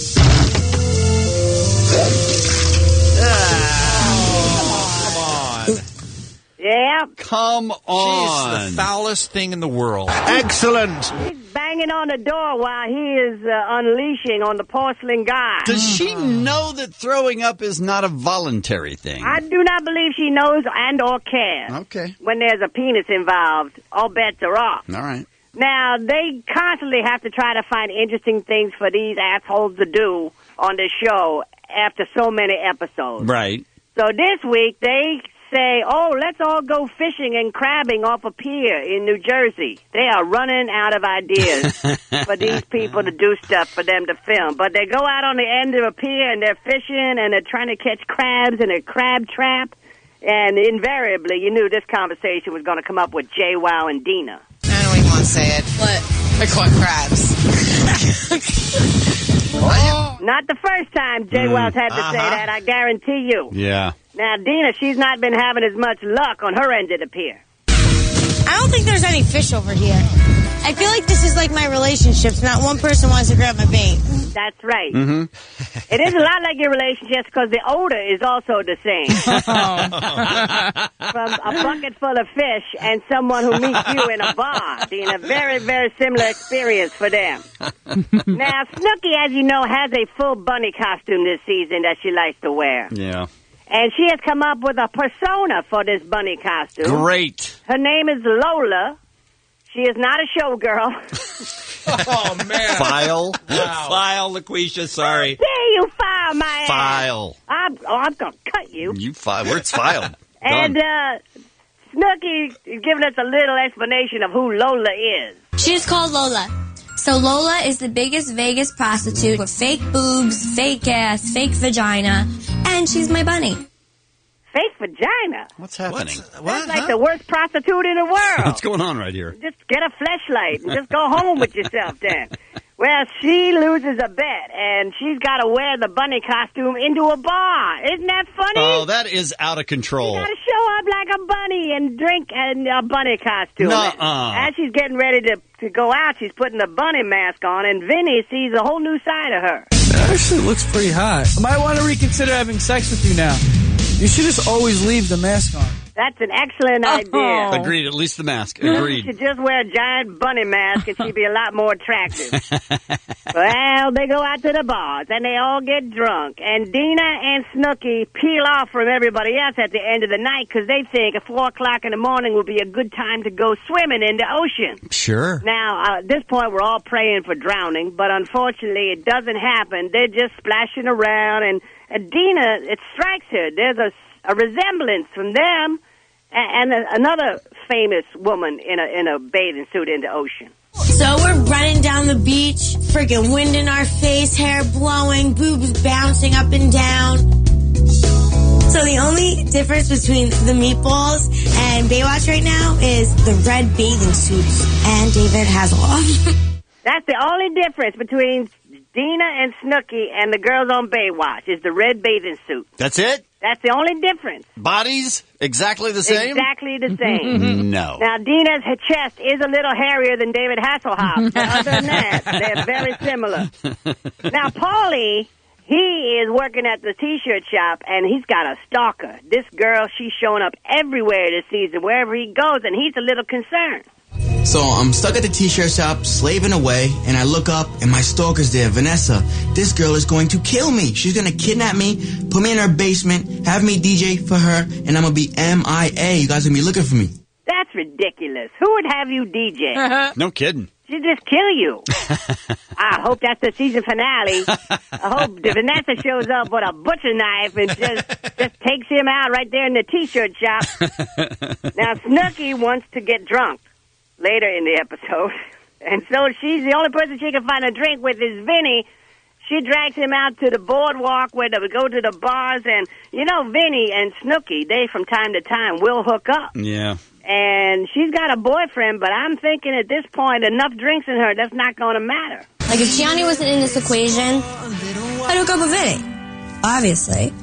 Yeah. Come on. She's the foulest thing in the world. Excellent. He's banging on the door while he is unleashing on the porcelain guy. Does she know that throwing up is not a voluntary thing? I do not believe she knows and or cares. Okay. When there's a penis involved, all bets are off. All right. Now, they constantly have to try to find interesting things for these assholes to do on the show after so many episodes. Right. So this week, they say, let's all go fishing and crabbing off a pier in New Jersey. They are running out of ideas for these people to do stuff for them to film. But they go out on the end of a pier and they're fishing and they're trying to catch crabs in a crab trap. And invariably, you knew this conversation was going to come up with JWoww and Dina. I don't even want to say it. What? I caught crabs. Not the first time JWoww's had to say that, I guarantee you. Yeah. Now, Dina, she's not been having as much luck on her end of the pier. I don't think there's any fish over here. I feel like this is like my relationships. Not one person wants to grab my bait. That's right. Mm-hmm. It is a lot like your relationships because the odor is also the same. From a bucket full of fish and someone who meets you in a bar. Being a very, very similar experience for them. Now, Snooki, as you know, has a full bunny costume this season that she likes to wear. Yeah. And she has come up with a persona for this bunny costume. Great. Her name is Lola. She is not a showgirl. Oh, man. File. Wow. File, LaQuisha, sorry. Yeah, you file my ass. File. I'm going to cut you. You file. Where it's filed. And Snooki is giving us a little explanation of who Lola is. She's called Lola. So Lola is the biggest Vegas prostitute with fake boobs, fake ass, fake vagina, and she's my bunny. Fake vagina? What's happening? That's like the worst prostitute in the world. What's going on right here? Just get a fleshlight and just go home with yourself then. Well, she loses a bet, and she's got to wear the bunny costume into a bar. Isn't that funny? Oh, that is out of control. You got to show up like a bunny and drink in a bunny costume. Nuh-uh. As she's getting ready to go out, she's putting the bunny mask on, and Vinny sees a whole new side of her. That actually looks pretty hot. I might want to reconsider having sex with you now. You should just always leave the mask on. That's an excellent idea. Agreed, at least the mask. Agreed. She should just wear a giant bunny mask and she'd be a lot more attractive. Well, they go out to the bars and they all get drunk. And Dina and Snooki peel off from everybody else at the end of the night because they think at 4 o'clock in the morning will be a good time to go swimming in the ocean. Sure. Now, at this point, we're all praying for drowning, but unfortunately, it doesn't happen. They're just splashing around, and Dina, it strikes her. There's a resemblance from them and another famous woman in a bathing suit in the ocean. So we're running down the beach, freaking wind in our face, hair blowing, boobs bouncing up and down. So the only difference between the Meatballs and Baywatch right now is the red bathing suits and David Hasselhoff. That's the only difference between Dina and Snooki and the girls on Baywatch is the red bathing suit. That's it? That's the only difference. Bodies? Exactly the same? Exactly the same. No. Now, Dina's chest is a little hairier than David Hasselhoff. But other than that, they're very similar. Now, Paulie, he is working at the T-shirt shop, and he's got a stalker. This girl, she's showing up everywhere this season, wherever he goes, and he's a little concerned. So I'm stuck at the T-shirt shop, slaving away, and I look up, and my stalker's there, Vanessa. This girl is going to kill me. She's going to kidnap me, put me in her basement, have me DJ for her, and I'm going to be MIA. You guys are going to be looking for me. That's ridiculous. Who would have you DJ? No kidding. She'd just kill you. I hope that's the season finale. I hope Vanessa shows up with a butcher knife and just takes him out right there in the T-shirt shop. Now, Snooki wants to get drunk later in the episode. And so she's the only person she can find a drink with is Vinny. She drags him out to the boardwalk where they would go to the bars. And, you know, Vinny and Snooki, they from time to time will hook up. Yeah. And she's got a boyfriend, but I'm thinking at this point, enough drinks in her, that's not going to matter. Like, if Gianni wasn't in this equation, I'd hook up with Vinny. Obviously.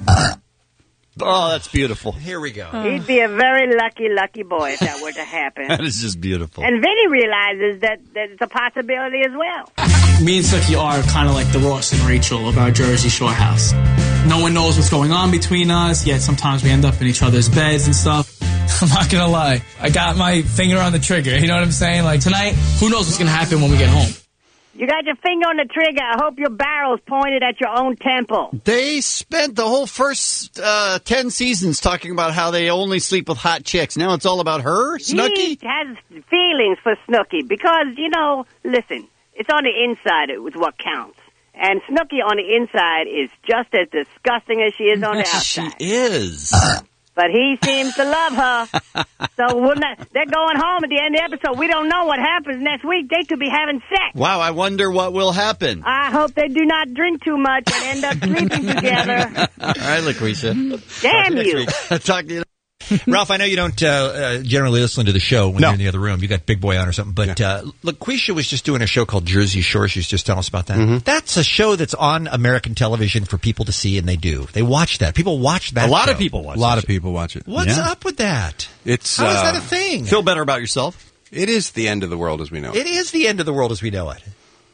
Oh, that's beautiful. Here we go. He'd be a very lucky boy if that were to happen. That is just beautiful. And Vinny realizes that it's a possibility as well. Me and Snooki are kind of like the Ross and Rachel of our Jersey Shore house. No one knows what's going on between us, yet sometimes we end up in each other's beds and stuff. I'm not going to lie. I got my finger on the trigger. You know what I'm saying? Like, tonight, who knows what's going to happen when we get home? You got your finger on the trigger. I hope your barrel's pointed at your own temple. They spent the whole first 10 seasons talking about how they only sleep with hot chicks. Now it's all about her, Snooki? He has feelings for Snooki because, listen, it's on the inside is what counts. And Snooki on the inside is just as disgusting as she is on the outside. She is. But he seems to love her. So they're going home at the end of the episode. We don't know what happens next week. They could be having sex. Wow, I wonder what will happen. I hope they do not drink too much and end up sleeping together. All right, LaQuisha. Damn you. Talk to you. Ralph, I know you don't generally listen to the show when you're in the other room. You got Big Boy on or something. But LaQuisha was just doing a show called Jersey Shore. She was just telling us about that. Mm-hmm. That's a show that's on American television for people to see, and they do. They watch that. People watch that. A lot show. of people watch it. A lot of people watch it. What's up with that? How is that a thing? Feel better about yourself? It is the end of the world as we know it. It is the end of the world as we know it.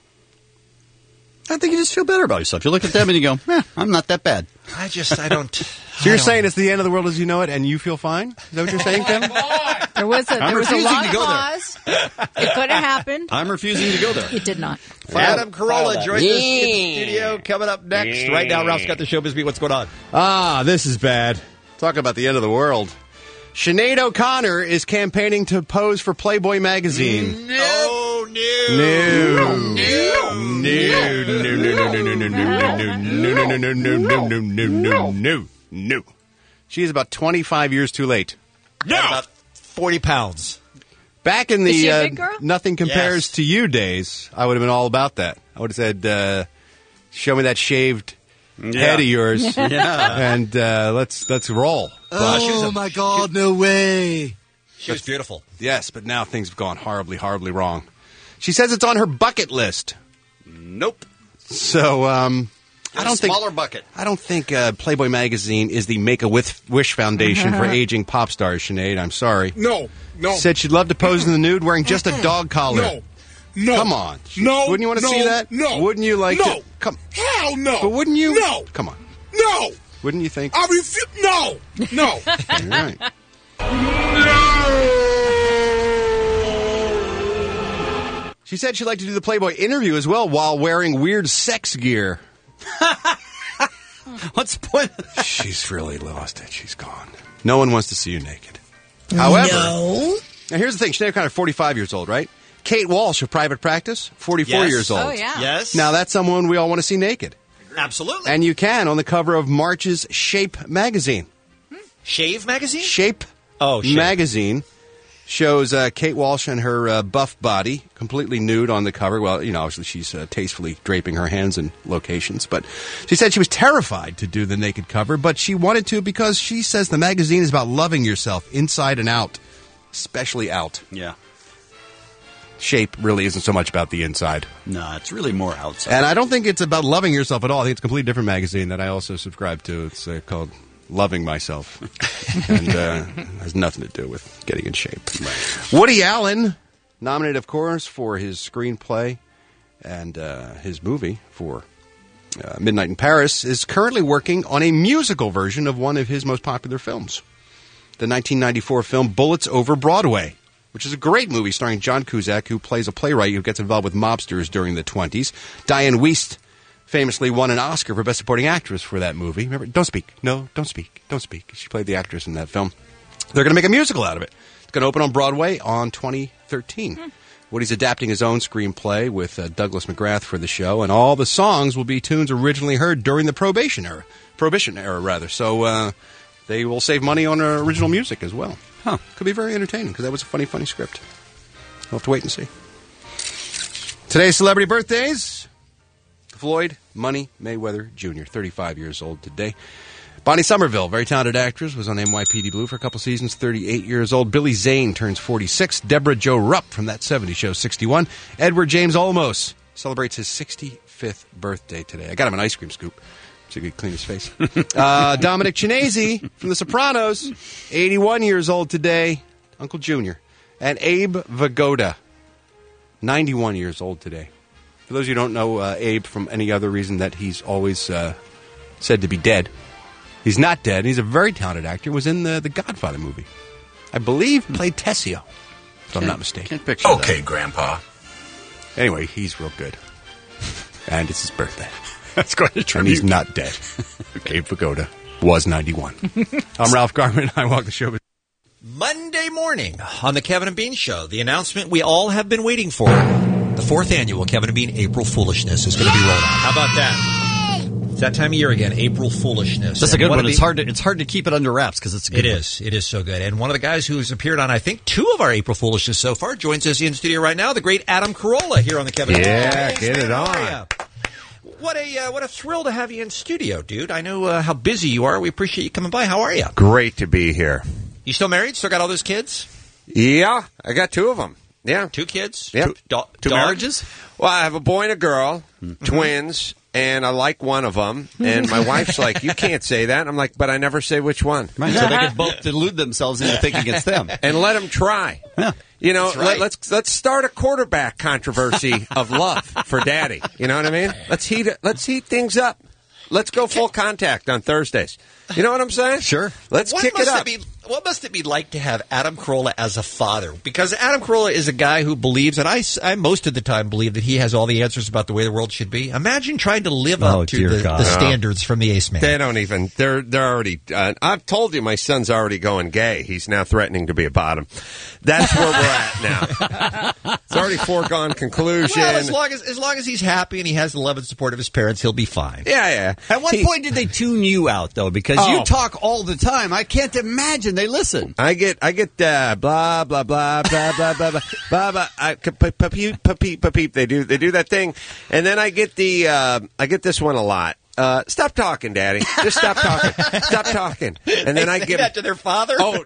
I think you just feel better about yourself. You look at them and you go, I'm not that bad. I don't. So you're saying it's the end of the world as you know it, and you feel fine? Is that what you're saying, Kevin? There was a long pause. It could have happened. I'm refusing to go there. It did not. Adam Carolla joins us in the studio. Coming up next. Right now, Ralph's got the showbiz beat. What's going on? This is bad. Talk about the end of the world. Sinead O'Connor is campaigning to pose for Playboy magazine. No. She is about 25 years too late. No. About 40 pounds. Back in Is she a big girl? Nothing Compares to You days, I would have been all about that. I would have said, show me that shaved head of yours, and let's roll. Oh, my God, no way. She was beautiful. Yes, but now things have gone horribly, horribly wrong. She says it's on her bucket list. Nope. So, I don't think smaller bucket. I don't think Playboy magazine is the Make-A-Wish Foundation for aging pop stars, Sinead. I'm sorry. No. Said she'd love to pose in the nude wearing just a dog collar. No. Come on. No. Wouldn't you want to see that? No. Wouldn't you like to? Come. Hell no. But wouldn't you? No. Come on. No. Wouldn't you think? I refuse. No. All right. She said she'd like to do the Playboy interview as well while wearing weird sex gear. What's the point? She's really lost it. She's gone. No one wants to see you naked. However, now here's the thing. Sinead O'Connor, 45 years old, right? Kate Walsh of Private Practice, 44 years old. Oh, yeah. Yes. Now that's someone we all want to see naked. Absolutely. And you can on the cover of March's Shape magazine. Shave magazine? Shape magazine shows Kate Walsh and her buff body, completely nude on the cover. Well, obviously she's tastefully draping her hands in locations. But she said she was terrified to do the naked cover, but she wanted to because she says the magazine is about loving yourself inside and out, especially out. Yeah. Shape really isn't so much about the inside. No, it's really more outside. And I don't think it's about loving yourself at all. I think it's a completely different magazine that I also subscribe to. It's called Loving Myself. And has nothing to do with getting in shape. Right. Woody Allen, nominated, of course, for his screenplay and his movie for Midnight in Paris, is currently working on a musical version of one of his most popular films. The 1994 film Bullets Over Broadway, which is a great movie starring John Cusack, who plays a playwright who gets involved with mobsters during the 20s. Diane Wiest famously won an Oscar for Best Supporting Actress for that movie. Remember, don't speak. No, don't speak. Don't speak. She played the actress in that film. They're going to make a musical out of it. It's going to open on Broadway on 2013. Woody's adapting his own screenplay with Douglas McGrath for the show, and all the songs will be tunes originally heard during the Prohibition era. So they will save money on original music as well. Could be very entertaining because that was a funny script. We'll have to wait and see. Today's celebrity birthdays. Floyd Money Mayweather Jr., 35 years old today. Bonnie Somerville, very talented actress, was on NYPD Blue for a couple seasons, 38 years old. Billy Zane turns 46. Deborah Jo Rupp from That 70s Show, 61. Edward James Olmos celebrates his 65th birthday today. I got him an ice cream scoop so he could clean his face. Dominic Chianese from The Sopranos, 81 years old today. Uncle Junior. And Abe Vigoda, 91 years old today. For those of you who don't know Abe from any other reason that he's always said to be dead, he's not dead. He's a very talented actor. Was in the Godfather movie. I believe played Tessio, if I'm not mistaken. Okay, Grandpa. Anyway, he's real good. And it's his birthday. That's quite a And tribute. he's not dead. Gabe Vigoda was 91. I'm Ralph Garman. I walk the show. Monday morning on the Kevin and Bean Show, the announcement we all have been waiting for. The 4th annual Kevin and Bean April Foolishness is going to be rolled out. How about that? It's that time of year again, April Foolishness. That's a good one. It's hard to keep it under wraps because it's a good one. It is so good. And one of the guys who's appeared on, I think, 2 of our April Foolishness so far joins us in studio right now, the great Adam Carolla here on the Kevin and Bean Show. Yeah, get it on. What a thrill to have you in studio, dude. I know how busy you are. We appreciate you coming by. How are you? Great to be here. You still married? Still got all those kids? Yeah, I got 2 of them. Yeah. 2 kids? Yep. Two marriages? Well, I have a boy and a girl, twins, and I like one of them. And my wife's like, you can't say that. I'm like, but I never say which one. Right, so they could both delude themselves into thinking it's them. And let them try. Yeah. You know, right. let's start a quarterback controversy of love for Daddy. You know what I mean? Let's heat things up. Let's go full contact on Thursdays. You know what I'm saying? Sure. Let's kick it up. What must it be like to have Adam Carolla as a father? Because Adam Carolla is a guy who believes, and I most of the time believe that he has all the answers about the way the world should be. Imagine trying to live up to the standards from the Ace Man. They don't even. They're already. I've told you, my son's already going gay. He's now threatening to be a bottom. That's where we're at now. It's already foregone conclusion. Well, as long as he's happy and he has the love and support of his parents, he'll be fine. Yeah. At what point did they tune you out though? Because you talk all the time. I can't imagine they listen. I get blah blah blah blah blah blah blah blah blah. Peep. They do that thing, and then I get this one a lot. Stop talking, Daddy. Just stop talking. Stop talking. And then I give that to their father. Oh,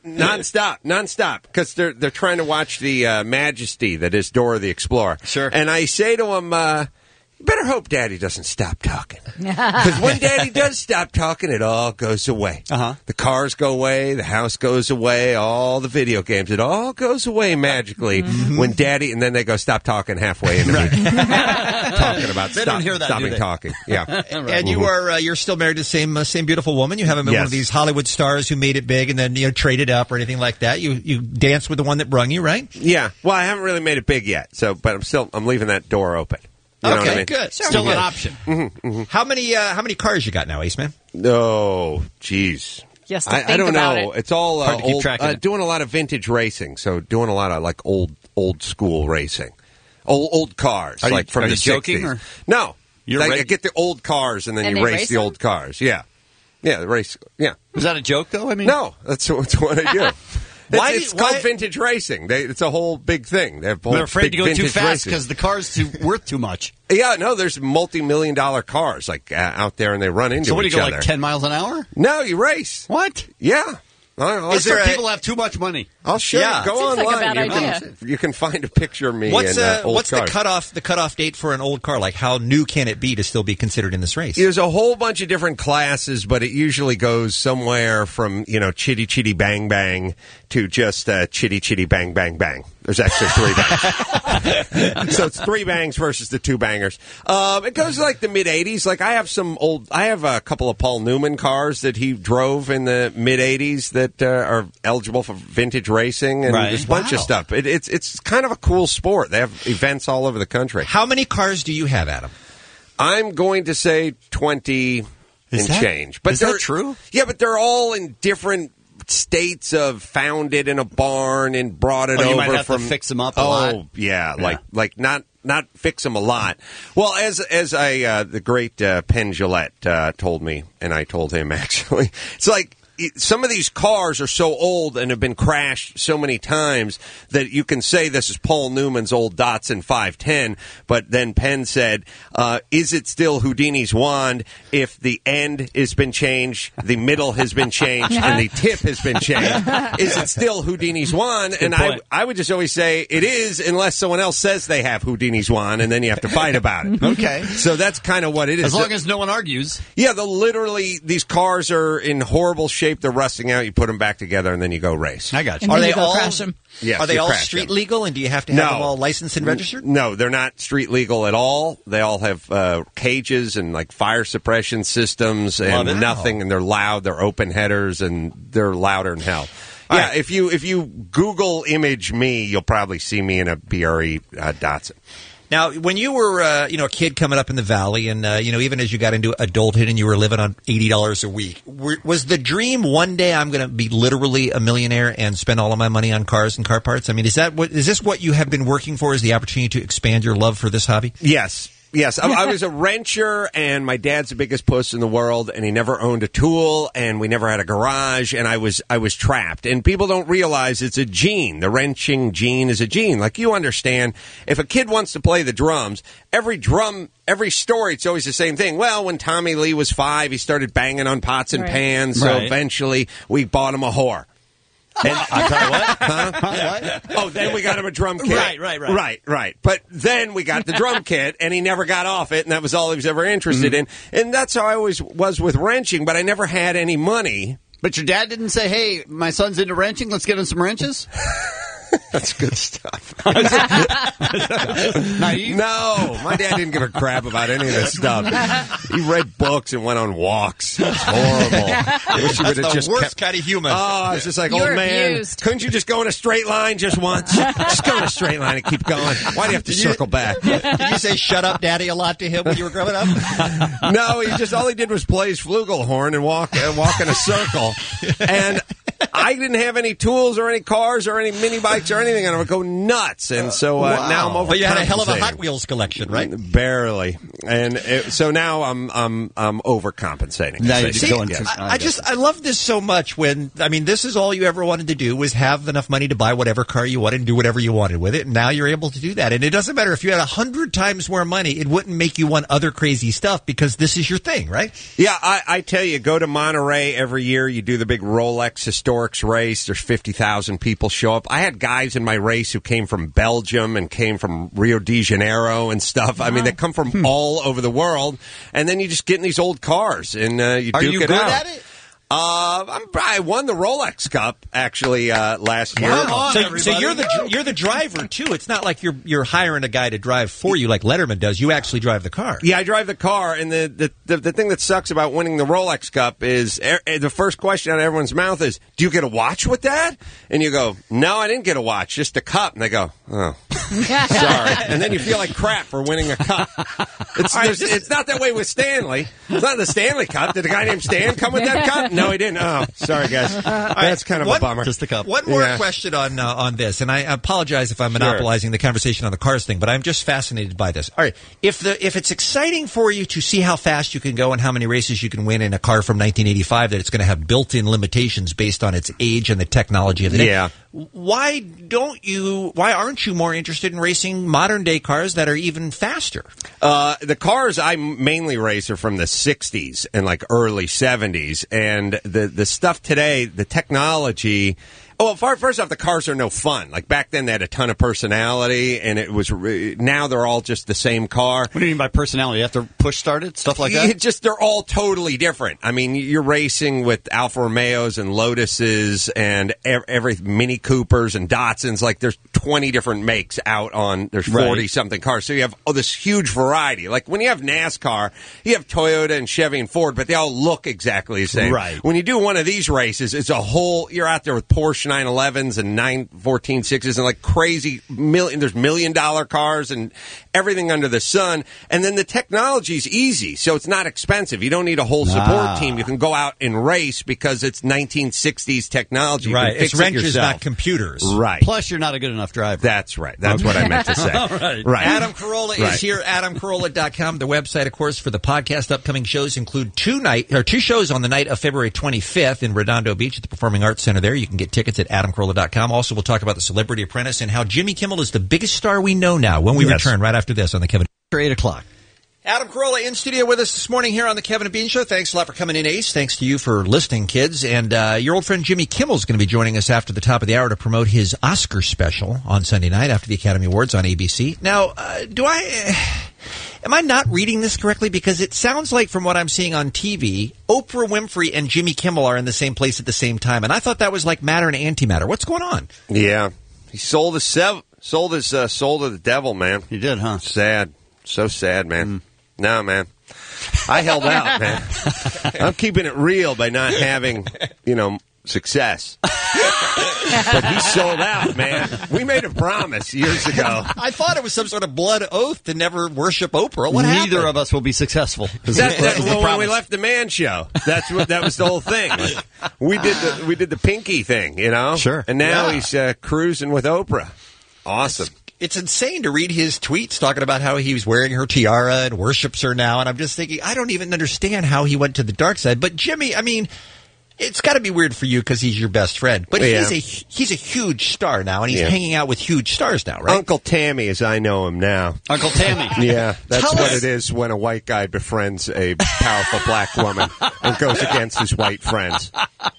nonstop, because they're trying to watch the Majesty that is Dora the Explorer. Sure. And I say to them, you better hope Daddy doesn't stop talking. Because when Daddy does stop talking, it all goes away. The cars go away, the house goes away, all the video games, it all goes away magically when Daddy, and then they go stop talking halfway into me talking about stopping talking. Yeah. And you're still married to the same beautiful woman. You haven't been one of these Hollywood stars who made it big and then traded up or anything like that. You danced with the one that brung you, right? Yeah. Well, I haven't really made it big yet, but I'm leaving that door open. You know what I mean? Good. Still an option. How many cars you got now, Ace Man? Oh, jeez. Yes, I don't know. It's all hard to keep old, track of it. doing a lot of vintage racing, so doing a lot of like old school racing, old cars, from the you joking 60s. or? No, You're I get the old cars and then And you they race race the them? old cars. Yeah, the race. Yeah. Was that a joke though? I mean, No, that's what I do. It's called vintage racing. It's a whole big thing. They're afraid to go too fast racing. because the car's worth too much. Yeah, no, there's multi-million-dollar cars out there, and they run into each other. So what do you go, like 10 miles an hour? No, you race. What? Yeah. People have too much money. I'll show you. Go Seems online. like a bad idea. You can find a picture of me. What's old the cars. cutoff date for an old car? Like how new can it be to still be considered in this race? There's a whole bunch of different classes, but it usually goes somewhere from chitty chitty bang bang to just chitty chitty bang bang bang. There's actually 3 bangs. So it's 3 bangs versus the 2 bangers. It goes like the mid 80s. Like I have a couple of Paul Newman cars that he drove in the mid 80s that are eligible for vintage racing, and there's a bunch of stuff. It's kind of a cool sport. They have events all over the country. How many cars do you have, Adam? I'm going to say 20 change. But is that true? Yeah, but they're all in different states of found it in a barn and brought it over you might have from to fix them up a lot. Oh, yeah, like not fix them a lot. Well, as the great Penn Jillette told me, and I told him actually, it's like some of these cars are so old and have been crashed so many times that you can say this is Paul Newman's old Datsun 510, but then Penn said, is it still Houdini's wand if the end has been changed, the middle has been changed, and the tip has been changed? Is it still Houdini's wand? And I would just always say it is unless someone else says they have Houdini's wand, and then you have to fight about it. Okay. So that's kind of what it is. As long as no one argues. Yeah, these cars are in horrible shape. They're rusting out. You put them back together, and then you go race. I got you. Are they all crash them? Yes, are they all street legal, and do you have to have them all licensed and registered? No, they're not street legal at all. They all have cages and like fire suppression systems and nothing, and they're loud. They're open headers, and they're louder than hell. All right. If you Google image me, you'll probably see me in a BRE Datsun. Now, when you were, a kid coming up in the Valley, and even as you got into adulthood and you were living on $80 a week, was the dream one day I'm going to be literally a millionaire and spend all of my money on cars and car parts? I mean, is this what you have been working for? Is the opportunity to expand your love for this hobby? Yes. I was a wrencher, and my dad's the biggest puss in the world, and he never owned a tool, and we never had a garage, and I was trapped. And people don't realize it's a gene. The wrenching gene is a gene. Like, you understand, if a kid wants to play the drums, every story, it's always the same thing. Well, when Tommy Lee was 5, he started banging on pots and pans, so eventually we bought him a whore. And, I'm sorry, what? Huh? Oh, then we got him a drum kit. Right. But then we got the drum kit, and he never got off it, and that was all he was ever interested in. And that's how I always was with wrenching, but I never had any money. But your dad didn't say, hey, my son's into wrenching, let's get him some wrenches? That's good stuff. Naive? No, my dad didn't give a crap about any of this stuff. He read books and went on walks. It was horrible. I wish he would have just worst kind of human. Oh, I was just like, old man, couldn't you just go in a straight line just once? Just go in a straight line and keep going. Why do you have to circle back? Did you say "shut up, Daddy" a lot to him when you were growing up? No, all he did was play his flugelhorn and walk in a circle. And I didn't have any tools or any cars or any mini bikes or anything, and I would go nuts. And so now I'm overcompensating. Well, you had a hell of a Hot Wheels collection, right? Barely. And so now I'm overcompensating. I love this so much. This is all you ever wanted to do was have enough money to buy whatever car you wanted and do whatever you wanted with it. And now you're able to do that. And it doesn't matter if you had 100 times more money; it wouldn't make you want other crazy stuff because this is your thing, right? Yeah, I tell you, go to Monterey every year. You do the big Rolex Historics race. There's 50,000 people show up. I had guys in my race who came from Belgium and came from Rio de Janeiro and stuff. Wow. I mean, they come from all over the world, and then you just get in these old cars and you duke it out. Are you good at it? I won the Rolex Cup actually last year. So you're the driver too. It's not like you're hiring a guy to drive for you like Letterman does. You actually drive the car. Yeah, I drive the car, and the thing that sucks about winning the Rolex Cup is the first question out of everyone's mouth is, "Do you get a watch with that?" And you go, "No, I didn't get a watch, just a cup." And they go, "Oh, sorry." And then you feel like crap for winning a cup. It's not that way with Stanley. It's not the Stanley Cup. Did a guy named Stan come with that cup? No, he didn't. Oh, sorry, guys. That's kind of a bummer. Just the cup. One more question on this, and I apologize if I'm monopolizing the conversation on the cars thing, but I'm just fascinated by this. All right, if it's exciting for you to see how fast you can go and how many races you can win in a car from 1985, that it's going to have built-in limitations based on its age and the technology of the day. Yeah. Why aren't you more interested in racing modern day cars that are even faster? The cars I mainly race are from the 60s and like early 70s, and the stuff today, the technology. Well, first off, the cars are no fun. Like back then, they had a ton of personality, and it was now they're all just the same car. What do you mean by personality? You have to push start it, stuff like that. They're all totally different. I mean, you're racing with Alfa Romeos and Lotuses and every Mini Coopers and Datsuns. Like there's 20 different makes out on. There's 40 something cars, so you have this huge variety. Like when you have NASCAR, you have Toyota and Chevy and Ford, but they all look exactly the same. Right. When you do one of these races, it's a whole. You're out there with Porsche 911s and 914.6s and like crazy there's $1 million cars and everything under the sun. And then the technology's easy, so it's not expensive. You don't need a whole support team. You can go out and race because it's 1960s technology. Right. It's wrenches, yourself. Not computers. Right. Plus, you're not a good enough driver. That's right. That's what I meant to say. Right. Adam Carolla is here. AdamCarolla.com. The website, of course, for the podcast. Upcoming shows include two shows on the night of February 25th in Redondo Beach at the Performing Arts Center there. You can get tickets at AdamCarolla.com. Also, we'll talk about the Celebrity Apprentice and how Jimmy Kimmel is the biggest star we know now when we return right after this on the Kevin. 8 o'clock. Adam Carolla in studio with us this morning here on the Kevin and Bean Show. Thanks a lot for coming in, Ace. Thanks to you for listening, kids. And your old friend Jimmy Kimmel is going to be joining us after the top of the hour to promote his Oscar special on Sunday night after the Academy Awards on ABC. Now, am I not reading this correctly? Because it sounds like from what I'm seeing on TV, Oprah Winfrey and Jimmy Kimmel are in the same place at the same time. And I thought that was like matter and antimatter. What's going on? Yeah. He sold his soul to the devil, man. He did, huh? Sad. So sad, man. No, man. I held out, man. I'm keeping it real by not having, success. But he sold out, man. We made a promise years ago. I thought it was some sort of blood oath to never worship Oprah. What happened? Neither of us will be successful. When we left the Man Show, that was the whole thing. Like, we did the Pinky thing, you know. Sure. And now he's cruising with Oprah. Awesome. It's insane to read his tweets talking about how he was wearing her tiara and worships her now. And I'm just thinking, I don't even understand how he went to the dark side. But Jimmy, I mean, it's got to be weird for you because he's your best friend. But he's a huge star now, and he's hanging out with huge stars now, right? Uncle Tammy, as I know him now. Uncle Tammy. Yeah, that's what it is when a white guy befriends a powerful black woman and goes against his white friends.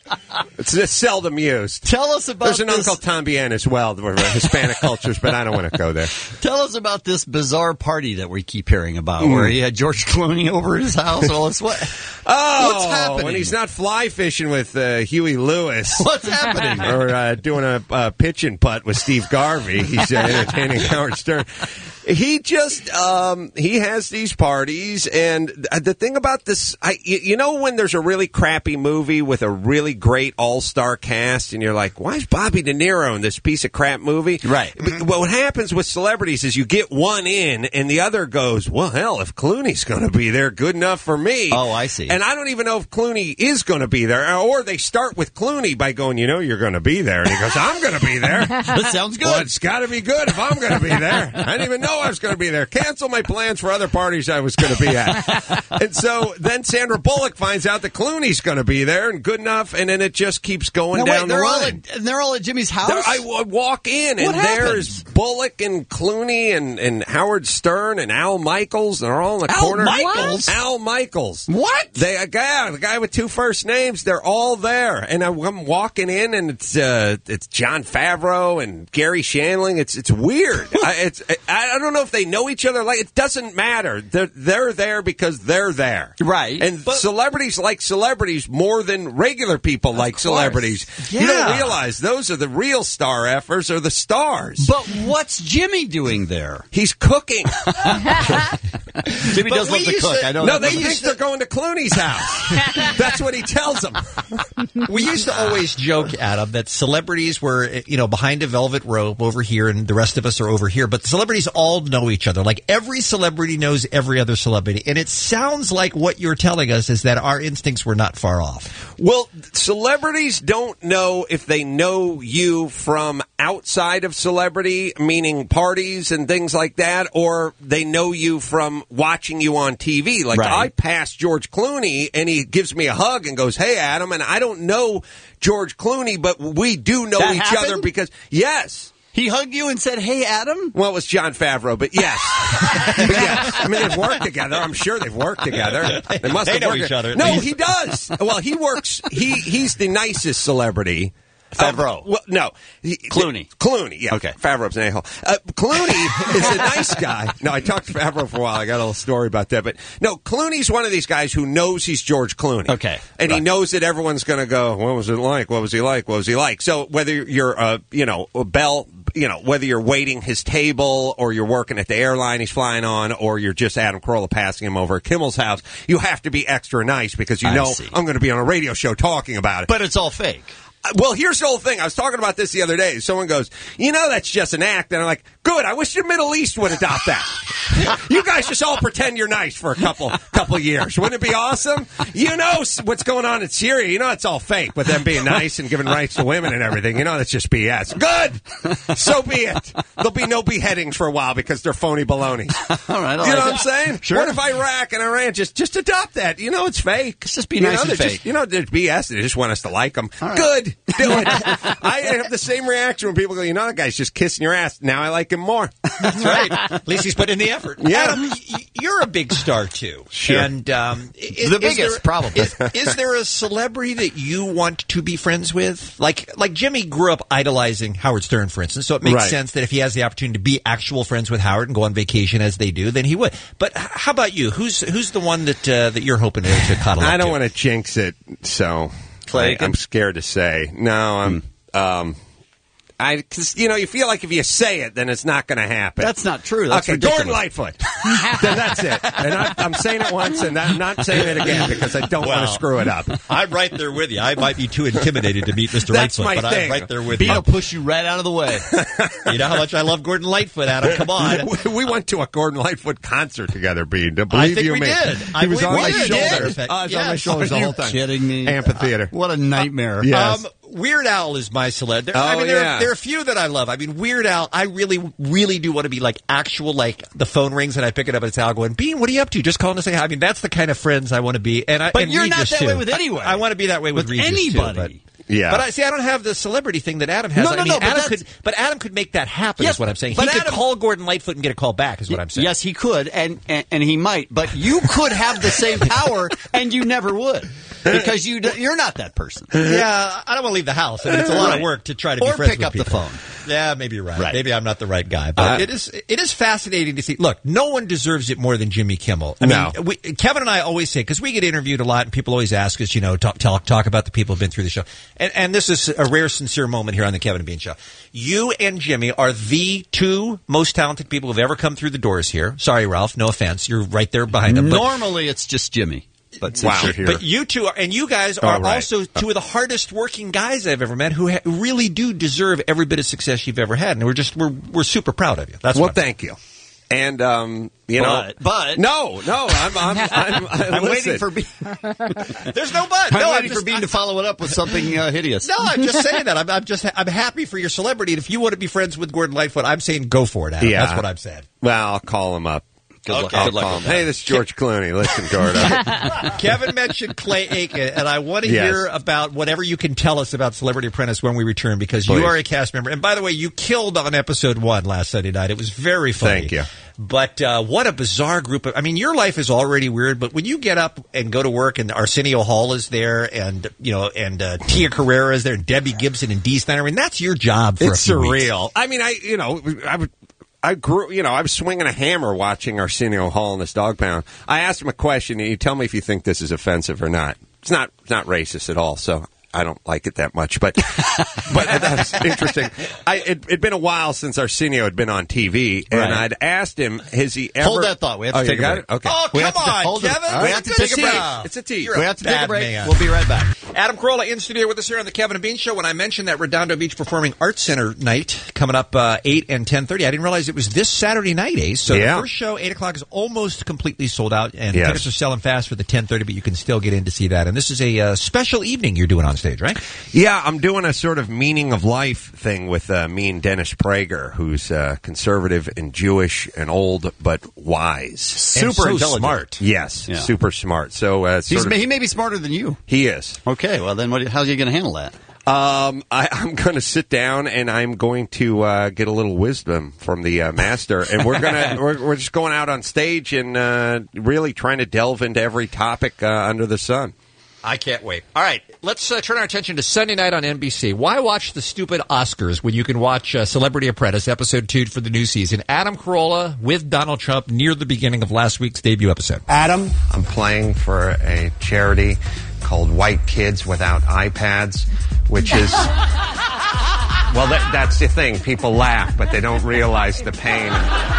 It's just seldom used. Tell us about There's an Uncle Tambien as well, for Hispanic cultures, but I don't want to go there. Tell us about this bizarre party that we keep hearing about, where he had George Clooney over at his house. All this what's happening? When he's not fly fishing with Huey Lewis. What's happening? Or doing a pitch and putt with Steve Garvey. He's entertaining Howard Stern. He just he has these parties, and the thing about this, you know, when there's a really crappy movie with a really great all-star cast, and you're like, why is Bobby De Niro in this piece of crap movie? Right. What happens with celebrities is you get one in, and the other goes, well, hell, if Clooney's going to be there, good enough for me. Oh, I see. And I don't even know if Clooney is going to be there, or they start with Clooney by going, you know, you're going to be there, and he goes, I'm going to be there. That sounds good. Well, it's got to be good if I'm going to be there. I didn't even know I was going to be there. Cancel my plans for other parties I was going to be at. And so then Sandra Bullock finds out that Clooney's going to be there, and good enough, and then it just keeps going down the line. They're all at Jimmy's house? I walk in, and there's Bullock and Clooney and Howard Stern and Al Michaels. They're all in the corner. Michaels? Al Michaels. What? The guy with two first names, they're all there. And I'm walking in, and it's Jon Favreau and Gary Shandling. It's weird. I don't know if they know each other. Like, it doesn't matter. They're there because they're there. Right. And celebrities like celebrities more than regular people like celebrities. Yeah. You don't realize those are the real star effers or the stars. But what's Jimmy doing there? He's cooking. Jimmy does love to cook. I know. No, they think they're going to Clooney's house. That's what he tells them. We used to always joke, Adam, that celebrities were, behind a velvet rope over here, and the rest of us are over here. But celebrities all know each other. Like, every celebrity knows every other celebrity. And it sounds like what you're telling us is that our instincts were not far off. Well, celebrities don't know if they know you from outside of celebrity, meaning parties and things like that, or they know you from watching you on TV. Like, I pass George Clooney, and he gives me a hug and goes, hey, Adam, and I don't know George Clooney, but we do know each other because, yes. He hugged you and said, hey, Adam? Well, it was Jon Favreau, but yes. I mean, they've worked together. I'm sure they've worked together. They must have know worked each other. No, he does. Well, he works. He's the nicest celebrity. Favreau. Well, no. Clooney, yeah. Okay. Favreau's an a-hole. Clooney is a nice guy. No, I talked to Favreau for a while. I got a little story about that. But, no, Clooney's one of these guys who knows he's George Clooney. Okay. And he knows that everyone's going to go, what was it like? What was he like? What was he like? So whether you're, a bell, whether you're waiting his table or you're working at the airline he's flying on or you're just Adam Carolla passing him over at Kimmel's house, you have to be extra nice because I'm going to be on a radio show talking about it. But it's all fake. Well, here's the whole thing. I was talking about this the other day. Someone goes, that's just an act. And I'm like, good. I wish the Middle East would adopt that. You guys just all pretend you're nice for a couple years. Wouldn't it be awesome? You know what's going on in Syria. You know it's all fake with them being nice and giving rights to women and everything. You know that's just BS. Good. So be it. There'll be no beheadings for a while because they're phony baloney. All right. You know what I'm saying? Sure. What if Iraq and Iran just adopt that? It's fake. Just be nice and fake. There's BS. They just want us to like them. Right. Good. Do it. I have the same reaction when people go, that guy's just kissing your ass. Now I like him more. That's right. At least he's put in the effort. Yeah. Adam, you're a big star, too. Sure. And the biggest, probably. Is there a celebrity that you want to be friends with? Like Jimmy grew up idolizing Howard Stern, for instance, so it makes sense that if he has the opportunity to be actual friends with Howard and go on vacation as they do, then he would. But how about you? Who's the one that you're hoping to cuddle up I don't to? want to jinx it, so I'm scared to say. No, Because, you feel like if you say it, then it's not going to happen. That's not true. That's okay, ridiculous. Gordon Lightfoot. Then that's it. And I'm saying it once, and I'm not saying it again because I don't want to screw it up. I'm right there with you. I might be too intimidated to meet Mr. That's Lightfoot, my but thing. I'm right there with Beat you. will push you right out of the way. You know how much I love Gordon Lightfoot, Adam. Come on. We went to a Gordon Lightfoot concert together, Bean. I Believe think you we me. did. He was on my did. shoulders. Did. I was on my shoulders the whole time. Kidding me? Amphitheater. What a nightmare. Yes. Weird Al is my celeb. There yeah. are a few that I love. I mean, Weird Al, I really, really do want to be like actual, like the phone rings and I pick it up and it's Al going, Bean, what are you up to? Just calling to say hi. I mean, that's the kind of friends I want to be. But you're not that too. way with anyone. I want to be that way with Regis anybody. Too, but I see. I don't have the celebrity thing that Adam has. Adam could make that happen. Yes, is what I'm saying. but He could Adam- call Gordon Lightfoot and get a call back. Is what I'm saying. Yes, he could, and he might. But you could have the same power, and you never would. Because you're not that person. Yeah, I don't want to leave the house. I mean, it's a lot of work to try to be friends with pick up people. the phone. Yeah, maybe you're right. Maybe I'm not the right guy. But it is fascinating to see. Look, no one deserves it more than Jimmy Kimmel. I mean, Kevin and I always say, because we get interviewed a lot and people always ask us, talk about the people who've been through the show. And this is a rare, sincere moment here on the Kevin and Bean Show. You and Jimmy are the two most talented people who've ever come through the doors here. Sorry, Ralph. No offense. You're right there behind him. Normally, it's just Jimmy. But But you two and you guys are also two of the hardest working guys I've ever met who really do deserve every bit of success you've ever had, and we're super proud of you. That's thank you. And but no, I'm waiting for Bean. There's no but. I'm waiting for Bean to follow it up with something hideous. No, I'm just saying that. I'm happy for your celebrity. And if you want to be friends with Gordon Lightfoot, I'm saying go for it, Adam. Yeah. That's what I'm saying. Well, I'll call him up. Good I'll luck call with him. Hey, this is George Clooney. Listen, Gordon. Kevin mentioned Clay Aiken, and I want to hear about whatever you can tell us about Celebrity Apprentice when we return, because you are a cast member. And by the way, you killed on episode 1 last Sunday night. It was very funny. Thank you. But what a bizarre group of... I mean, your life is already weird, but when you get up and go to work and Arsenio Hall is there and Tia Carrera is there and Debbie Gibson and Dee Snyder, I mean, that's your job for a few surreal. weeks. I mean, I grew, I was swinging a hammer watching Arsenio Hall in this dog pound. I asked him a question, and you tell me if you think this is offensive or not. It's not racist at all, so I don't like it that much, but that's interesting. It'd been a while since Arsenio had been on TV, and I'd asked him, has he ever... Hold that thought. We have to take a break. Okay. Oh, come on, Kevin. We have to take a break. It's a tease. We have to take a break. Man. We'll be right back. Adam Carolla in studio with us here on the Kevin and Bean Show. When I mentioned that Redondo Beach Performing Arts Center night coming up 8 and 10:30, I didn't realize it was this Saturday night, Ace. So the first show, 8 o'clock, is almost completely sold out, and tickets are selling fast for the 10:30, but you can still get in to see that. And this is a special evening you're doing on stage, right? Yeah, I'm doing a sort of meaning of life thing with me and Dennis Prager, who's conservative and Jewish and old but wise. Super intelligent. Smart. Yes, super smart. So he may be smarter than you. He is. Okay, well then how's he going to handle that? I'm going to sit down and I'm going to get a little wisdom from the master, and we're just going out on stage and really trying to delve into every topic under the sun. I can't wait. All right, let's turn our attention to Sunday night on NBC. Why watch the stupid Oscars when you can watch Celebrity Apprentice, episode 2 for the new season? Adam Carolla with Donald Trump near the beginning of last week's debut episode. Adam, I'm playing for a charity called White Kids Without iPads, which is... Well, that's the thing. People laugh, but they don't realize the pain.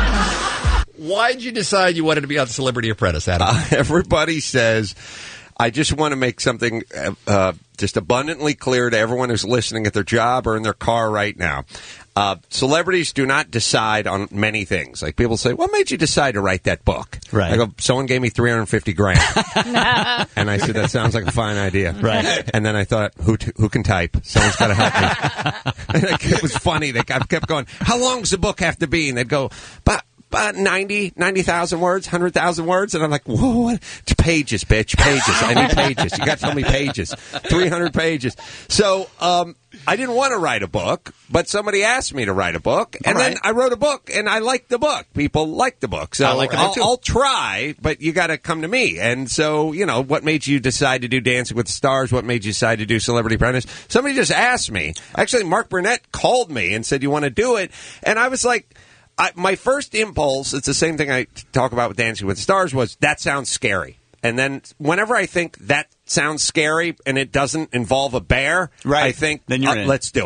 Why'd you decide you wanted to be on Celebrity Apprentice, Adam? Everybody says... I just want to make something just abundantly clear to everyone who's listening at their job or in their car right now. Celebrities do not decide on many things. Like people say, what made you decide to write that book? Right. I go, someone gave me $350,000. And I said, that sounds like a fine idea. Right. And then I thought, who can type? Someone's got to help me. And it was funny. I kept going, how long does the book have to be? And they'd go, about 90,000 words, 100,000 words. And I'm like, whoa, what? It's pages, bitch, pages. I need pages. You got to tell me pages. 300 pages. So, I didn't want to write a book, but somebody asked me to write a book, and then I wrote a book, and I liked the book. People liked the book. So I'll try, but you got to come to me. And so, what made you decide to do Dancing with the Stars? What made you decide to do Celebrity Apprentice? Somebody just asked me. Actually, Mark Burnett called me and said, you want to do it? And I was like, my first impulse, it's the same thing I talk about with Dancing with the Stars, was that sounds scary. And then whenever I think that sounds scary and it doesn't involve a bear, I think, then you're in. Let's do it.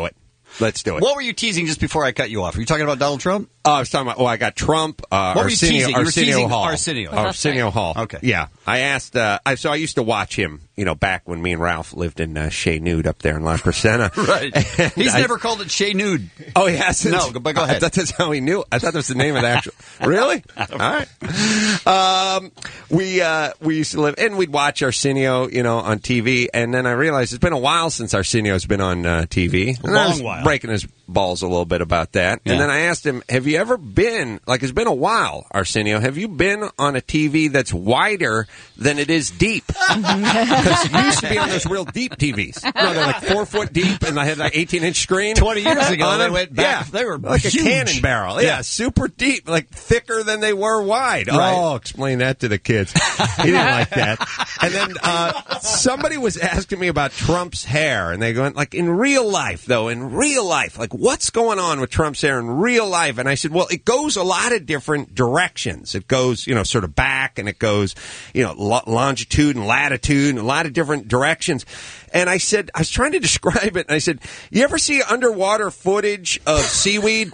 Let's do it. What were you teasing just before I cut you off? Were you talking about Donald Trump? I was talking about, I got Trump, What were you teasing? You were teasing Hall. Arsenio Hall. Okay. Yeah. I asked, so I used to watch him, back when me and Ralph lived in Chez Nude up there in La Crescenta. Right. He's never called it Chez Nude. Oh, he hasn't? No, but go ahead. I thought that's how he knew. I thought that was the name of the actual. Really? All right. We used to live, and we'd watch Arsenio, on TV, and then I realized it's been a while since Arsenio's been on TV. A long while. Breaking his balls a little bit about that. Yeah. And then I asked him, have you ever been, it's been a while, Arsenio, have you been on a TV that's wider than it is deep? Because you used to be on those real deep TVs. They're like 4 foot deep, and I had 18-inch screen. 20 years ago, they went back. Yeah, they were like huge. a cannon barrel. Yeah, super deep, thicker than they were wide. Right. Oh, explain that to the kids. He didn't like that. And then somebody was asking me about Trump's hair, and they go, in real life, though, what's going on with Trump's hair in real life? And I said, well, it goes a lot of different directions. It goes, sort of back, and it goes, longitude and latitude, and a lot of different directions. And I said, I was trying to describe it, and I said, you ever see underwater footage of seaweed?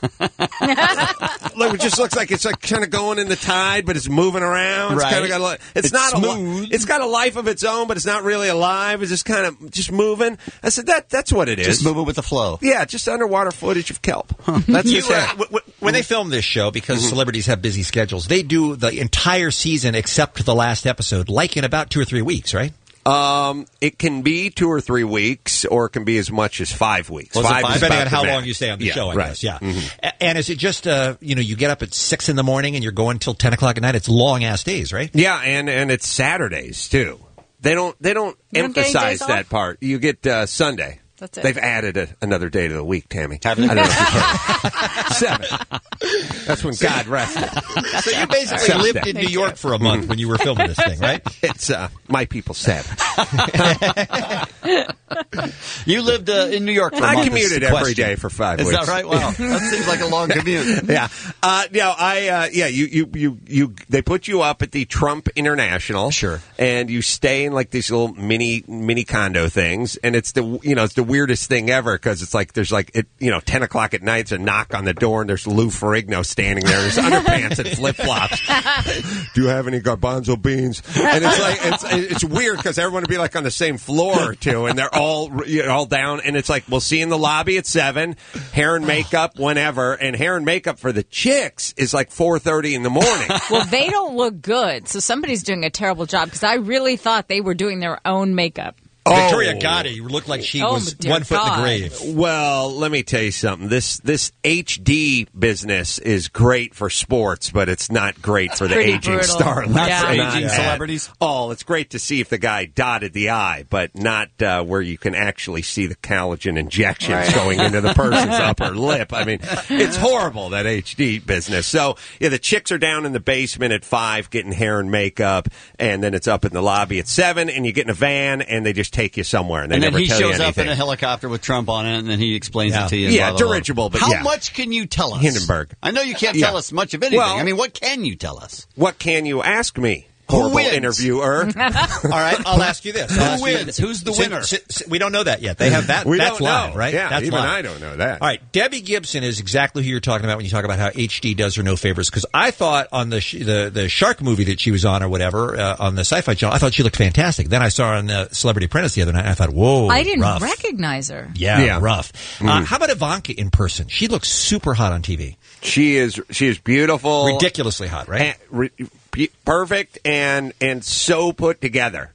It just looks like it's kind of going in the tide, but it's moving around. Right. It's kind of got it's not smooth. it's got a life of its own, but it's not really alive. It's just kind of just moving. I said, that's what it is. Just moving with the flow. Yeah, just underwater footage of kelp. That's his hair. When they film this show, because celebrities have busy schedules, they do the entire season except the last episode, in about 2 or 3 weeks, right? It can be 2 or 3 weeks, or it can be as much as 5 weeks. Well, 5 is depending about on how the long max. you stay on the show, I right. guess. Yeah. Mm-hmm. And is it just you get up at 6 in the morning and you're going till 10 o'clock at night? It's long ass days, right? Yeah, and it's Saturdays too. They don't emphasize that part. You get Sunday. That's it. They've added another day to the week, Tammy. I don't know if you heard. 7. That's when God rested. So you basically lived in New York for a month when you were filming this thing, right? It's my people said. You lived in New York for a month. I commuted every day for 5 weeks. Is that right? Wow, that seems like a long commute. They put you up at the Trump International, sure, and you stay in these little mini condo things, and it's the weirdest thing ever because it's there's 10 o'clock at night, it's a knock on the door, and there's Lou Ferrigno standing there in his underpants and flip flops. Do you have any garbanzo beans? And it's weird because everyone would be on the same floor or two, and they're all down, and it's we'll see in the lobby at 7, hair and makeup whenever, and hair and makeup for the chicks is 4:30 in the morning. Well, they don't look good, so somebody's doing a terrible job because I really thought they were doing their own makeup. Victoria Gotti looked like she was 1 foot in the grave. Well, let me tell you something. This HD business is great for sports, but it's not great for the aging starlets. Aging celebrities. Oh, it's great to see if the guy dotted the I, but not where you can actually see the collagen injections going into the person's upper lip. I mean, it's horrible, that HD business. So, the chicks are down in the basement at 5 getting hair and makeup, and then it's up in the lobby at 7, and you get in a van, and they just take you somewhere, and they never tell you anything. And then he shows up in a helicopter with Trump on it, and then he explains it to you. Yeah, dirigible, but how much can you tell us? Hindenburg. I know you can't tell us much of anything. Well, what can you tell us? What can you ask me? Horrible interviewer. All right, I'll ask you this. Who wins? Who's the winner? We don't know that yet. They have that. That's live, right? Yeah, that's even live. I don't know that. All right, Debbie Gibson is exactly who you're talking about when you talk about how HD does her no favors. Because I thought on the shark movie that she was on or whatever on the Sci-Fi Channel, I thought she looked fantastic. Then I saw her on the Celebrity Apprentice the other night, and I thought, whoa, I didn't rough. recognize her. Yeah, rough. How about Ivanka in person? She looks super hot on TV. She is beautiful, ridiculously hot, right? Perfect and so put together.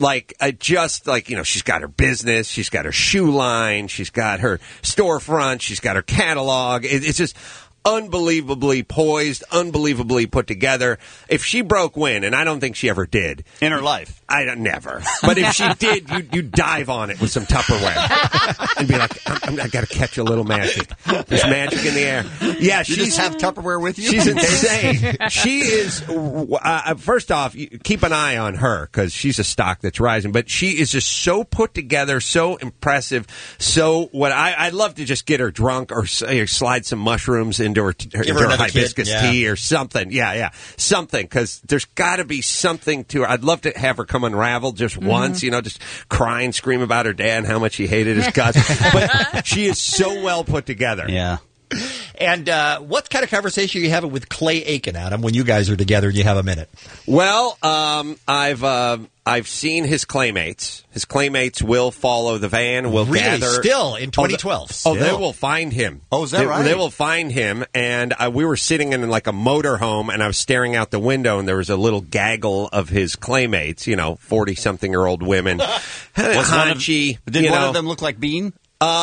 She's got her business, she's got her shoe line, she's got her storefront, she's got her catalog. It's just unbelievably poised, unbelievably put together. If she broke wind, and I don't think she ever did in her life, never. But if she did, you'd dive on it with some Tupperware and be like, I got to catch a little magic. There's magic in the air. Yeah, you just have Tupperware with you. She's insane. She is. First off, keep an eye on her because she's a stock that's rising. But she is just so put together, so impressive. So I'd love to just get her drunk or slide some mushrooms into her another hibiscus kid. tea or something. Yeah, something, because there's got to be something to her. I'd love to have her come unravel just once, just cry and scream about her dad and how much he hated his guts. But she is so well put together. Yeah. And what kind of conversation are you having with Clay Aiken, Adam, when you guys are together and you have a minute? Well, I've seen his Claymates. His Claymates will follow the van. Will really? gather Still in 2012. They will find him. Oh, is that right? They will find him. And we were sitting in like a motorhome, and I was staring out the window, and there was a little gaggle of his Claymates. 40-something-year-old women. Did one of them look like Bean?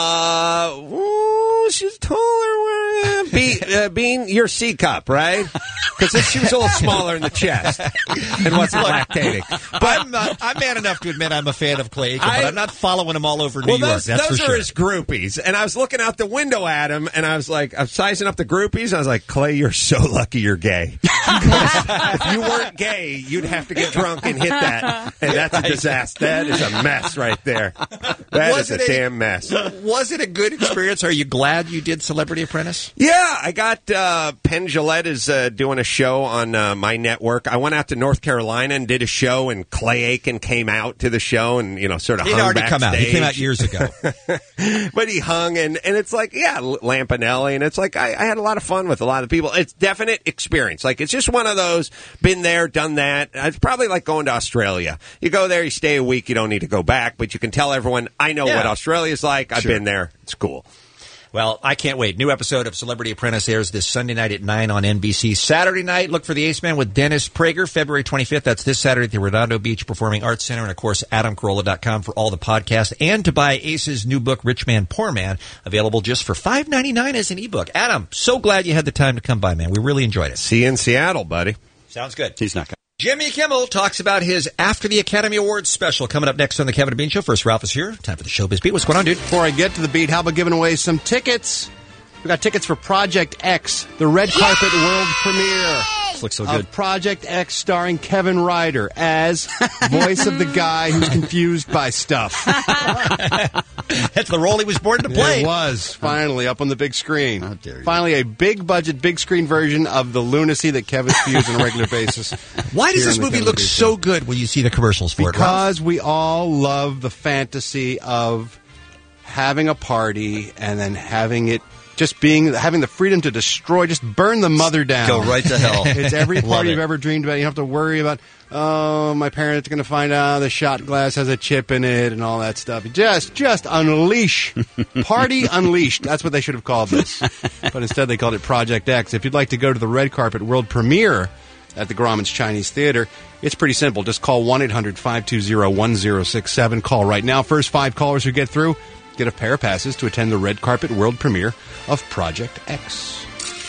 She's taller. Bean, you're C cup, right? Because she was a little smaller in the chest and wasn't lactating. But I'm man enough to admit I'm a fan of Clay Aiken, but I'm not following him all over New York. That's for those sure. are his groupies. And I was looking out the window at him, and I was like, I'm sizing up the groupies. I was like, Clay, you're so lucky you're gay. If you weren't gay, you'd have to get drunk and hit that. And that's a disaster. That is a mess right there. That is a damn mess. Was it a good experience? Are you glad you did Celebrity Apprentice? Yeah, I got Penn Jillette is doing a show on my network. I went out to North Carolina and did a show, and Clay Aiken came out to the show and sort of hung already backstage. come out. He came out years ago, but he hung and it's like Lampanelli, and it's like I had a lot of fun with a lot of people. It's definite experience. Like it's just one of those been there, done that. It's probably like going to Australia. You go there, you stay a week, you don't need to go back, but you can tell everyone I know what Australia's like. I've been there. It's cool. Well, I can't wait. New episode of Celebrity Apprentice airs this Sunday night at 9 on NBC. Saturday night, look for The Ace Man with Dennis Prager, February 25th. That's this Saturday at the Redondo Beach Performing Arts Center. And, of course, AdamCarolla.com for all the podcasts. And to buy Ace's new book, Rich Man, Poor Man, available just for $5.99 as an ebook. Adam, so glad you had the time to come by, man. We really enjoyed it. See you in Seattle, buddy. Sounds good. He's not coming. Jimmy Kimmel talks about his After the Academy Awards special coming up next on the Kevin and Bean Show. First, Ralph is here. Time for the Showbiz Beat. What's going on, dude? Before I get to the beat, how about giving away some tickets? We got tickets for Project X, the red carpet world premiere. This looks so good. Of Project X starring Kevin Ryder as voice of the guy who's confused by stuff. That's the role he was born to play. It was, finally, up on the big screen. How dare you. Finally, a big-budget, big-screen version of the lunacy that Kevin spews on a regular basis. Why does this movie look so good when you see the commercials for it, Ralph? Because we all love the fantasy of having a party and then having it just having the freedom to destroy, just burn the mother down. Go right to hell. It's every party you've ever dreamed about. You don't have to worry about, my parents are going to find out the shot glass has a chip in it and all that stuff. Just unleash. Party Unleashed. That's what they should have called this. But instead they called it Project X. If you'd like to go to the red carpet world premiere at the Grauman's Chinese Theater, it's pretty simple. Just call 1-800-520-1067. Call right now. First 5 callers who get through get a pair of passes to attend the red carpet world premiere of Project X.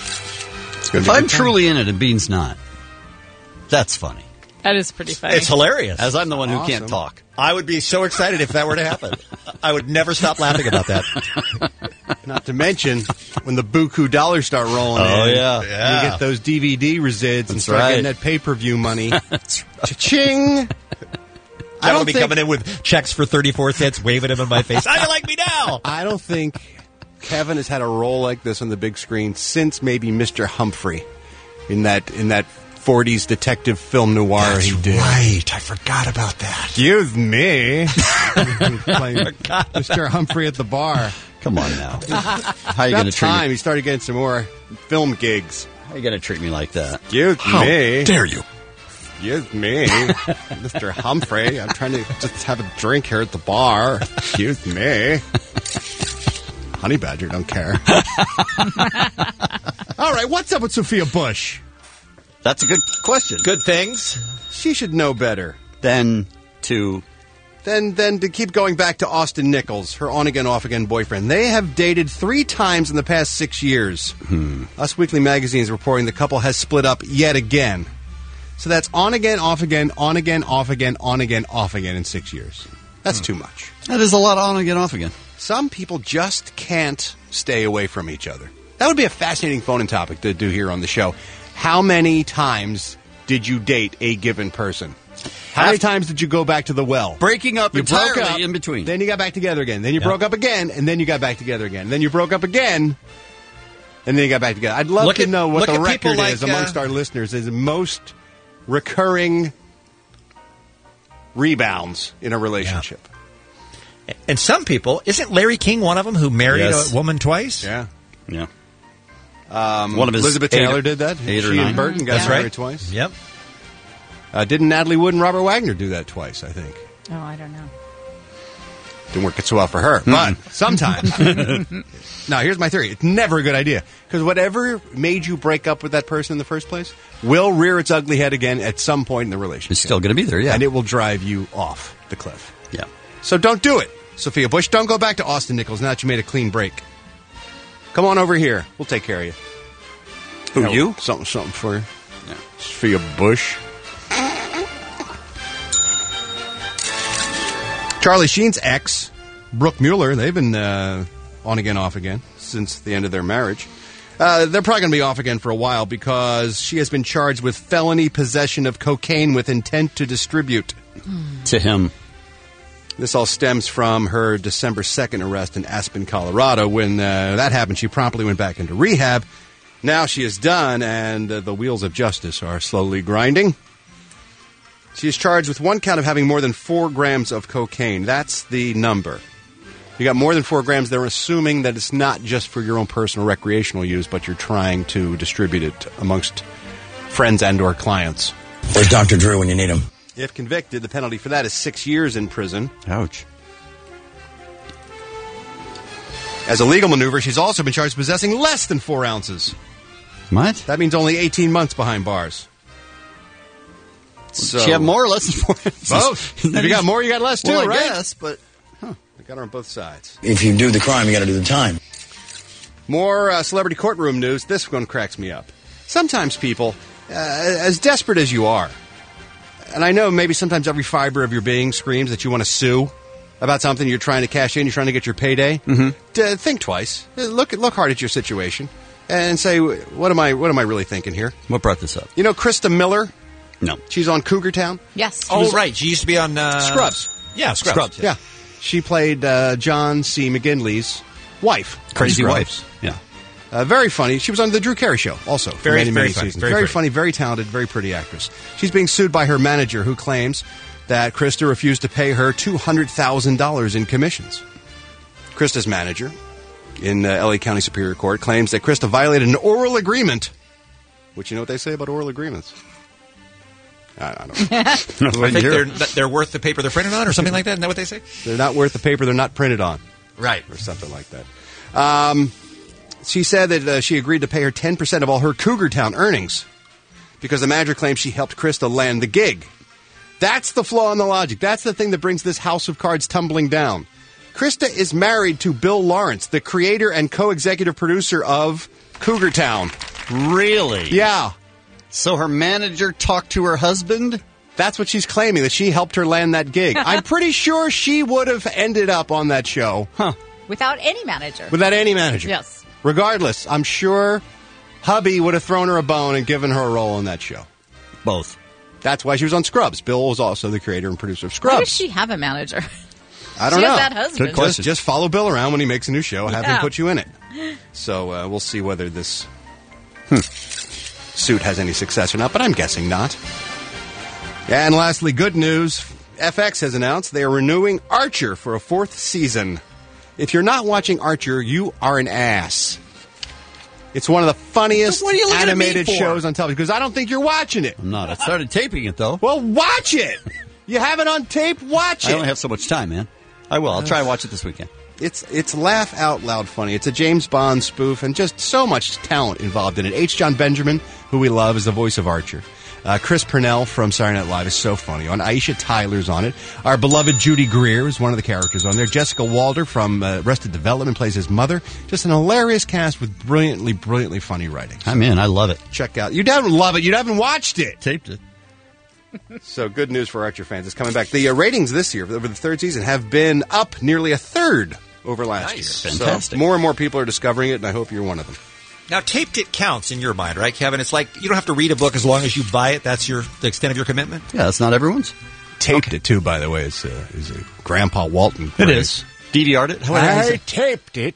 If I'm truly in it and Bean's not, that's funny. That is pretty funny. It's hilarious. As I'm the one who can't talk. I would be so excited if that were to happen. I would never stop laughing about that. Not to mention when the buku dollars start rolling in. Oh, yeah. And you get those DVD resids and start getting that pay-per-view money. That's right. Cha-ching! I don't be coming in with checks for 34 cents, waving them in my face. How do you like me now? I don't think Kevin has had a role like this on the big screen since maybe Mr. Humphrey in that 40s detective film noir he did. Right, I forgot about that. Excuse me. Playing Mr. Humphrey at the bar. Come on now. How are you going to treat me? He started getting some more film gigs. How are you going to treat me like that? Excuse me. How dare you? Excuse me, Mr. Humphrey. I'm trying to just have a drink here at the bar. Excuse me. Honey Badger don't care. All right, what's up with Sophia Bush? That's a good question. Good things. She should know better Then to keep going back to Austin Nichols, her on-again, off-again boyfriend. They have dated 3 times in the past 6 years. Us Weekly Magazine is reporting the couple has split up yet again. So that's on-again, off-again, on-again, off-again, on-again, off-again in 6 years. That's too much. That is a lot of on again, off again. Some people just can't stay away from each other. That would be a fascinating phone-in topic to do here on the show. How many times did you date a given person? How many times did you go back to the well? Breaking up You broke entirely up, in between. Then you got back together again. Then you broke up again, and then you got back together again. Then you broke up again, And then they got back together. I'd love to know what the record like, is amongst our listeners is most recurring rebounds in a relationship. Yeah. And some people, isn't Larry King one of them who married a woman twice? Yeah. Yeah. One of his Elizabeth Taylor did that. She and Burton got married twice. Yep. Didn't Natalie Wood and Robert Wagner do that twice, I think? Oh, I don't know. Didn't work so well for her, but sometimes. Now, here's my theory. It's never a good idea. Because whatever made you break up with that person in the first place will rear its ugly head again at some point in the relationship. It's still going to be there, yeah. And it will drive you off the cliff. Yeah. So don't do it. Sophia Bush, don't go back to Austin Nichols now that you made a clean break. Come on over here. We'll take care of you. Who, you? Something for you. Yeah. Sophia Bush. Charlie Sheen's ex, Brooke Mueller, they've been on again, off again since the end of their marriage. They're probably going to be off again for a while because she has been charged with felony possession of cocaine with intent to distribute. To him. This all stems from her December 2nd arrest in Aspen, Colorado. When that happened, she promptly went back into rehab. Now she is done, and the wheels of justice are slowly grinding. She is charged with one count of having more than 4 grams of cocaine. That's the number. You got more than 4 grams, they're assuming that it's not just for your own personal recreational use, but you're trying to distribute it amongst friends and or clients. Where's Dr. Drew when you need him? If convicted, the penalty for that is 6 years in prison. Ouch. As a legal maneuver, she's also been charged with possessing less than 4 ounces. What? That means only 18 months behind bars. So, she had more or less than 4 ounces? Both. If you got more, you got less too, well, I right? guess, but... I got her on both sides. If you do the crime, you got to do the time. More celebrity courtroom news. This one cracks me up. Sometimes people, as desperate as you are, and I know maybe sometimes every fiber of your being screams that you want to sue about something you're trying to cash in, you're trying to get your payday. Mm-hmm. Think twice. Look hard at your situation and say, what am I really thinking here? What brought this up? You know Krista Miller? No. She's on Cougar Town? Yes. Oh, right. She used to be on... Scrubs. Yeah, Scrubs. Yeah. She played John C. McGinley's wife. Crazy Wives. Yeah. Very funny. She was on the Drew Carey Show also. For many funny. seasons. Very funny, very talented, very pretty actress. She's being sued by her manager who claims that Krista refused to pay her $200,000 in commissions. Krista's manager in L.A. County Superior Court claims that Krista violated an oral agreement. Which, you know what they say about oral agreements? I don't know. I think they're worth the paper they're printed on or something like that. Isn't that what they say? They're not worth the paper they're not printed on. Right. Or something like that. She said that she agreed to pay her 10% of all her Cougar Town earnings because the manager claims she helped Krista land the gig. That's the flaw in the logic. That's the thing that brings this house of cards tumbling down. Krista is married to Bill Lawrence, the creator and co-executive producer of Cougar Town. Really? Yeah. So her manager talked to her husband? That's what she's claiming, that she helped her land that gig. I'm pretty sure she would have ended up on that show. Huh. Without any manager. Without any manager. Yes. Regardless, I'm sure hubby would have thrown her a bone and given her a role on that show. Both. That's why she was on Scrubs. Bill was also the creator and producer of Scrubs. Why does she have a manager? I don't know. Has that husband. Good question. Just follow Bill around when he makes a new show. Have him put you in it. So we'll see whether this suit has any success or not, but I'm guessing not. And lastly, good news. FX has announced they are renewing Archer for a 4th season. If you're not watching Archer, you are an ass. It's one of the funniest animated shows on television because I don't think you're watching it. I'm not. I started taping it, though. Well, watch it. You have it on tape. Watch it. I only have so much time, man. I will. I'll try and watch it this weekend. It's laugh out loud funny. It's a James Bond spoof and just so much talent involved in it. H. John Benjamin, who we love, is the voice of Archer. Chris Purnell from Saturday Night Live is so funny. Aisha Tyler's on it. Our beloved Judy Greer is one of the characters on there. Jessica Walter from Arrested Development plays his mother. Just an hilarious cast with brilliantly funny writing. I'm in. I love it. Check out. You don't love it. You haven't watched it. Taped it. So good news for Archer fans. It's coming back. The ratings this year over the 3rd season have been up nearly a 1/3 over last year. Fantastic. So more and more people are discovering it, and I hope you're one of them. Now, taped it counts in your mind, right, Kevin? It's like you don't have to read a book as long as you buy it. That's the extent of your commitment? Yeah, that's not everyone's. Taped it, too, by the way. Is a Grandpa Walton. It is. DVR'd it? I taped it.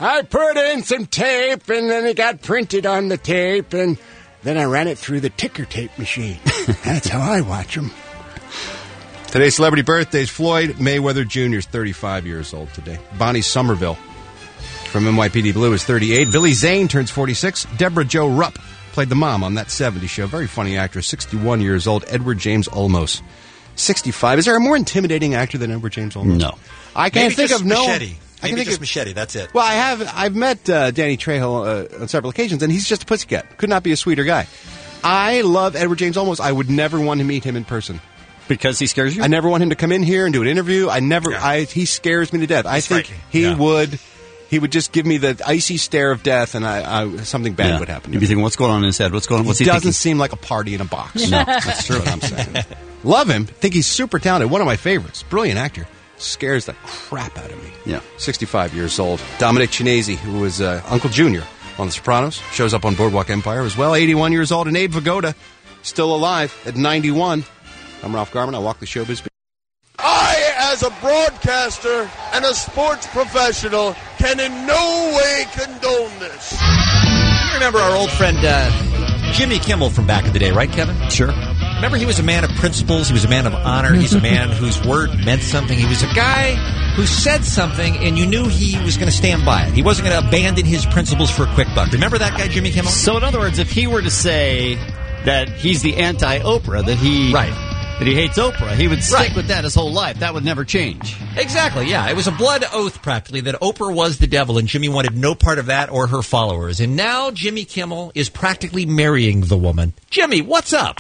I put in some tape, and then it got printed on the tape, and then I ran it through the ticker tape machine. That's how I watch them. Today's celebrity birthdays. Floyd Mayweather Jr. is 35 years old today. Bonnie Somerville from NYPD Blue is 38. Billy Zane turns 46. Deborah Jo Rupp played the mom on That 70s Show. Very funny actress, 61 years old. Edward James Olmos, 65. Is there a more intimidating actor than Edward James Olmos? No. I can't think of no. Machete. Maybe just Machete, that's it. Well, I've met Danny Trejo on several occasions, and he's just a pussycat. Could not be a sweeter guy. I love Edward James Olmos. I would never want to meet him in person. Because he scares you? I never want him to come in here and do an interview. He scares me to death. I think he would just give me the icy stare of death, and something bad would happen. You'd be thinking, what's going on in his head? What's going on? What's he doesn't thinking? seem like a party in a box. No, that's true. What I'm saying. Love him. Think he's super talented. One of my favorites. Brilliant actor. Scares the crap out of me. Yeah. 65 years old. Dominic Chinese, who was Uncle Junior on The Sopranos, shows up on Boardwalk Empire as well. 81 years old. And Abe Vigoda, still alive at 91. I'm Ralph Garman. I walk the showbiz. I, as a broadcaster and a sports professional, can in no way condone this. You remember our old friend Jimmy Kimmel from back in the day, right, Kevin? Sure. Remember, he was a man of principles. He was a man of honor. He's a man whose word meant something. He was a guy who said something, and you knew he was going to stand by it. He wasn't going to abandon his principles for a quick buck. Remember that guy, Jimmy Kimmel? So, in other words, if he were to say that he's the anti-Oprah, that he hates Oprah, he would stick with that his whole life. That would never change. Exactly, yeah. It was a blood oath, practically, that Oprah was the devil, and Jimmy wanted no part of that or her followers. And now Jimmy Kimmel is practically marrying the woman. Jimmy, what's up?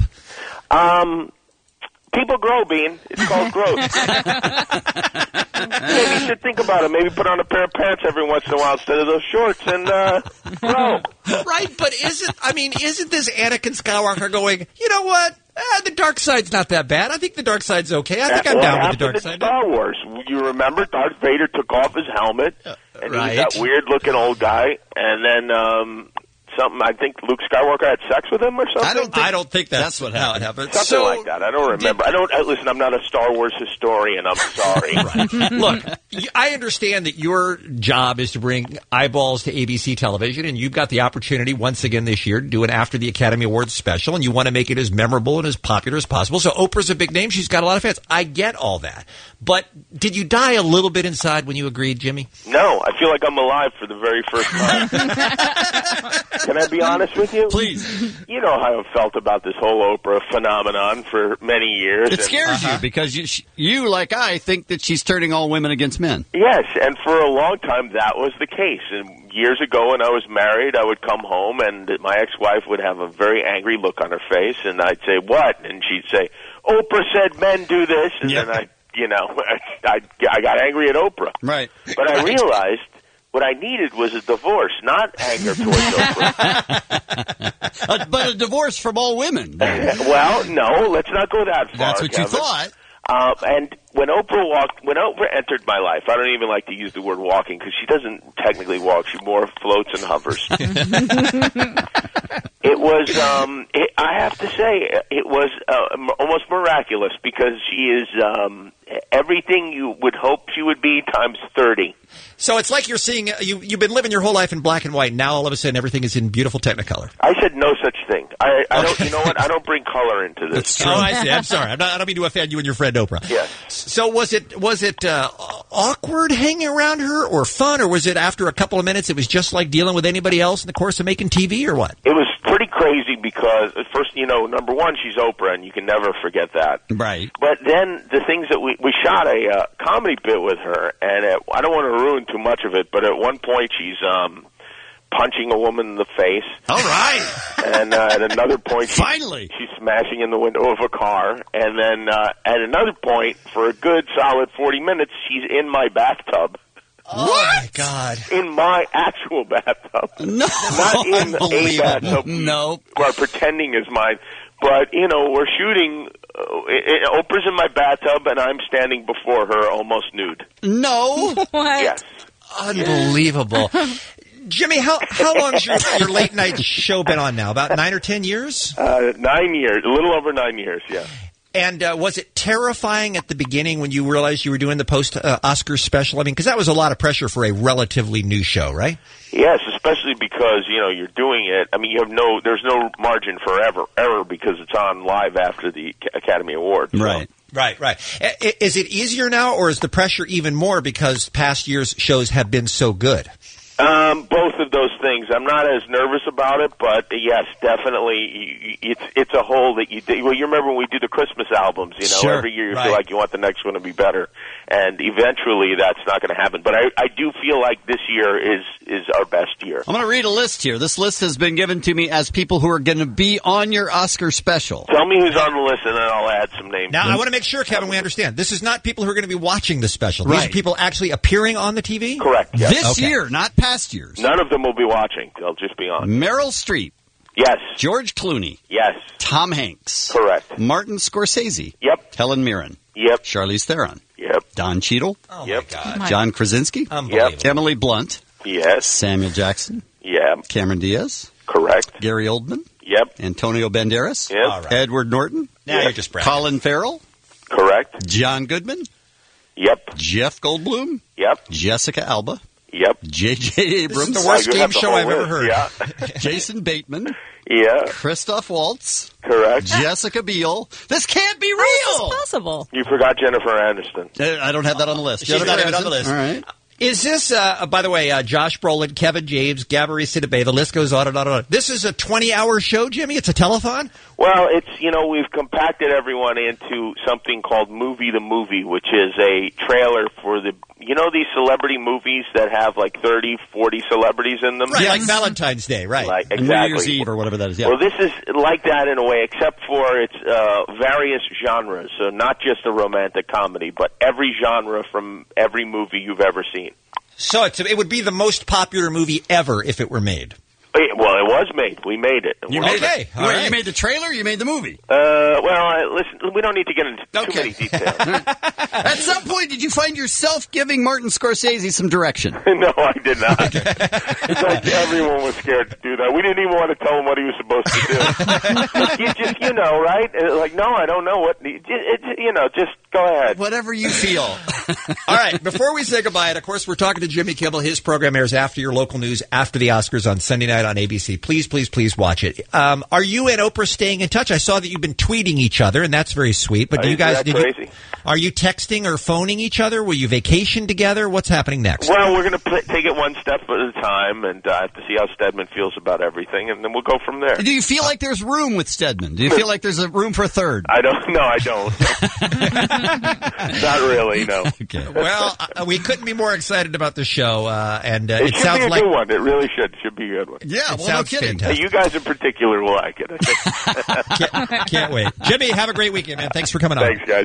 People grow, Bean. It's called growth. Maybe you should think about it. Maybe put on a pair of pants every once in a while instead of those shorts and grow. Right, but isn't this Anakin Skywalker going, you know what? The dark side's not that bad. I think the dark side's okay. I think I'm down with the dark side. Star Wars. You remember Darth Vader took off his helmet, and he was that weird-looking old guy, and then I think Luke Skywalker had sex with him or something? I don't think that's how it happened. Something like that. I don't remember. Listen, I'm not a Star Wars historian. I'm sorry. Look, I understand that your job is to bring eyeballs to ABC television, and you've got the opportunity once again this year to do an After the Academy Awards special, and you want to make it as memorable and as popular as possible. So Oprah's a big name. She's got a lot of fans. I get all that. But did you die a little bit inside when you agreed, Jimmy? No. I feel like I'm alive for the very first time. Can I be honest with you? Please. You know how I've felt about this whole Oprah phenomenon for many years. It scares you because you, like I, think that she's turning all women against men. Yes, and for a long time that was the case. And years ago when I was married, I would come home and my ex-wife would have a very angry look on her face, and I'd say, what? And she'd say, Oprah said men do this, and then I got angry at Oprah. Right. But I realized what I needed was a divorce, not anger towards Oprah. But a divorce from all women. Well, no, let's not go that far. That's what you thought. And when Oprah entered my life, I don't even like to use the word walking because she doesn't technically walk. She more floats and hovers. It was, I have to say, it was almost miraculous because she is everything you would hope she would be times 30. So it's like you're seeing, you've been living your whole life in black and white. Now all of a sudden everything is in beautiful Technicolor. I said no such thing. I don't. You know what? I don't bring color into this. That's true. Oh, I see. I'm sorry. I don't mean to offend you and your friend Oprah. Yes. So was it awkward hanging around her, or fun, or was it after a couple of minutes it was just like dealing with anybody else in the course of making TV, or what? It was pretty crazy because at first, number one, she's Oprah, and you can never forget that. Right. But then the things that we shot a comedy bit with her, and I don't want to ruin too much of it, but at one point she's punching a woman in the face. All right. And at another point, finally, she's smashing in the window of a car. And then at another point, for a good solid 40 minutes, she's in my bathtub. Oh, my God. In my actual bathtub. No. Not in a bathtub. No. Or pretending is mine. But, we're shooting. Oprah's in my bathtub, and I'm standing before her almost nude. No. What? Yes. Unbelievable. Jimmy, how long has your late night show been on now? About 9 or 10 years? 9 years. A little over 9 years, yeah. And was it terrifying at the beginning when you realized you were doing the post-Oscars special? I mean, because that was a lot of pressure for a relatively new show, right? Yes, especially because, you're doing it. I mean, there's no margin for error because it's on live after the Academy Awards. So. Right. Is it easier now, or is the pressure even more because past years' shows have been so good? Both of those things. I'm not as nervous about it, but yes, definitely, it's a hole that you do. Well, you remember when we do the Christmas albums, Sure, every year you feel like you want the next one to be better, and eventually that's not going to happen. But I do feel like this year is our best year. I'm going to read a list here. This list has been given to me as people who are going to be on your Oscar special. Tell me who's on the list, and then I'll add some names. Now, I want to make sure, Kevin, we understand. This is not people who are going to be watching the special. These are people actually appearing on the TV? Correct. Yes. This year, not past years. None of them will be watching. They'll just be on. Meryl Streep. Yes. George Clooney. Yes. Tom Hanks. Correct. Martin Scorsese. Yep. Helen Mirren. Yep. Charlize Theron. Yep. Don Cheadle. Oh, yep. my God. John Krasinski. Unbelievable. Emily Blunt. Yes. Samuel Jackson. Yeah. Cameron Diaz. Correct. Gary Oldman. Yep. Antonio Banderas. Yep. All right. Edward Norton. Now you're just bragging. Colin Farrell. Correct. John Goodman. Yep. Jeff Goldblum. Yep. Jessica Alba. Yep. J.J. Abrams. This is the worst game show I've ever heard. Yeah. Jason Bateman. Yeah. Christoph Waltz. Correct. Jessica Biel. This can't be real. How is this possible? You forgot Jennifer Aniston. I don't have that on the list. She's not even on the list. All right. Is this, by the way, Josh Brolin, Kevin James, Gabourey Sidibe, the list goes on and on and on. This is a 20-hour show, Jimmy? It's a telethon? Well, it's, we've compacted everyone into something called Movie the Movie, which is a trailer for these celebrity movies that have like 30, 40 celebrities in them? Right, like Valentine's Day, right. Like, exactly. New Year's Eve or whatever that is, yeah. Well, this is like that in a way, except for it's various genres. So not just a romantic comedy, but every genre from every movie you've ever seen. So it would be the most popular movie ever if it were made. Well, it was made. We made it. You made it. You made the trailer or you made the movie? Listen, we don't need to get into too many details. At some point, did you find yourself giving Martin Scorsese some direction? No, I did not. It's like everyone was scared to do that. We didn't even want to tell him what he was supposed to do. Like, you know, right? Like, no, I don't know what. Just go ahead. Whatever you feel. All right, before we say goodbye, and of course, we're talking to Jimmy Kimmel. His program airs after your local news, after the Oscars on Sunday night on ABC. Please, please, please watch it. Are you and Oprah staying in touch? I saw that you've been tweeting each other, and that's very sweet. But do you guys? Crazy. Are you texting or phoning each other? Will you vacation together? What's happening next? Well, we're going to take it one step at a time, and I have to see how Stedman feels about everything, and then we'll go from there. Do you feel like there's room with Stedman? Do you feel like there's a room for a third? I don't. No, I don't. Not really. No. Okay. Well, we couldn't be more excited about the show, and it sounds be a like good one. It really should. Should be a good one. Yeah. Well, no kidding. You guys in particular will like it. I think. Can't wait. Jimmy, have a great weekend, man. Thanks for coming on. Thanks, guys.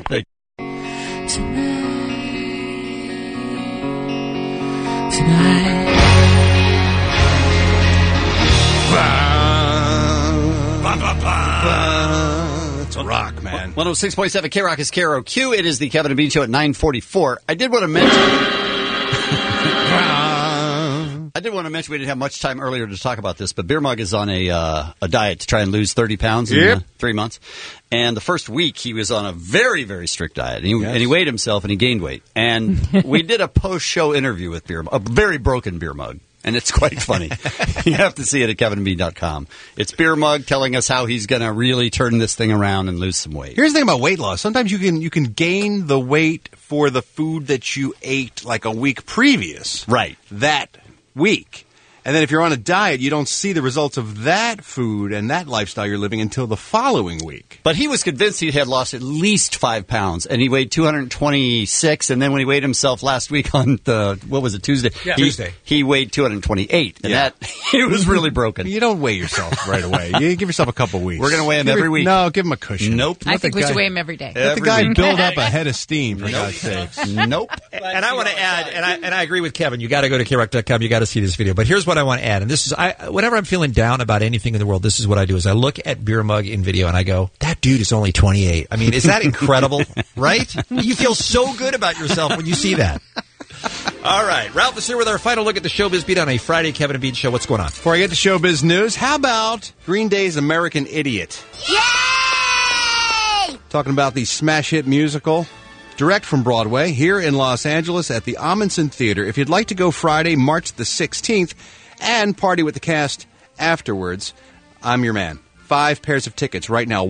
It's a rock, man. 106.7 K-Rock is KROQ. It is the Kevin and Bean Show at 9:44. I did want to mention we didn't have much time earlier to talk about this, but Beer Mug is on a diet to try and lose 30 pounds in 3 months. And the first week he was on a very, very strict diet. And he weighed himself and he gained weight. And we did a post-show interview with Beer Mug, a very broken Beer Mug. And it's quite funny. You have to see it at kevinandbean.com. It's Beer Mug telling us how he's going to really turn this thing around and lose some weight. Here's the thing about weight loss. Sometimes you can gain the weight for the food that you ate like a week previous. Right. That week. And then if you're on a diet, you don't see the results of that food and that lifestyle you're living until the following week. But he was convinced he had lost at least 5 pounds, and he weighed 226. And then when he weighed himself last week on Tuesday? Yeah, Tuesday. He weighed 228, and that he was really broken. You don't weigh yourself right away. You give yourself a couple weeks. We're going to weigh him every week. No, give him a cushion. Nope. I think we should weigh him every day. Let the guy build up a head of steam, for God's sakes. Nope. And I want to add, and I agree with Kevin, you got to go to KROQ.com, you got to see this video. But here's what I want to add, and this is, whenever I'm feeling down about anything in the world, this is what I do, is I look at Beer Mug in video and I go, that dude is only 28. I mean, is that incredible, right? You feel so good about yourself when you see that. All right, Ralph is here with our final look at the Showbiz Beat on a Friday Kevin and Bean show. What's going on? Before I get to Showbiz News, how about Green Day's American Idiot? Yay! talking about the smash hit musical, direct from Broadway, here in Los Angeles at the Amundsen Theater. If you'd like to go Friday, March the 16th, and party with the cast afterwards, I'm your man. 5 pairs of tickets right now,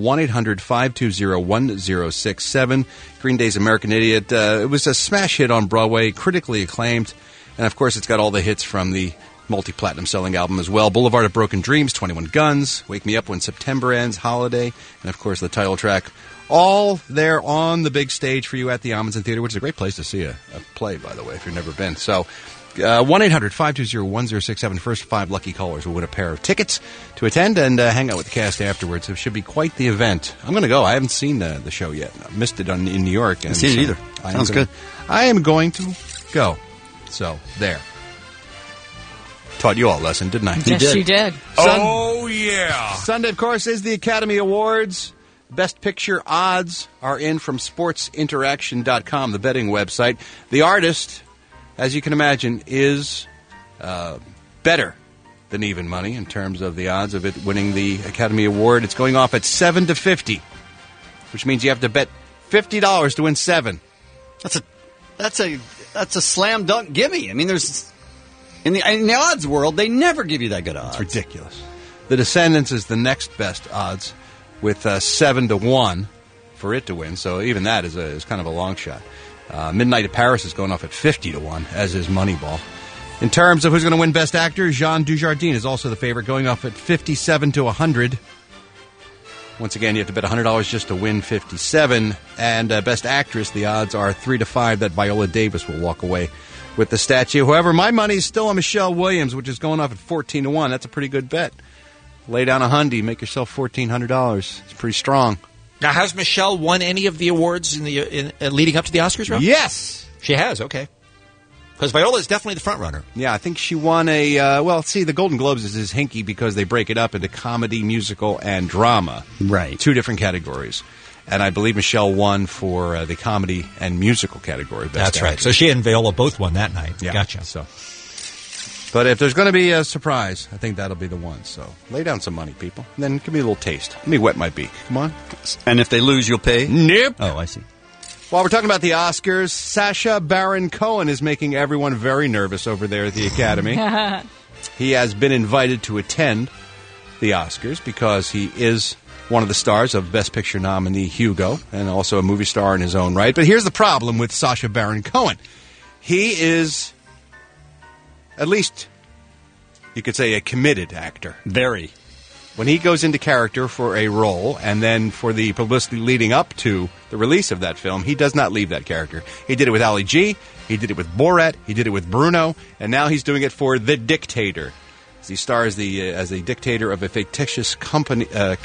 1-800-520-1067. Green Day's American Idiot. It was a smash hit on Broadway, critically acclaimed. And, of course, it's got all the hits from the multi-platinum selling album as well. Boulevard of Broken Dreams, 21 Guns, Wake Me Up When September Ends, Holiday, and, of course, the title track. All there on the big stage for you at the Amundsen Theater, which is a great place to see a play, by the way, if you've never been. So 1-800-520-1067. First 5 lucky callers will win a pair of tickets to attend and hang out with the cast afterwards. It should be quite the event. I'm going to go. I haven't seen the show yet. I missed it in New York. I haven't seen it either. Sounds good. I am going to go. So, there. Taught you all a lesson, didn't I? Yes, you did. Oh, yeah. Sunday, of course, is the Academy Awards. Best Picture odds are in from sportsinteraction.com, the betting website. The artist, as you can imagine, is better than even money in terms of the odds of it winning the Academy Award. It's going off at 7-50, which means you have to bet $50 to win 7. That's a slam dunk gimme. I mean, there's in the odds world, they never give you that good odds. It's ridiculous. The Descendants is the next best odds, with 7-1 for it to win. So even that is kind of a long shot. Midnight at Paris is going off at 50-1, as is Moneyball. In terms of who's going to win Best Actor, Jean Dujardin is also the favorite, going off at 57-100. Once again, you have to bet $100 just to win 57. And Best Actress, the odds are 3-5 that Viola Davis will walk away with the statue. However, my money is still on Michelle Williams, which is going off at 14-1. That's a pretty good bet. Lay down $100, make yourself $1,400. It's pretty strong. Now, has Michelle won any of the awards in leading up to the Oscars, Rob? Yes! She has, okay. Because Viola is definitely the front runner. Yeah, I think she won the Golden Globes is hinky because they break it up into comedy, musical, and drama. Right. 2 different categories. And I believe Michelle won for the comedy and musical category. That's right. So she and Viola both won that night. Yeah. Gotcha. But if there's going to be a surprise, I think that'll be the one. So lay down some money, people. And then give me a little taste. Let me wet my beak. Come on. And if they lose, you'll pay? Nope. Oh, I see. While we're talking about the Oscars, Sacha Baron Cohen is making everyone very nervous over there at the Academy. He has been invited to attend the Oscars because he is one of the stars of Best Picture nominee Hugo and also a movie star in his own right. But here's the problem with Sacha Baron Cohen. He is, at least you could say, a committed actor. Very. When he goes into character for a role and then for the publicity leading up to the release of that film, he does not leave that character. He did it with Ali G, he did it with Borat, he did it with Bruno, and now he's doing it for The Dictator. He stars as a dictator of a fictitious country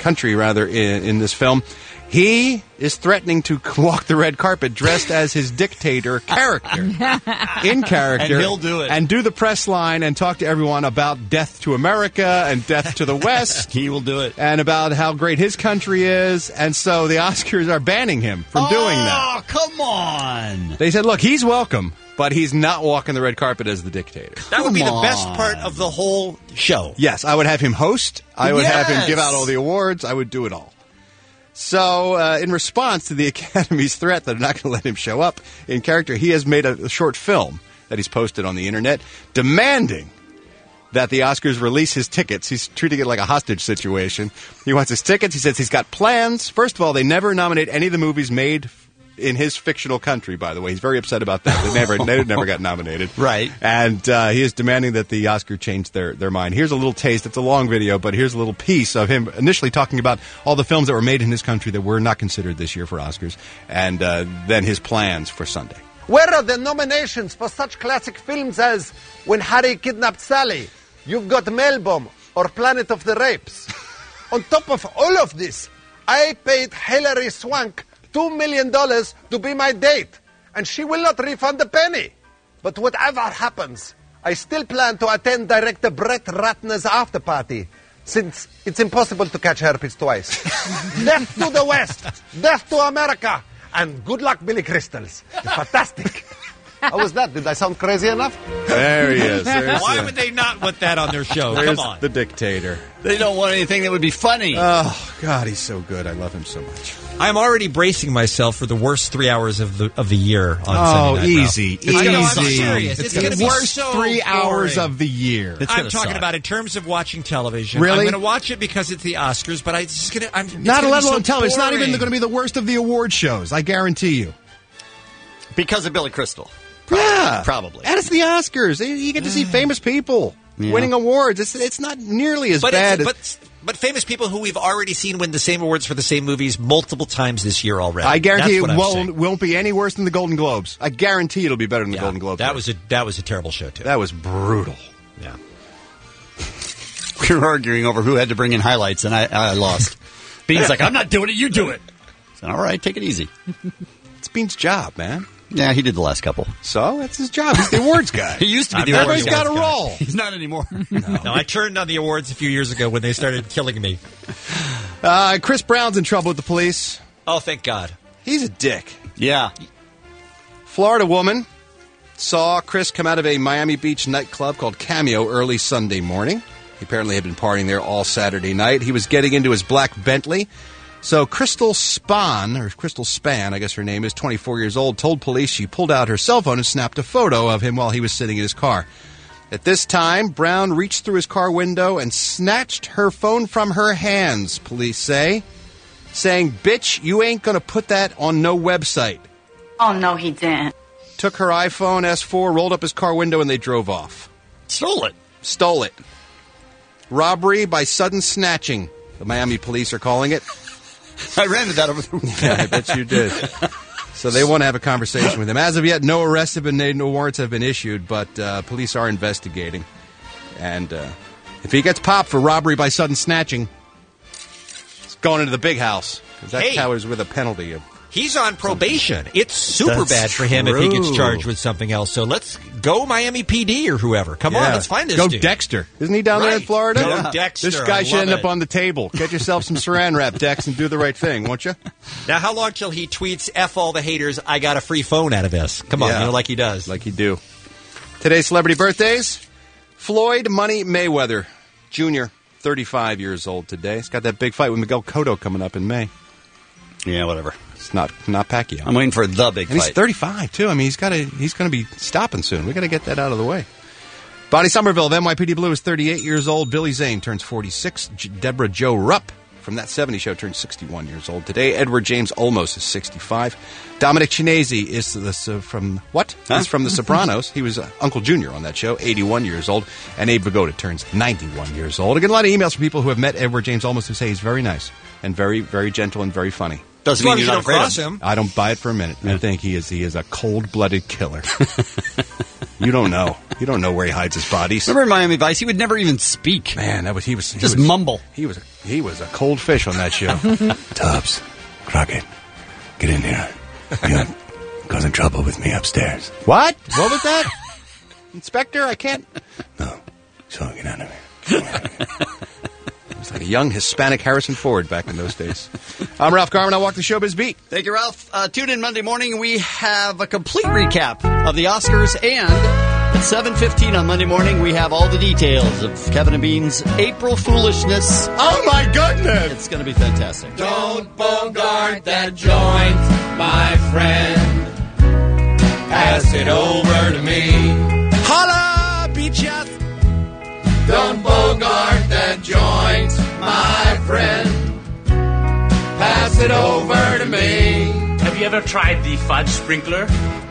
in this film. He is threatening to walk the red carpet dressed as his dictator character. In character. And he'll do it. And do the press line and talk to everyone about death to America and death to the West. He will do it. And about how great his country is. And so the Oscars are banning him from doing that. Oh, come on. They said, look, he's welcome, but he's not walking the red carpet as the dictator. That would be the best part of the whole show. Yes, I would have him host. I would have him give out all the awards. I would do it all. So, in response to the Academy's threat that they're not going to let him show up in character, he has made a short film that he's posted on the internet demanding that the Oscars release his tickets. He's treating it like a hostage situation. He wants his tickets. He says he's got plans. First of all, they never nominate any of the movies made in his fictional country, by the way. He's very upset about that. They never got nominated. Right. And he is demanding that the Oscar change their mind. Here's a little taste. It's a long video, but here's a little piece of him initially talking about all the films that were made in his country that were not considered this year for Oscars, and then his plans for Sunday. Where are the nominations for such classic films as When Harry Kidnapped Sally, You've Got Mailbomb, or Planet of the Rapes? On top of all of this, I paid Hilary Swank $2 million to be my date, and she will not refund a penny. But whatever happens, I still plan to attend director Brett Ratner's after party, since it's impossible to catch herpes twice. Death to the West, death to America, and good luck, Billy Crystals. It's fantastic. How was that? Did I sound crazy enough? There he is. Why would they not want that on their show? There's Come on. the dictator. They don't want anything that would be funny. Oh, God, he's so good. I love him so much. I'm already bracing myself for the worst 3 hours of the year on Sunday Night easy. Raw. I'm Easy. serious. It's going to be worst so 3 hours boring. of the year. I'm talking about in terms of watching television. Really? I'm going to watch it because it's the Oscars, but it's Not gonna let be so alone television. It's not even boring. going to be the worst of the award shows. I guarantee you. Because of Billy Crystal. Probably. And it's the Oscars. You get to see famous people winning awards. It's not nearly as bad as... But famous people who we've already seen win the same awards for the same movies multiple times this year already. I guarantee That's it what I'm saying. won't be any worse than the Golden Globes. I guarantee it'll be better than the Golden Globes. That was a terrible show, too. That was brutal. Yeah. We were arguing over who had to bring in highlights, and I lost. Bean's like, I'm not doing it, you do it. So, all right, take it easy. It's Bean's job, man. Yeah, he did the last couple. So, that's his job. He's the awards guy. He used to be the awards guy. Everybody's got a role. He's not anymore. No, I turned on the awards a few years ago when they started killing me. Chris Brown's in trouble with the police. Oh, thank God. He's a dick. Yeah. Florida woman saw Chris come out of a Miami Beach nightclub called Cameo early Sunday morning. He apparently had been partying there all Saturday night. He was getting into his black Bentley. So Crystal Span, I guess her name is, 24 years old, told police she pulled out her cell phone and snapped a photo of him while he was sitting in his car. At this time, Brown reached through his car window and snatched her phone from her hands, police say, saying, "Bitch, you ain't gonna put that on no website." Oh, no, he didn't. Took her iPhone S4, rolled up his car window, and they drove off. Stole it. Robbery by sudden snatching, the Miami police are calling it. I rented that over the weekend. Yeah, I bet you did. So they want to have a conversation with him. As of yet, no arrests have been made, no warrants have been issued, but police are investigating. And if he gets popped for robbery by sudden snatching, it's going into the big house. Because that's how he's with a penalty of... He's on probation. It's super bad for him if he gets charged with something else. So let's go Miami PD or whoever. Come on, let's find this Go dude. Dexter. Isn't he down there in Florida? Go Dexter. This guy I should love end up it. on the table. Get yourself some saran wrap, Dex, and do the right thing, won't you? Now, how long till he tweets, F all the haters, I got a free phone out of this? Come on, Yeah. like he does. Like you do. Today's celebrity birthdays. Floyd Money Mayweather Jr., 35 years old today. He's got that big fight with Miguel Cotto coming up in May. Yeah, whatever. It's not Pacquiao. I'm waiting for the big And fight. he's 35, too. I mean, he's going to be stopping soon. We got to get that out of the way. Bonnie Somerville of NYPD Blue is 38 years old. Billy Zane turns 46. Deborah Jo Rupp from That 70 Show turns 61 years old today. Edward James Olmos is 65. Dominic Chinese is from what? He's from The Sopranos. He was Uncle Junior on that show, 81 years old. And Abe Vigoda turns 91 years old. I get a lot of emails from people who have met Edward James Olmos who say he's very nice and very, very gentle and very funny. Doesn't mean you're not afraid of him. I don't buy it for a minute. I think he is a cold-blooded killer. You don't know. You don't know where he hides his bodies. Remember in Miami Vice, he would never even speak. Man, he was mumble. He was a cold fish on that show. Tubbs, Crockett, get in here. You're causing trouble with me upstairs. What? What was that? Inspector, I can't. No, so get out of here. It's like a young Hispanic Harrison Ford back in those days. I'm Ralph Garman. I walk the showbiz beat. Thank you, Ralph. Tune in Monday morning. We have a complete recap of the Oscars, and at 7:15 on Monday morning, we have all the details of Kevin and Bean's April foolishness. Oh, my goodness! It's going to be fantastic. Don't bogart that joint, my friend. Pass it over to me. Holla, beaches! Don't bogart that joint, my friend. Pass it over to me. Have you ever tried the fudge sprinkler?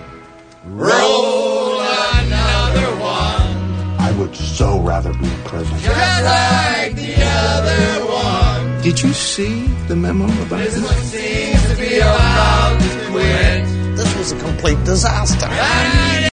Roll another one. I would so rather be president. Just like the other one. Did you see the memo about This one seems to be about to quit. This was a complete disaster.